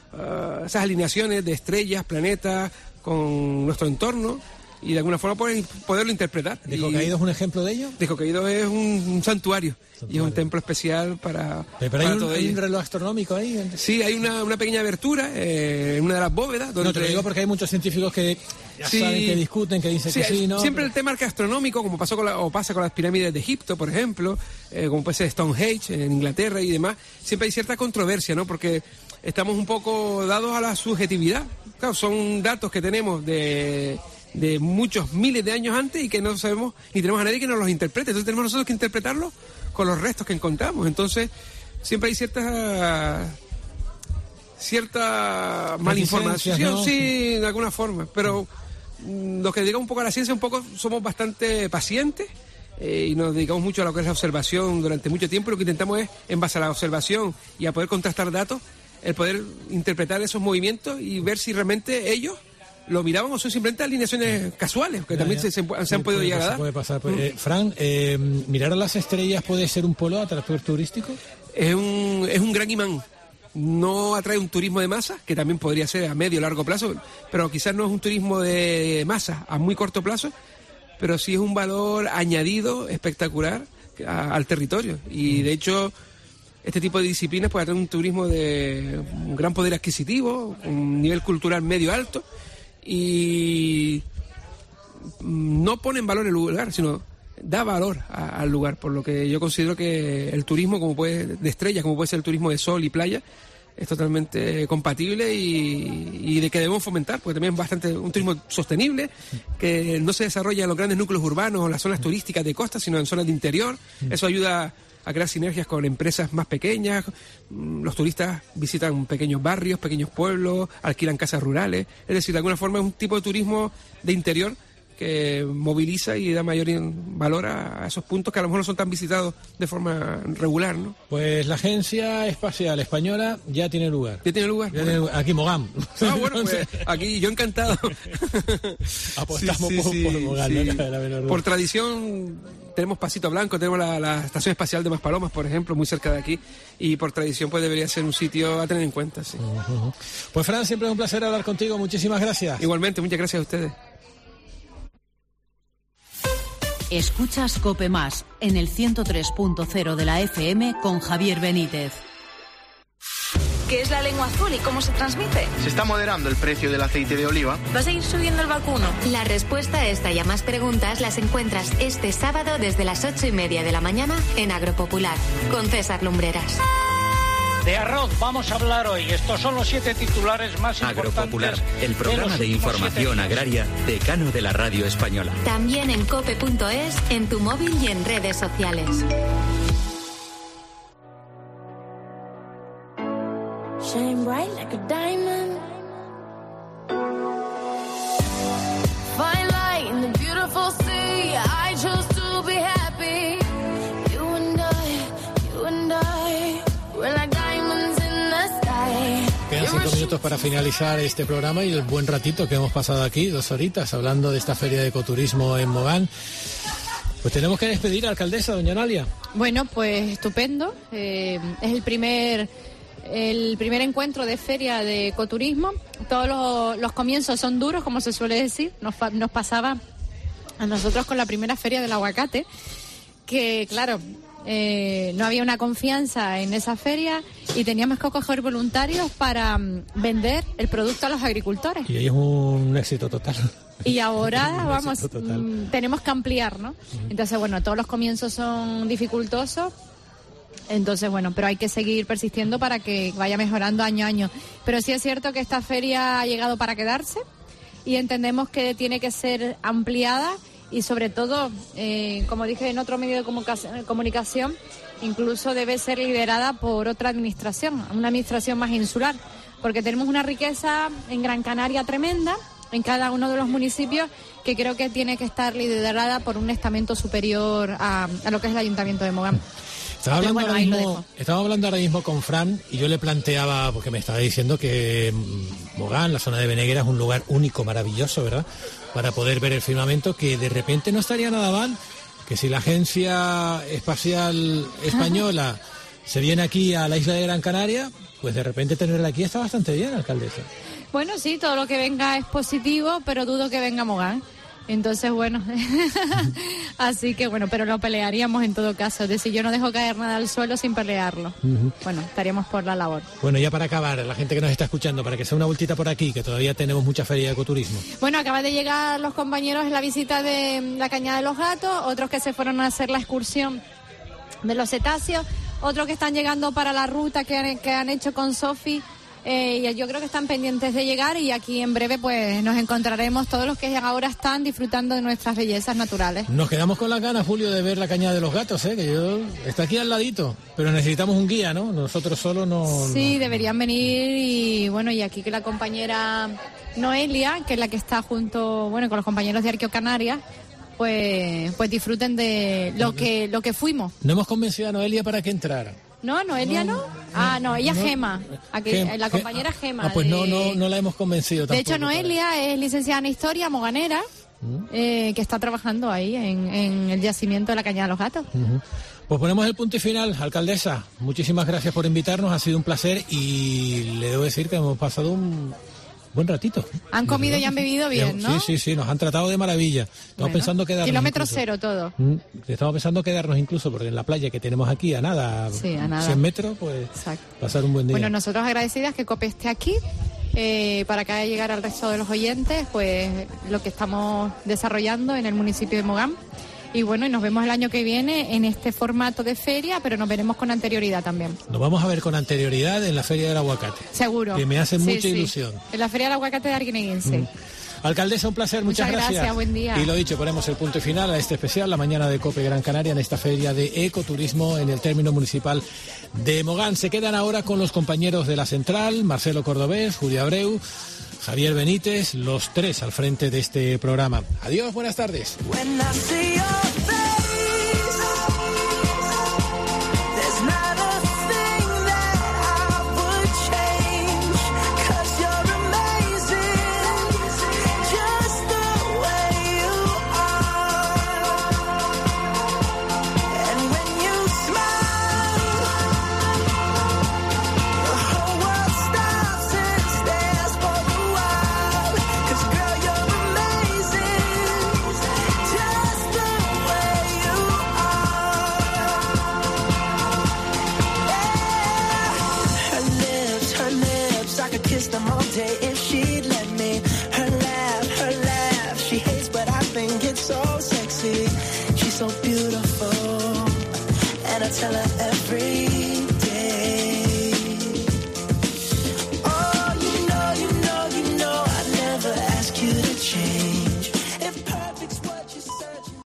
uh, esas alineaciones de estrellas, planetas, con nuestro entorno, y de alguna forma poder, poderlo interpretar. ¿Disco Caído es un ejemplo de ello? Disco Caído es un, un santuario, santuario, y es un templo especial para, pero para hay un, todo hay ello. un reloj astronómico ahí. Sí, hay una, una pequeña abertura eh, en una de las bóvedas. Donde No, te lo digo porque hay muchos científicos que ya sí, saben, que discuten, que dicen sí, que sí, ¿no? Siempre pero... el tema astronómico, como pasó con la, o pasa con las pirámides de Egipto, por ejemplo, eh, como puede ser Stonehenge en Inglaterra y demás, siempre hay cierta controversia, ¿no? Porque estamos un poco dados a la subjetividad. Claro, son datos que tenemos de... de muchos miles de años antes y que no sabemos ni tenemos a nadie que nos los interprete. Entonces tenemos nosotros que interpretarlos con los restos que encontramos. Entonces siempre hay cierta cierta malinformación, ¿no? Sí, de alguna forma, pero mm, los que dedicamos un poco a la ciencia, un poco somos bastante pacientes eh, y nos dedicamos mucho a lo que es la observación durante mucho tiempo. Lo que intentamos es, en base a la observación y a poder contrastar datos, el poder interpretar esos movimientos y ver si realmente ellos lo miraban o son simplemente alineaciones casuales, que ya, también ya. Se, se, se han podido llegar a dar. Puede pasar. Pues, eh, Fran, eh, ¿mirar a las estrellas puede ser un polo atractor turístico? Es un, es un gran imán. No atrae un turismo de masa, que también podría ser a medio o largo plazo, pero quizás no es un turismo de masa a muy corto plazo, pero sí es un valor añadido espectacular a, al territorio. Y de hecho, este tipo de disciplinas puede tener un turismo de un gran poder adquisitivo, un nivel cultural medio alto, y no pone en valor el lugar, sino da valor a, al lugar, por lo que yo considero que el turismo como puede de estrellas, como puede ser el turismo de sol y playa, es totalmente compatible y, y de que debemos fomentar, porque también es bastante un turismo sostenible, que no se desarrolla en los grandes núcleos urbanos o en las zonas turísticas de costa, sino en zonas de interior. Eso ayuda a crear sinergias con empresas más pequeñas. Los turistas visitan pequeños barrios, pequeños pueblos, alquilan casas rurales. Es decir, de alguna forma es un tipo de turismo de interior que moviliza y da mayor valor a esos puntos que a lo mejor no son tan visitados de forma regular, ¿no? Pues la Agencia Espacial Española ya tiene lugar. ¿Ya tiene lugar? Ya tiene lugar. Aquí Mogán. Ah, bueno, pues aquí yo encantado. Apostamos sí, sí, por, sí, por Mogán, sí. ¿no? La menor duda. Por tradición tenemos Pasito Blanco, tenemos la, la Estación Espacial de Maspalomas, por ejemplo, muy cerca de aquí, y por tradición pues debería ser un sitio a tener en cuenta, sí. Uh-huh. Pues Fran, siempre es un placer hablar contigo, muchísimas gracias. Igualmente, muchas gracias a ustedes. Escuchas COPE Más en el ciento tres punto cero de la F M con Javier Benítez. ¿Qué es la lengua azul y cómo se transmite? Se está moderando el precio del aceite de oliva. ¿Va a seguir subiendo el vacuno? La respuesta a esta y a más preguntas las encuentras este sábado desde las ocho y media de la mañana en Agropopular con César Lumbreras. De arroz vamos a hablar hoy. Estos son los siete titulares más Agropopular, importantes. el programa de, de información agraria decano de la radio española. También en cope punto es, en tu móvil y en redes sociales. Shine bright like a diamond. Fine light in the beautiful sea. I chose to be happy. You and I, you and I, we're like diamonds in the sky. Quedan cinco minutos para finalizar este programa y el buen ratito que hemos pasado aquí, dos horitas, hablando de esta feria de ecoturismo en Mogán. Pues tenemos que despedir a la alcaldesa, doña Nalia. Bueno, pues estupendo. Eh, es el primer... El primer encuentro de feria de ecoturismo. Todos los, los comienzos son duros, como se suele decir. Nos, nos pasaba a nosotros con la primera feria del aguacate, que claro, eh, no había una confianza en esa feria y teníamos que coger voluntarios para um, vender el producto a los agricultores. Y ahí es un éxito total. Y ahora, vamos, mm, tenemos que ampliar, ¿no? Uh-huh. Entonces, bueno, todos los comienzos son dificultosos. Entonces, bueno, pero hay que seguir persistiendo para que vaya mejorando año a año. Pero sí es cierto que esta feria ha llegado para quedarse y entendemos que tiene que ser ampliada y sobre todo, eh, como dije en otro medio de comunicación, incluso debe ser liderada por otra administración, una administración más insular, porque tenemos una riqueza en Gran Canaria tremenda, en cada uno de los municipios, que creo que tiene que estar liderada por un estamento superior a, a lo que es el Ayuntamiento de Mogán. Estaba hablando, bueno, ahora mismo, estaba hablando ahora mismo con Fran y yo le planteaba, porque me estaba diciendo que Mogán, la zona de Beneguera, es un lugar único, maravilloso, ¿verdad?, para poder ver el firmamento, que de repente no estaría nada mal, que si la Agencia Espacial Española se viene aquí a la isla de Gran Canaria, pues de repente tenerla aquí está bastante bien, alcaldesa. Bueno, sí, todo lo que venga es positivo, pero dudo que venga Mogán. Entonces, bueno, así que bueno, pero lo pelearíamos en todo caso. Es decir, yo no dejo caer nada al suelo sin pelearlo. Uh-huh. Bueno, estaríamos por la labor. Bueno, ya para acabar, la gente que nos está escuchando, para que sea una vueltita por aquí, que todavía tenemos mucha feria de ecoturismo. Bueno, acaban de llegar los compañeros en la visita de la Cañada de los Gatos, otros que se fueron a hacer la excursión de los cetáceos, otros que están llegando para la ruta que han, que han hecho con Sofi. Eh, yo creo que están pendientes de llegar y aquí en breve pues nos encontraremos todos los que ahora están disfrutando de nuestras bellezas naturales. Nos quedamos con las ganas, Julio, de ver la Cañada de los Gatos, ¿eh? Que yo está aquí al ladito, pero necesitamos un guía, ¿no? Nosotros solos no... Sí, no... deberían venir y bueno, y aquí que la compañera Noelia, que es la que está junto, bueno, con los compañeros de Arqueo Canarias, pues pues disfruten de lo que lo que fuimos. No hemos convencido a Noelia para que entrara. No, Noelia no. Ah, no, ella no. Gema, a que, Gem, la Gem, compañera Gema. Ah, pues de, no, no, no la hemos convencido tampoco. De hecho, Noelia es licenciada en Historia, moganera, uh-huh. eh, que está trabajando ahí en, en el yacimiento de la Cañada de los Gatos. Uh-huh. Pues ponemos el punto y final, alcaldesa. Muchísimas gracias por invitarnos, ha sido un placer y le debo decir que hemos pasado un buen ratito. Han comido y han bebido bien, ¿no? Sí, sí, sí, nos han tratado de maravilla. Estamos bueno, pensando quedarnos. Kilómetro incluso. Cero todo. Estamos pensando quedarnos incluso, porque en la playa que tenemos aquí a nada, sí, a nada. cien metros, pues exacto. Pasar un buen día. Bueno, nosotros agradecidas que COPE esté aquí. Eh, para que haga llegar al resto de los oyentes pues lo que estamos desarrollando en el municipio de Mogán. Y bueno, y nos vemos el año que viene en este formato de feria, pero nos veremos con anterioridad también. Nos vamos a ver con anterioridad en la Feria del Aguacate. Seguro. Que me hace sí, mucha sí. ilusión. En la Feria del Aguacate de Arguineguince. Mm. Alcaldesa, un placer, muchas, muchas gracias. gracias. Buen día. Y lo dicho, ponemos el punto final a este especial, la mañana de COPE Gran Canaria, en esta feria de ecoturismo en el término municipal de Mogán. Se quedan ahora con los compañeros de la Central, Marcelo Cordobés, Julia Abreu, Javier Benítez, los tres al frente de este programa. Adiós, buenas tardes. Them all day if she'd let me. Her laugh, her laugh. She hates, but I think it's so sexy. She's so beautiful, and I tell her every